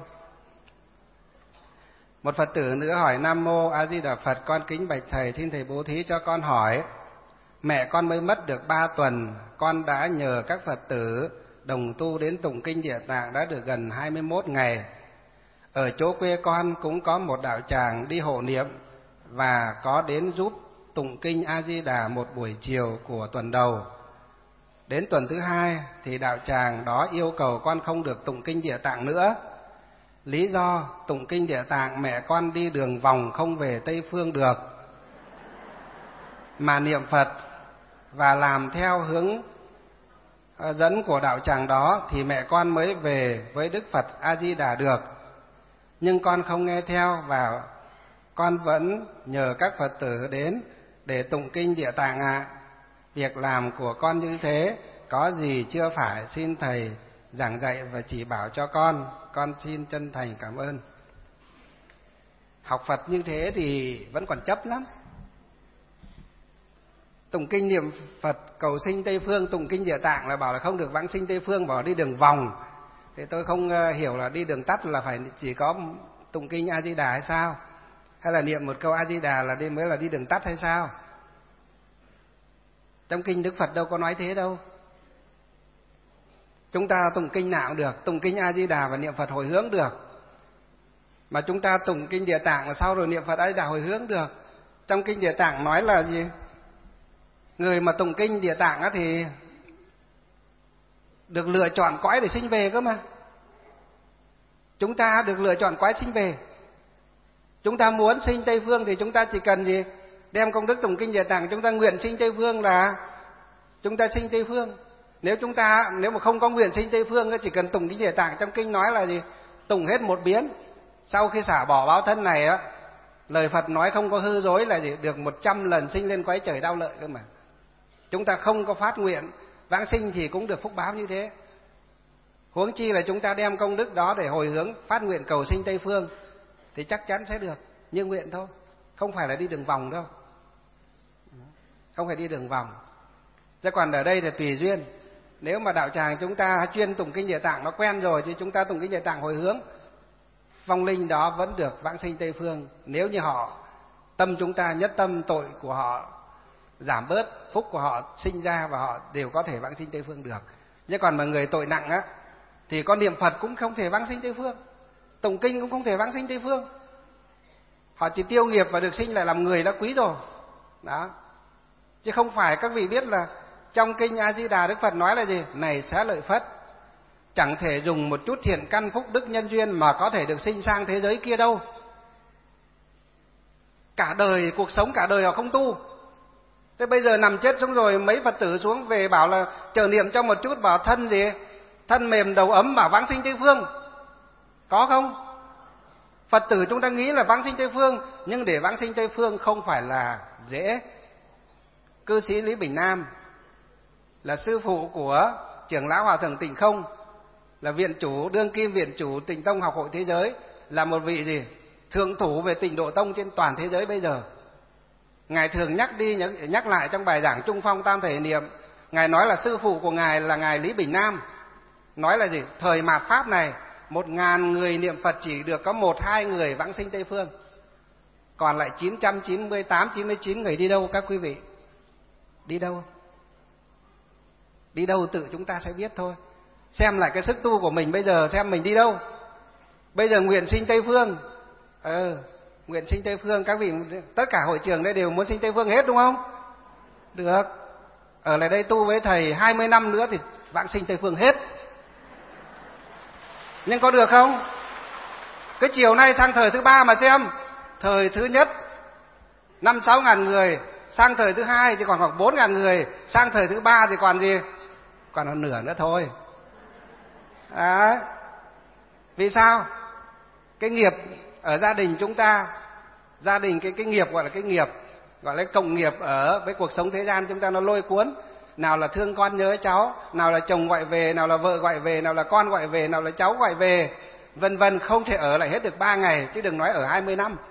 Một Phật tử nữa hỏi: Nam Mô A Di Đà Phật, con kính bạch thầy, xin thầy bố thí cho con hỏi. Mẹ con mới mất được ba tuần, con đã nhờ các Phật tử đồng tu đến tụng kinh Địa Tạng đã được gần hai mươi mốt ngày. Ở chỗ quê con cũng có một đạo tràng đi hộ niệm và có đến giúp tụng kinh A Di Đà một buổi chiều của tuần đầu. Đến tuần thứ hai thì đạo tràng đó yêu cầu con không được tụng kinh Địa Tạng nữa. Lý do tụng kinh Địa Tạng mẹ con đi đường vòng không về Tây Phương được, mà niệm Phật và làm theo hướng dẫn của đạo tràng đó thì mẹ con mới về với Đức Phật A Di Đà được. Nhưng con không nghe theo và con vẫn nhờ các Phật tử đến để tụng kinh Địa Tạng ạ. À. Việc làm của con như thế có gì chưa phải, xin thầy giảng dạy và chỉ bảo cho con. Con xin chân thành cảm ơn. Học Phật như thế thì vẫn còn chấp lắm. Tụng kinh niệm Phật cầu sinh Tây Phương, tụng kinh Địa Tạng là bảo là không được vãng sinh Tây Phương, bảo đi đường vòng. Thì tôi không hiểu là đi đường tắt là phải chỉ có tụng kinh A Di Đà hay sao? Hay là niệm một câu A Di Đà là đi mới là đi đường tắt hay sao? Trong kinh Đức Phật đâu có nói thế đâu. Chúng ta tụng kinh nào cũng được, tụng kinh A Di Đà và niệm Phật hồi hướng được. Mà chúng ta tụng kinh Địa Tạng và sau rồi niệm Phật A Di Đà hồi hướng được. Trong kinh Địa Tạng nói là gì? Người mà tụng kinh Địa Tạng thì được lựa chọn cõi để sinh về cơ mà. Chúng ta được lựa chọn cõi sinh về. Chúng ta muốn sinh Tây Phương thì chúng ta chỉ cần gì? Đem công đức tụng kinh Địa Tạng, chúng ta nguyện sinh Tây Phương là chúng ta sinh Tây Phương. Nếu chúng ta nếu mà không có nguyện sinh Tây Phương, chỉ cần tụng kinh Địa Tạng, trong kinh nói là gì? Tụng hết một biến. Sau khi xả bỏ báo thân này á, lời Phật nói không có hư dối là gì? Được một trăm lần sinh lên cõi trời đau lợi cơ mà. Chúng ta không có phát nguyện vãng sinh thì cũng được phúc báo như thế. Huống chi là chúng ta đem công đức đó để hồi hướng phát nguyện cầu sinh Tây Phương thì chắc chắn sẽ được như nguyện thôi, không phải là đi đường vòng đâu. Không phải đi đường vòng. Chứ còn ở đây là tùy duyên. Nếu mà đạo tràng chúng ta chuyên tụng kinh Địa Tạng nó quen rồi thì chúng ta tụng kinh Địa Tạng hồi hướng, vong linh đó vẫn được vãng sinh Tây Phương. Nếu như họ tâm chúng ta nhất tâm, tội của họ giảm bớt, phúc của họ sinh ra và họ đều có thể vãng sinh Tây Phương được. Chứ còn mà người tội nặng á thì có niệm Phật cũng không thể vãng sinh Tây Phương, tụng kinh cũng không thể vãng sinh Tây Phương. Họ chỉ tiêu nghiệp và được sinh lại làm người đã quý rồi. Đó. Chứ không phải các vị biết là trong kinh A Di Đà Đức Phật nói là gì? Này xá lợi Phất, chẳng thể dùng một chút thiện căn phúc đức nhân duyên mà có thể được sinh sang thế giới kia đâu. Cả đời, cuộc sống cả đời họ không tu. Thế bây giờ nằm chết xuống rồi, mấy Phật tử xuống về bảo là chờ niệm cho một chút, bảo thân gì? Thân mềm đầu ấm bảo vãng sinh Tây Phương. Có không? Phật tử chúng ta nghĩ là vãng sinh Tây Phương, nhưng để vãng sinh Tây Phương không phải là dễ. Cư sĩ Lý Bình Nam là sư phụ của trưởng lão Hòa thượng Tịnh Không, là viện chủ, đương kim viện chủ Tịnh Tông Học hội Thế giới, là một vị gì? Thượng thủ về Tịnh Độ Tông trên toàn thế giới bây giờ. Ngài thường nhắc đi nhắc, nhắc lại trong bài giảng Trung Phong Tam Thể Niệm. Ngài nói là sư phụ của Ngài là Ngài Lý Bình Nam. Nói là gì? Thời mạt Pháp này, một ngàn người niệm Phật chỉ được có một hai người vãng sinh Tây Phương. Còn lại chín trăm chín mươi tám, chín mươi chín người đi đâu các quý vị? Đi đâu? Đi đâu tự chúng ta sẽ biết thôi. Xem lại cái sức tu của mình bây giờ, xem mình đi đâu. Bây giờ nguyện sinh Tây Phương. Ừ, nguyện sinh Tây Phương. Các vị tất cả hội trường đây đều muốn sinh Tây Phương hết đúng không? Được. Ở lại đây tu với thầy hai mươi năm nữa thì vãng sinh Tây Phương hết. Nhưng có được không? Cái chiều nay sang thời thứ ba mà xem, thời thứ nhất năm sáu ngàn người, sang thời thứ hai thì còn khoảng bốn ngàn người, sang thời thứ ba thì còn gì? Còn một nửa nữa thôi. Đấy. Vì sao? Cái nghiệp ở gia đình chúng ta, gia đình cái cái nghiệp gọi là cái nghiệp, gọi là cộng nghiệp ở với cuộc sống thế gian chúng ta nó lôi cuốn. Nào là thương con nhớ cháu, nào là chồng gọi về, nào là vợ gọi về, nào là con gọi về, nào là cháu gọi về, vân vân, không thể ở lại hết được ba ngày, chứ đừng nói ở hai mươi năm.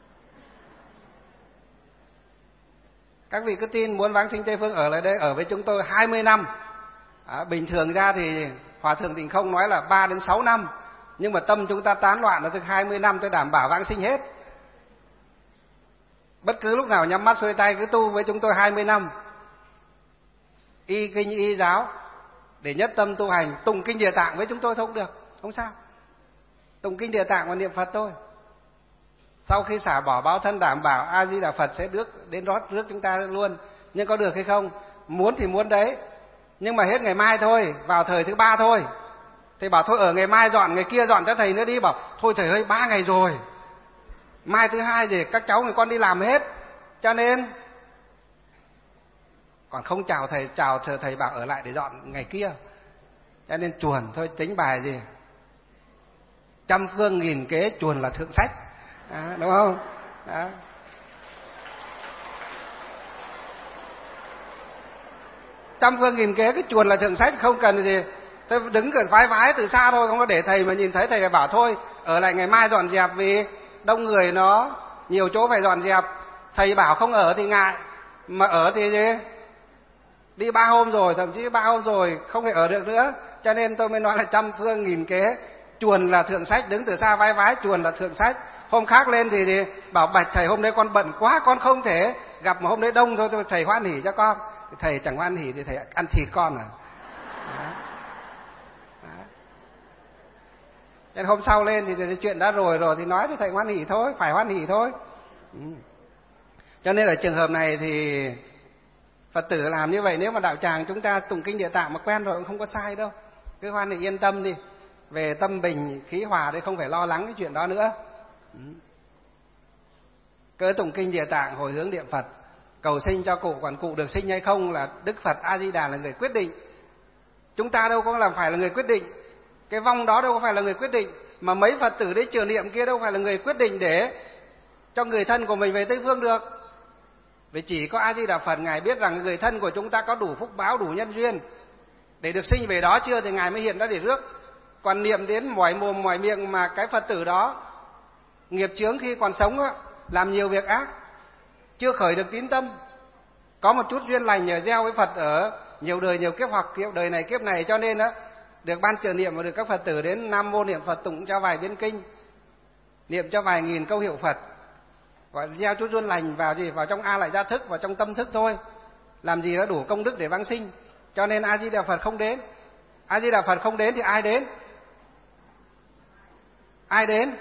Các vị cứ tin muốn vãng sinh Tây Phương ở lại đây, ở với chúng tôi hai mươi năm. À, bình thường ra thì Hòa Thượng Tịnh Không nói là ba đến sáu năm, nhưng mà tâm chúng ta tán loạn là từ hai mươi năm tôi đảm bảo vãng sinh hết. Bất cứ lúc nào nhắm mắt xuôi tay cứ tu với chúng tôi hai mươi năm. Y kinh y giáo để nhất tâm tu hành, tụng kinh Địa Tạng với chúng tôi thôi cũng được, không sao. Tụng kinh Địa Tạng và niệm Phật thôi. Sau khi xả bỏ báo thân đảm bảo A Di Đà Phật sẽ được đến rót rước chúng ta luôn. Nhưng có được hay không? Muốn thì muốn đấy, nhưng mà hết ngày mai thôi, vào thời thứ ba thôi. Thầy bảo thôi ở ngày mai dọn, ngày kia dọn cho thầy nữa đi. Bảo thôi thầy ơi ba ngày rồi, mai thứ hai thì các cháu người con đi làm hết, cho nên còn không chào thầy, chào thầy, thầy bảo ở lại để dọn ngày kia, cho nên chuồn thôi. Tính bài gì trăm phương nghìn kế, chuồn là thượng sách. À, đúng không? Đó. Trăm phương nghìn kế, cái chuồn là thượng sách, không cần gì. Tôi đứng gần vái vái từ xa thôi, không có để thầy mà nhìn thấy thầy bảo thôi ở lại ngày mai dọn dẹp vì đông người nó nhiều chỗ phải dọn dẹp. Thầy bảo không ở thì ngại, mà ở thì gì? Đi ba hôm rồi, thậm chí ba hôm rồi không thể ở được nữa, cho nên tôi mới nói là trăm phương nghìn kế, chuồn là thượng sách. Đứng từ xa vái vái, chuồn là thượng sách. Hôm khác lên thì, thì bảo bạch thầy hôm nay con bận quá, con không thể gặp, mà hôm nay đông thôi, tôi thầy hoan hỉ cho con. Thầy chẳng hoan hỉ thì thầy ăn thịt con à. Đó. Đó. Nên hôm sau lên thì, thì chuyện đã rồi rồi thì nói thì thầy hoan hỉ thôi, phải hoan hỉ thôi. Ừ. Cho nên ở trường hợp này thì Phật tử làm như vậy, nếu mà đạo tràng chúng ta tụng kinh Địa Tạng mà quen rồi cũng không có sai đâu. Cứ hoan hỉ yên tâm đi, về tâm bình khí hòa đấy, không phải lo lắng cái chuyện đó nữa. Ừ. Cứ tụng kinh Địa Tạng hồi hướng niệm Phật, cầu sinh cho cụ, còn cụ được sinh hay không là Đức Phật A Di Đà là người quyết định. Chúng ta đâu có làm phải là người quyết định, cái vong đó đâu có phải là người quyết định, mà mấy Phật tử đấy chừa niệm kia đâu phải là người quyết định để cho người thân của mình về Tây Phương được. Vì chỉ có A Di Đà Phật ngài biết rằng người thân của chúng ta có đủ phúc báo, đủ nhân duyên để được sinh về đó chưa thì ngài mới hiện ra để rước. Còn niệm đến mỏi mồm mỏi miệng mà cái Phật tử đó nghiệp chướng khi còn sống á, làm nhiều việc ác, chưa khởi được tín tâm, có một chút duyên lành nhờ gieo với Phật ở nhiều đời nhiều kiếp, hoặc kiếp đời này kiếp này, cho nên á được ban trợ niệm và được các Phật tử đến Nam Mô niệm Phật, tụng cho vài biến kinh, niệm cho vài nghìn câu hiệu Phật, gọi là gieo chút duyên lành vào gì, vào trong A Lại Gia thức, vào trong tâm thức thôi, làm gì đã đủ công đức để vãng sinh. Cho nên A Di Đà Phật không đến. A Di Đà Phật không đến thì ai đến? Ai đến?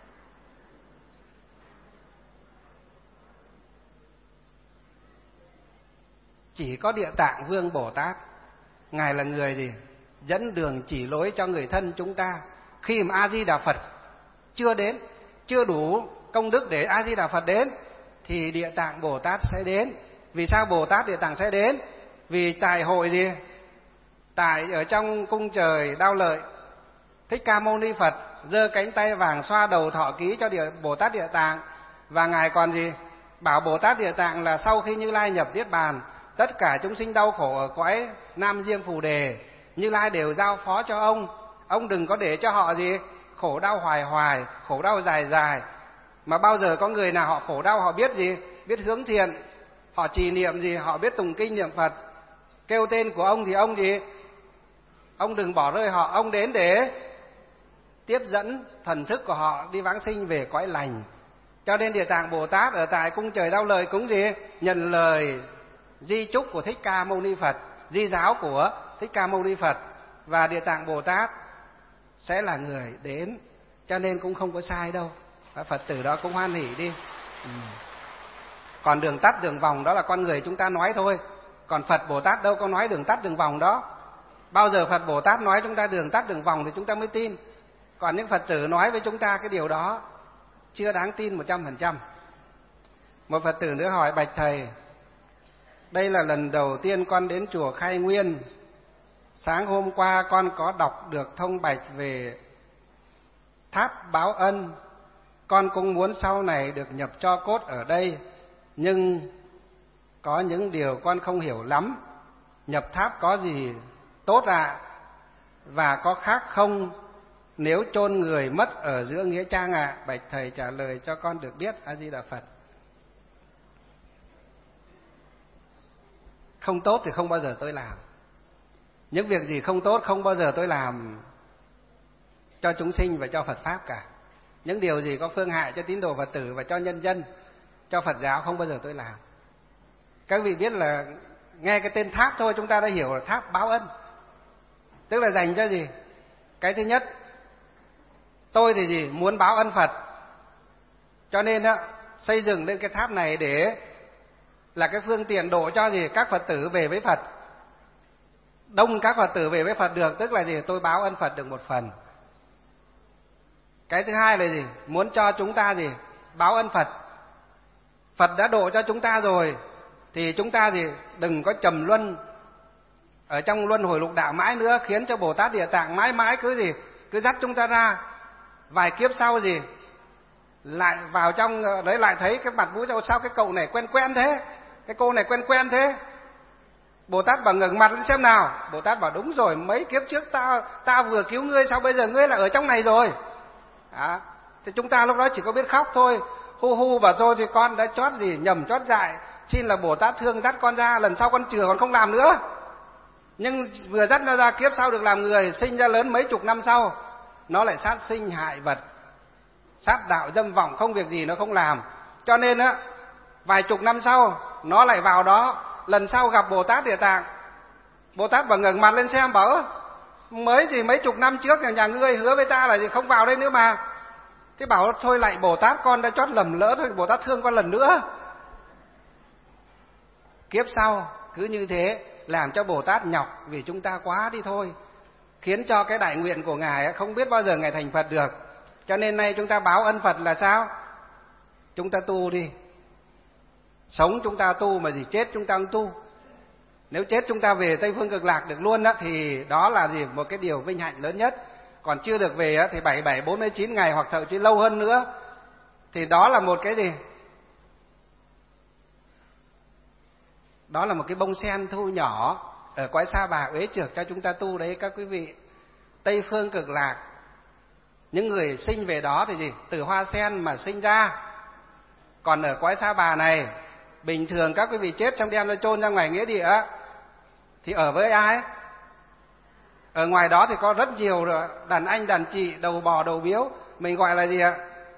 Chỉ có Địa Tạng Vương Bồ Tát, ngài là người gì? Dẫn đường chỉ lối cho người thân chúng ta. Khi mà A Di Đà Phật chưa đến, chưa đủ công đức để A Di Đà Phật đến, thì Địa Tạng Bồ Tát sẽ đến. Vì sao Bồ Tát Địa Tạng sẽ đến? Vì tại hội gì? Tại ở trong cung trời Đao Lợi, Thích Ca Mâu Ni Phật giơ cánh tay vàng xoa đầu thọ ký cho Địa Bồ Tát Địa Tạng, và ngài còn gì? Bảo Bồ Tát Địa Tạng là sau khi Như Lai nhập Niết Bàn, tất cả chúng sinh đau khổ ở cõi Nam Diêm Phù Đề, Như Lai đều giao phó cho ông. Ông đừng có để cho họ gì? Khổ đau hoài hoài, khổ đau dài dài. Mà bao giờ có người nào họ khổ đau họ biết gì? Biết hướng thiện, họ trì niệm gì? Họ biết tụng kinh niệm Phật, kêu tên của ông thì ông gì? Ông đừng bỏ rơi họ, ông đến để tiếp dẫn thần thức của họ đi vãng sinh về cõi lành. Cho nên Địa Tạng Bồ Tát ở tại cung trời Đao Lợi cũng gì? Nhận lời di chúc của Thích Ca Mâu Ni Phật, di giáo của Thích Ca Mâu Ni Phật, và Địa Tạng Bồ Tát sẽ là người đến, cho nên cũng không có sai đâu. Phật tử đó cũng hoan hỉ đi. Ừ. Còn đường tắt đường vòng đó là con người chúng ta nói thôi, còn Phật Bồ Tát đâu có nói đường tắt đường vòng đó. Bao giờ Phật Bồ Tát nói chúng ta đường tắt đường vòng thì chúng ta mới tin. Còn những Phật tử nói với chúng ta cái điều đó chưa đáng tin một trăm phần trăm. Một Phật tử nữa hỏi: bạch thầy, đây là lần đầu tiên con đến chùa Khai Nguyên. Sáng hôm qua con có đọc được thông bạch về tháp báo ân. Con cũng muốn sau này được nhập tro cốt ở đây, nhưng có những điều con không hiểu lắm. Nhập tháp có gì tốt ạ? À? Và có khác không nếu chôn người mất ở giữa nghĩa trang ạ? À? Bạch thầy trả lời cho con được biết. A Di Đà Phật. Không tốt thì không bao giờ tôi làm. Những việc gì không tốt không bao giờ tôi làm cho chúng sinh và cho Phật Pháp cả. Những điều gì có phương hại cho tín đồ Phật tử và cho nhân dân, cho Phật giáo không bao giờ tôi làm. Các vị biết là nghe cái tên tháp thôi chúng ta đã hiểu là tháp báo ân. Tức là dành cho gì? Cái thứ nhất, tôi thì gì? Muốn báo ân Phật. Cho nên á, xây dựng lên cái tháp này để là cái phương tiện độ cho gì? Các Phật tử về với Phật. Đông các Phật tử về với Phật được, tức là gì? Tôi báo ân Phật được một phần. Cái thứ hai là gì? Muốn cho chúng ta gì? Báo ân Phật. Phật đã độ cho chúng ta rồi thì chúng ta gì? Đừng có trầm luân ở trong luân hồi lục đạo mãi nữa, khiến cho Bồ Tát Địa Tạng mãi mãi cứ gì? Cứ dắt chúng ta ra. Vài kiếp sau gì? Lại vào trong đấy lại thấy cái mặt mũi sao, sao cái cậu này quen quen thế? Cái cô này quen quen thế? Bồ Tát bảo ngẩng mặt lên xem nào. Bồ Tát bảo đúng rồi, mấy kiếp trước ta ta vừa cứu ngươi, sao bây giờ ngươi lại ở trong này rồi? Đó. Thì chúng ta lúc đó chỉ có biết khóc thôi, hu hu bảo thôi thì con đã chót gì nhầm chót dại, xin là Bồ Tát thương dắt con ra, lần sau con chừa con không làm nữa. Nhưng vừa dắt nó ra, kiếp sau được làm người, sinh ra lớn mấy chục năm sau nó lại sát sinh hại vật, sát đạo dâm vọng, không việc gì nó không làm. Cho nên á, vài chục năm sau nó lại vào đó, lần sau gặp Bồ Tát Địa Tạng, Bồ Tát bảo ngẩng mặt lên xem, bảo mới gì mấy chục năm trước nhà, nhà ngươi hứa với ta là gì không vào đây nữa mà. Thế bảo thôi lại Bồ Tát, con đã chót lầm lỡ thôi, Bồ Tát thương con lần nữa. Kiếp sau cứ như thế làm cho Bồ Tát nhọc vì chúng ta quá đi thôi, khiến cho cái đại nguyện của Ngài không biết bao giờ Ngài thành Phật được. Cho nên nay chúng ta báo ân Phật là sao? Chúng ta tu đi. Sống chúng ta tu, mà gì chết chúng ta không tu. Nếu chết chúng ta về Tây Phương Cực Lạc được luôn đó, thì đó là gì? Một cái điều vinh hạnh lớn nhất. Còn chưa được về á, thì bảy mươi bảy, bốn mươi chín ngày hoặc thậm chí lâu hơn nữa, thì đó là một cái gì? Đó là một cái bông sen thu nhỏ ở cõi Sa Bà Uế Trược cho chúng ta tu đấy các quý vị. Tây Phương Cực Lạc, những người sinh về đó thì gì? Từ hoa sen mà sinh ra. Còn ở cõi Sa Bà này, bình thường các quý vị chết trong đem ra chôn ra ngoài nghĩa địa thì ở với ai? Ở ngoài đó thì có rất nhiều đàn anh đàn chị, đầu bò đầu biếu, mình gọi là gì ạ?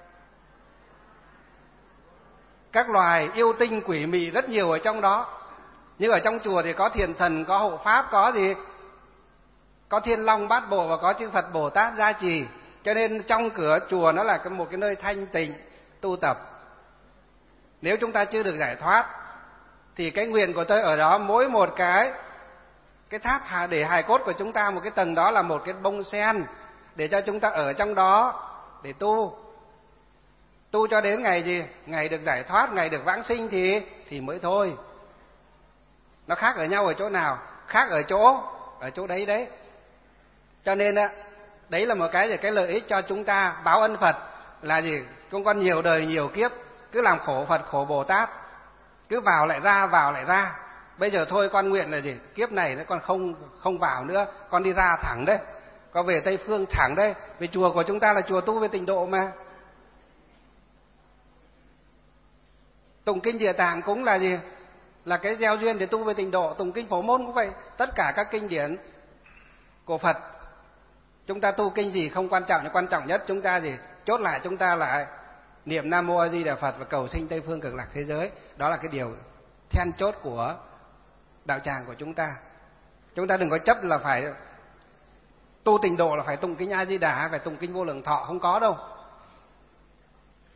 Các loài yêu tinh quỷ mị rất nhiều ở trong đó. Nhưng ở trong chùa thì có thiền thần, có hộ pháp, có gì? Có thiên long bát bộ và có chư Phật Bồ Tát gia trì. Cho nên trong cửa chùa nó là một cái nơi thanh tịnh tu tập. Nếu chúng ta chưa được giải thoát thì cái nguyện của tôi ở đó, mỗi một cái cái tháp để hài cốt của chúng ta, một cái tầng đó là một cái bông sen để cho chúng ta ở trong đó để tu. Tu cho đến ngày gì? Ngày được giải thoát, ngày được vãng sinh thì thì mới thôi. Nó khác ở nhau ở chỗ nào? Khác ở chỗ ở chỗ đấy đấy. Cho nên á, đấy là một cái gì? Cái lợi ích cho chúng ta báo ân Phật là gì? Chúng con nhiều đời nhiều kiếp cứ làm khổ Phật khổ Bồ Tát, cứ vào lại ra vào lại ra. Bây giờ thôi con nguyện là gì? Kiếp này nó con không không vào nữa, con đi ra thẳng đấy, con về Tây Phương thẳng đây. Vì chùa của chúng ta là chùa tu về tịnh độ mà. Tụng kinh Địa Tạng cũng là gì? Là cái gieo duyên để tu về tịnh độ. Tụng kinh Phổ Môn cũng vậy. Tất cả các kinh điển của Phật, chúng ta tu kinh gì không quan trọng, nhưng quan trọng nhất chúng ta gì? Chốt lại chúng ta lại niệm Nam Mô A Di Đà Phật và cầu sinh Tây Phương Cực Lạc thế giới. Đó là cái điều then chốt của đạo tràng của chúng ta. Chúng ta đừng có chấp là phải tu tịnh độ là phải tụng kinh A Di Đà, phải tụng kinh Vô Lượng Thọ, không có đâu.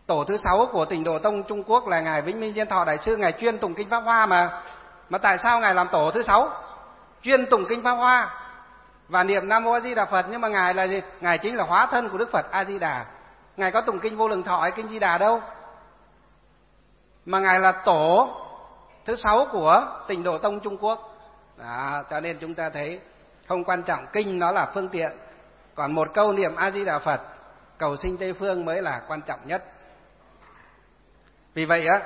tổ thứ sáu của Tịnh Độ Tông Trung Quốc là ngài Vĩnh Minh Diên Thọ Đại sư, ngài chuyên tụng kinh Pháp Hoa mà. Mà tại sao ngài làm tổ thứ sáu? Chuyên tụng kinh Pháp Hoa và niệm Nam Mô A Di Đà Phật, nhưng mà ngài là gì? Ngài chính là hóa thân của Đức Phật A Di Đà. Ngài có tụng kinh Vô Lượng Thọ hay kinh Di Đà đâu. Mà ngài là tổ thứ sáu của Tịnh Độ Tông Trung Quốc. Đó, cho nên chúng ta thấy không quan trọng, kinh nó là phương tiện, còn một câu niệm A Di Đà Phật cầu sinh Tây phương mới là quan trọng nhất. Vì vậy á,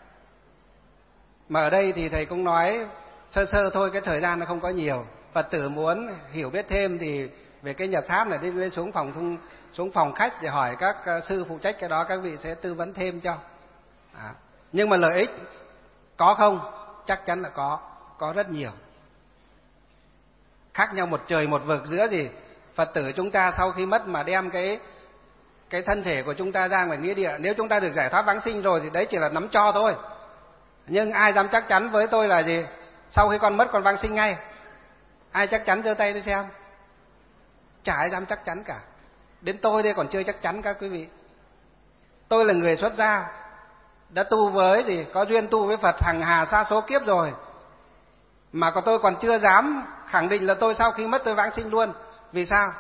mà ở đây thì thầy cũng nói sơ sơ thôi, cái thời gian nó không có nhiều. Phật tử muốn hiểu biết thêm thì về cái nhập tháp này đi xuống phòng xuống phòng khách để hỏi các sư phụ trách cái đó, các vị sẽ tư vấn thêm cho. À, nhưng mà lợi ích có không? Chắc chắn là có, có rất nhiều. Khác nhau một trời một vực giữa gì? Phật tử chúng ta sau khi mất mà đem cái cái thân thể của chúng ta ra ngoài nghĩa địa, nếu chúng ta được giải thoát vãng sinh rồi thì đấy chỉ là nắm cho thôi. Nhưng ai dám chắc chắn với tôi là gì? Sau khi con mất con vãng sinh ngay? Ai chắc chắn giơ tay tôi xem? Chả ai dám chắc chắn cả. Đến tôi đây còn chưa chắc chắn các quý vị. Tôi là người xuất gia, đã tu với thì có duyên tu với Phật hằng hà sa số kiếp rồi, mà còn tôi còn chưa dám khẳng định là tôi sau khi mất tôi vãng sinh luôn. Vì sao?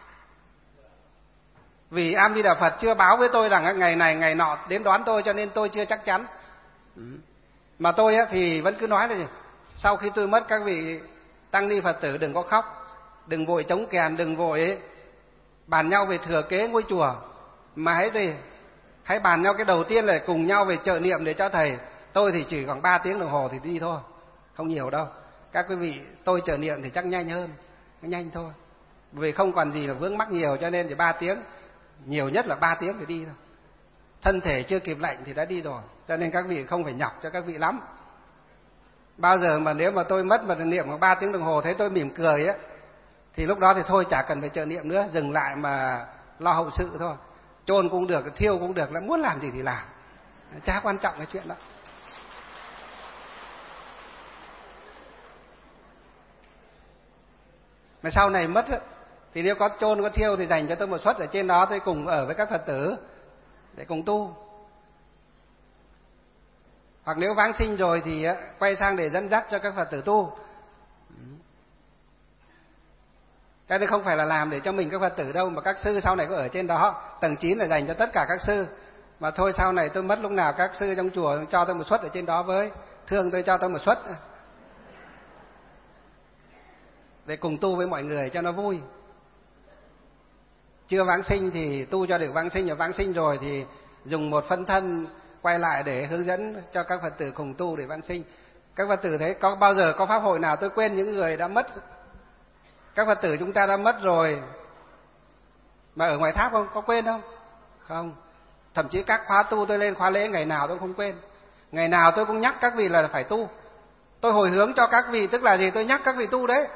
Vì A Di Đà Phật chưa báo với tôi rằng ngày này ngày nọ đến đón tôi, cho nên tôi chưa chắc chắn. Mà tôi thì vẫn cứ nói là gì? Sau khi tôi mất, các vị tăng ni Phật tử đừng có khóc, đừng vội chống kèn, đừng vội bàn nhau về thừa kế ngôi chùa, mà hãy gì? Hãy bàn nhau cái đầu tiên là cùng nhau về trợ niệm để cho thầy. Tôi thì chỉ khoảng ba tiếng đồng hồ thì đi thôi, không nhiều đâu. Các quý vị, tôi trợ niệm thì chắc nhanh hơn, nhanh thôi. Vì không còn gì là vướng mắc nhiều, cho nên chỉ ba tiếng, nhiều nhất là ba tiếng thì đi thôi. Thân thể chưa kịp lạnh thì đã đi rồi, cho nên các vị không phải nhọc cho các vị lắm. Bao giờ mà nếu mà tôi mất mà niệm khoảng ba tiếng đồng hồ thấy tôi mỉm cười á, thì lúc đó thì thôi chả cần phải trợ niệm nữa, dừng lại mà lo hậu sự thôi. Chôn cũng được, thiêu cũng được, muốn làm gì thì làm, chả quan trọng cái chuyện đó. Mà sau này mất á, thì nếu có chôn có thiêu thì dành cho tôi một suất ở trên đó, tôi cùng ở với các Phật tử để cùng tu. Hoặc nếu vãng sinh rồi thì quay sang để dẫn dắt cho các Phật tử tu. Cái này không phải là làm để cho mình các Phật tử đâu, mà các sư sau này có ở trên đó. Tầng chín là dành cho tất cả các sư. Mà thôi sau này tôi mất lúc nào các sư trong chùa cho tôi một suất ở trên đó với, thương tôi cho tôi một suất để cùng tu với mọi người cho nó vui. Chưa vãng sinh thì tu cho được vãng sinh, và vãng sinh rồi thì dùng một phân thân quay lại để hướng dẫn cho các Phật tử cùng tu để vãng sinh. Các Phật tử thấy có bao giờ có pháp hội nào tôi quên những người đã mất? Các Phật tử chúng ta đã mất rồi mà ở ngoài tháp không? Có quên không? Không. Thậm chí các khóa tu tôi lên khóa lễ ngày nào tôi không quên. Ngày nào tôi cũng nhắc các vị là phải tu. Tôi hồi hướng cho các vị, tức là gì? Tôi nhắc các vị tu đấy.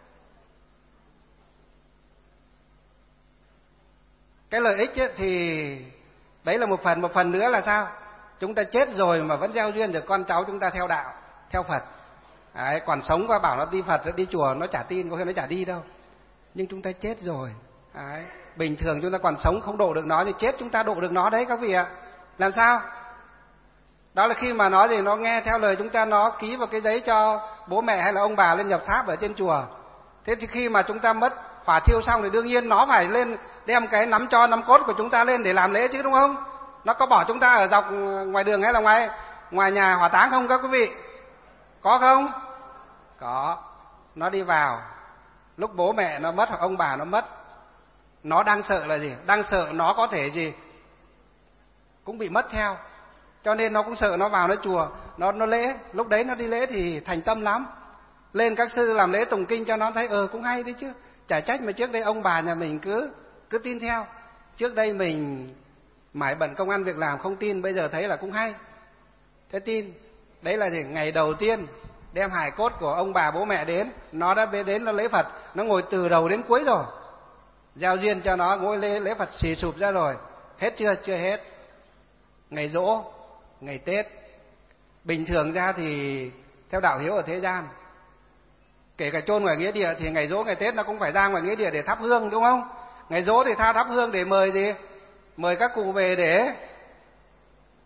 Cái lợi ích ấy thì đấy là một phần. Một phần nữa là sao? Chúng ta chết rồi mà vẫn gieo duyên được con cháu chúng ta theo đạo, theo Phật. Đấy, còn sống qua bảo nó đi Phật, đi chùa nó chả tin, có khi nó chả đi đâu. Nhưng chúng ta chết rồi. Đấy, bình thường chúng ta còn sống không độ được nó, thì chết chúng ta độ được nó đấy các vị ạ. Làm sao? Đó là khi mà nó gì nó nghe theo lời chúng ta, nó ký vào cái giấy cho bố mẹ hay là ông bà lên nhập tháp ở trên chùa. Thế thì khi mà chúng ta mất, hỏa thiêu xong thì đương nhiên nó phải lên đem cái nắm cho nắm cốt của chúng ta lên để làm lễ chứ, đúng không? Nó có bỏ chúng ta ở dọc ngoài đường hay là ngoài ngoài nhà hỏa táng không các quý vị? Có không? Có. Nó đi vào lúc bố mẹ nó mất hoặc ông bà nó mất, nó đang sợ là gì? Đang sợ nó có thể gì cũng bị mất theo, cho nên nó cũng sợ. Nó vào nó chùa, nó nó lễ, lúc đấy nó đi lễ thì thành tâm lắm. Lên các sư làm lễ tụng kinh cho nó thấy ờ cũng hay đấy chứ. Chả trách mà trước đây ông bà nhà mình cứ cứ tin theo. Trước đây mình mãi bận công ăn việc làm không tin, bây giờ thấy là cũng hay. Thế tin. Đấy là gì? Ngày đầu tiên đem hài cốt của ông bà bố mẹ đến, nó đã đến nó lễ Phật, nó ngồi từ đầu đến cuối rồi. Giao duyên cho nó ngồi lễ, lễ Phật xì sụp ra rồi. Hết chưa? Chưa hết. Ngày giỗ, ngày Tết. Bình thường ra thì theo đạo hiếu ở thế gian, kể cả chôn ngoài nghĩa địa thì ngày giỗ ngày Tết nó cũng phải ra ngoài nghĩa địa để thắp hương, đúng không? Ngày giỗ thì tha thắp hương để mời gì? Mời các cụ về để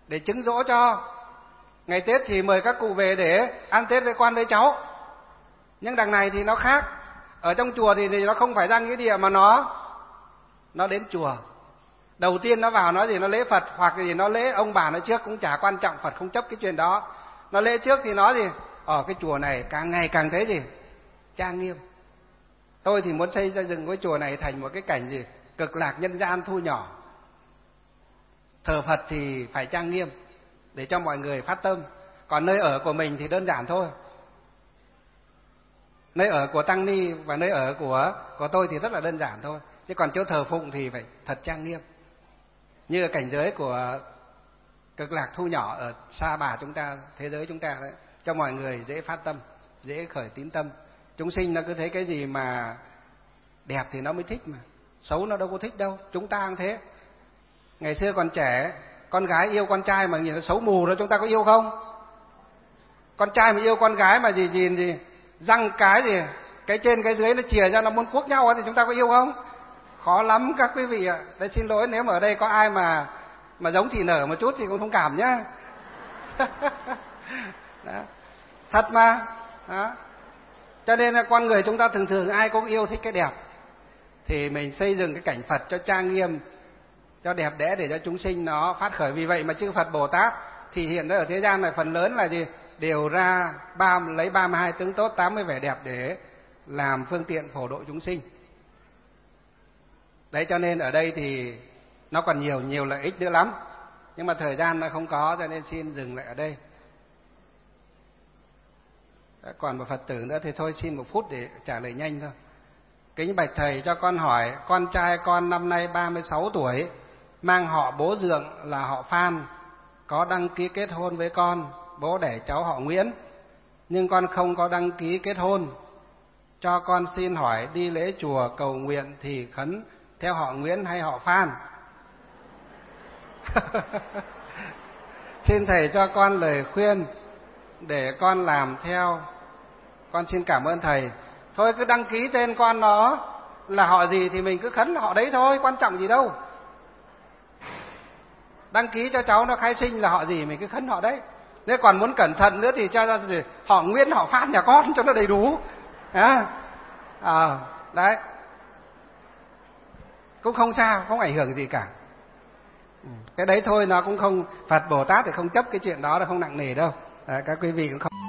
để chứng dỗ cho. Ngày Tết thì mời các cụ về để ăn Tết với con với cháu. Nhưng đằng này thì nó khác. Ở trong chùa thì, thì nó không phải ra nghĩa địa mà nó nó đến chùa. Đầu tiên nó vào nó gì nó lễ Phật, hoặc gì nó lễ ông bà nó trước, cũng chả quan trọng, Phật không chấp cái chuyện đó. Nó lễ trước thì nó gì ở cái chùa này càng ngày càng thế gì trang nghiêm. Tôi thì muốn xây ra dựng cái chùa này thành một cái cảnh gì cực lạc nhân gian thu nhỏ. Thờ Phật thì phải trang nghiêm để cho mọi người phát tâm. Còn nơi ở của mình thì đơn giản thôi. Nơi ở của tăng ni và nơi ở của của tôi thì rất là đơn giản thôi. Chứ còn chỗ thờ phụng thì phải thật trang nghiêm. Như ở cảnh giới của cực lạc thu nhỏ ở Sa Bà chúng ta, thế giới chúng ta đấy, cho mọi người dễ phát tâm, dễ khởi tín tâm. Chúng sinh nó cứ thấy cái gì mà đẹp thì nó mới thích, mà xấu nó đâu có thích đâu. Chúng ta cũng thế. Ngày xưa còn trẻ, con gái yêu con trai mà nhìn nó xấu mù đó, chúng ta có yêu không? Con trai mà yêu con gái mà gì nhìn gì răng cái gì cái trên cái dưới nó chìa ra nó muốn cuốc nhau thì chúng ta có yêu không? Khó lắm các quý vị ạ. Tôi xin lỗi nếu mà ở đây có ai mà mà giống Thị Nở một chút thì cũng thông cảm nhá. Đó. Thật mà. Đó. Cho nên là con người chúng ta thường thường ai cũng yêu thích cái đẹp. Thì mình xây dựng cái cảnh Phật cho trang nghiêm, cho đẹp đẽ để cho chúng sinh nó phát khởi. Vì vậy mà chư Phật Bồ Tát thì hiện ở thế gian này phần lớn là gì? Đều ra ba, lấy ba mươi hai tướng tốt, tám mươi vẻ đẹp để làm phương tiện phổ độ chúng sinh. Đấy, cho nên ở đây thì nó còn nhiều nhiều lợi ích nữa lắm. Nhưng mà thời gian nó không có, cho nên xin dừng lại ở đây. Còn một Phật tử nữa thì thôi xin một phút để trả lời nhanh thôi. Kính bạch thầy, cho con hỏi, con trai con năm nay ba mươi sáu tuổi, mang họ bố Dượng là họ Phan, có đăng ký kết hôn với con, bố đẻ cháu họ Nguyễn, nhưng con không có đăng ký kết hôn. Cho con xin hỏi đi lễ chùa cầu nguyện thì khấn theo họ Nguyễn hay họ Phan? Xin thầy cho con lời khuyên để con làm theo. Con xin cảm ơn thầy. Thôi cứ đăng ký tên con nó là họ gì thì mình cứ khấn họ đấy thôi, quan trọng gì đâu. Đăng ký cho cháu nó khai sinh là họ gì mình cứ khấn họ đấy. Nếu còn muốn cẩn thận nữa thì cho ra gì họ Nguyễn họ Phan nhà con cho nó đầy đủ. À, à, đấy. Cũng không sao, không ảnh hưởng gì cả. Cái đấy thôi nó cũng không, Phật Bồ Tát thì không chấp cái chuyện đó, nó không nặng nề đâu. Đấy, các quý vị cũng không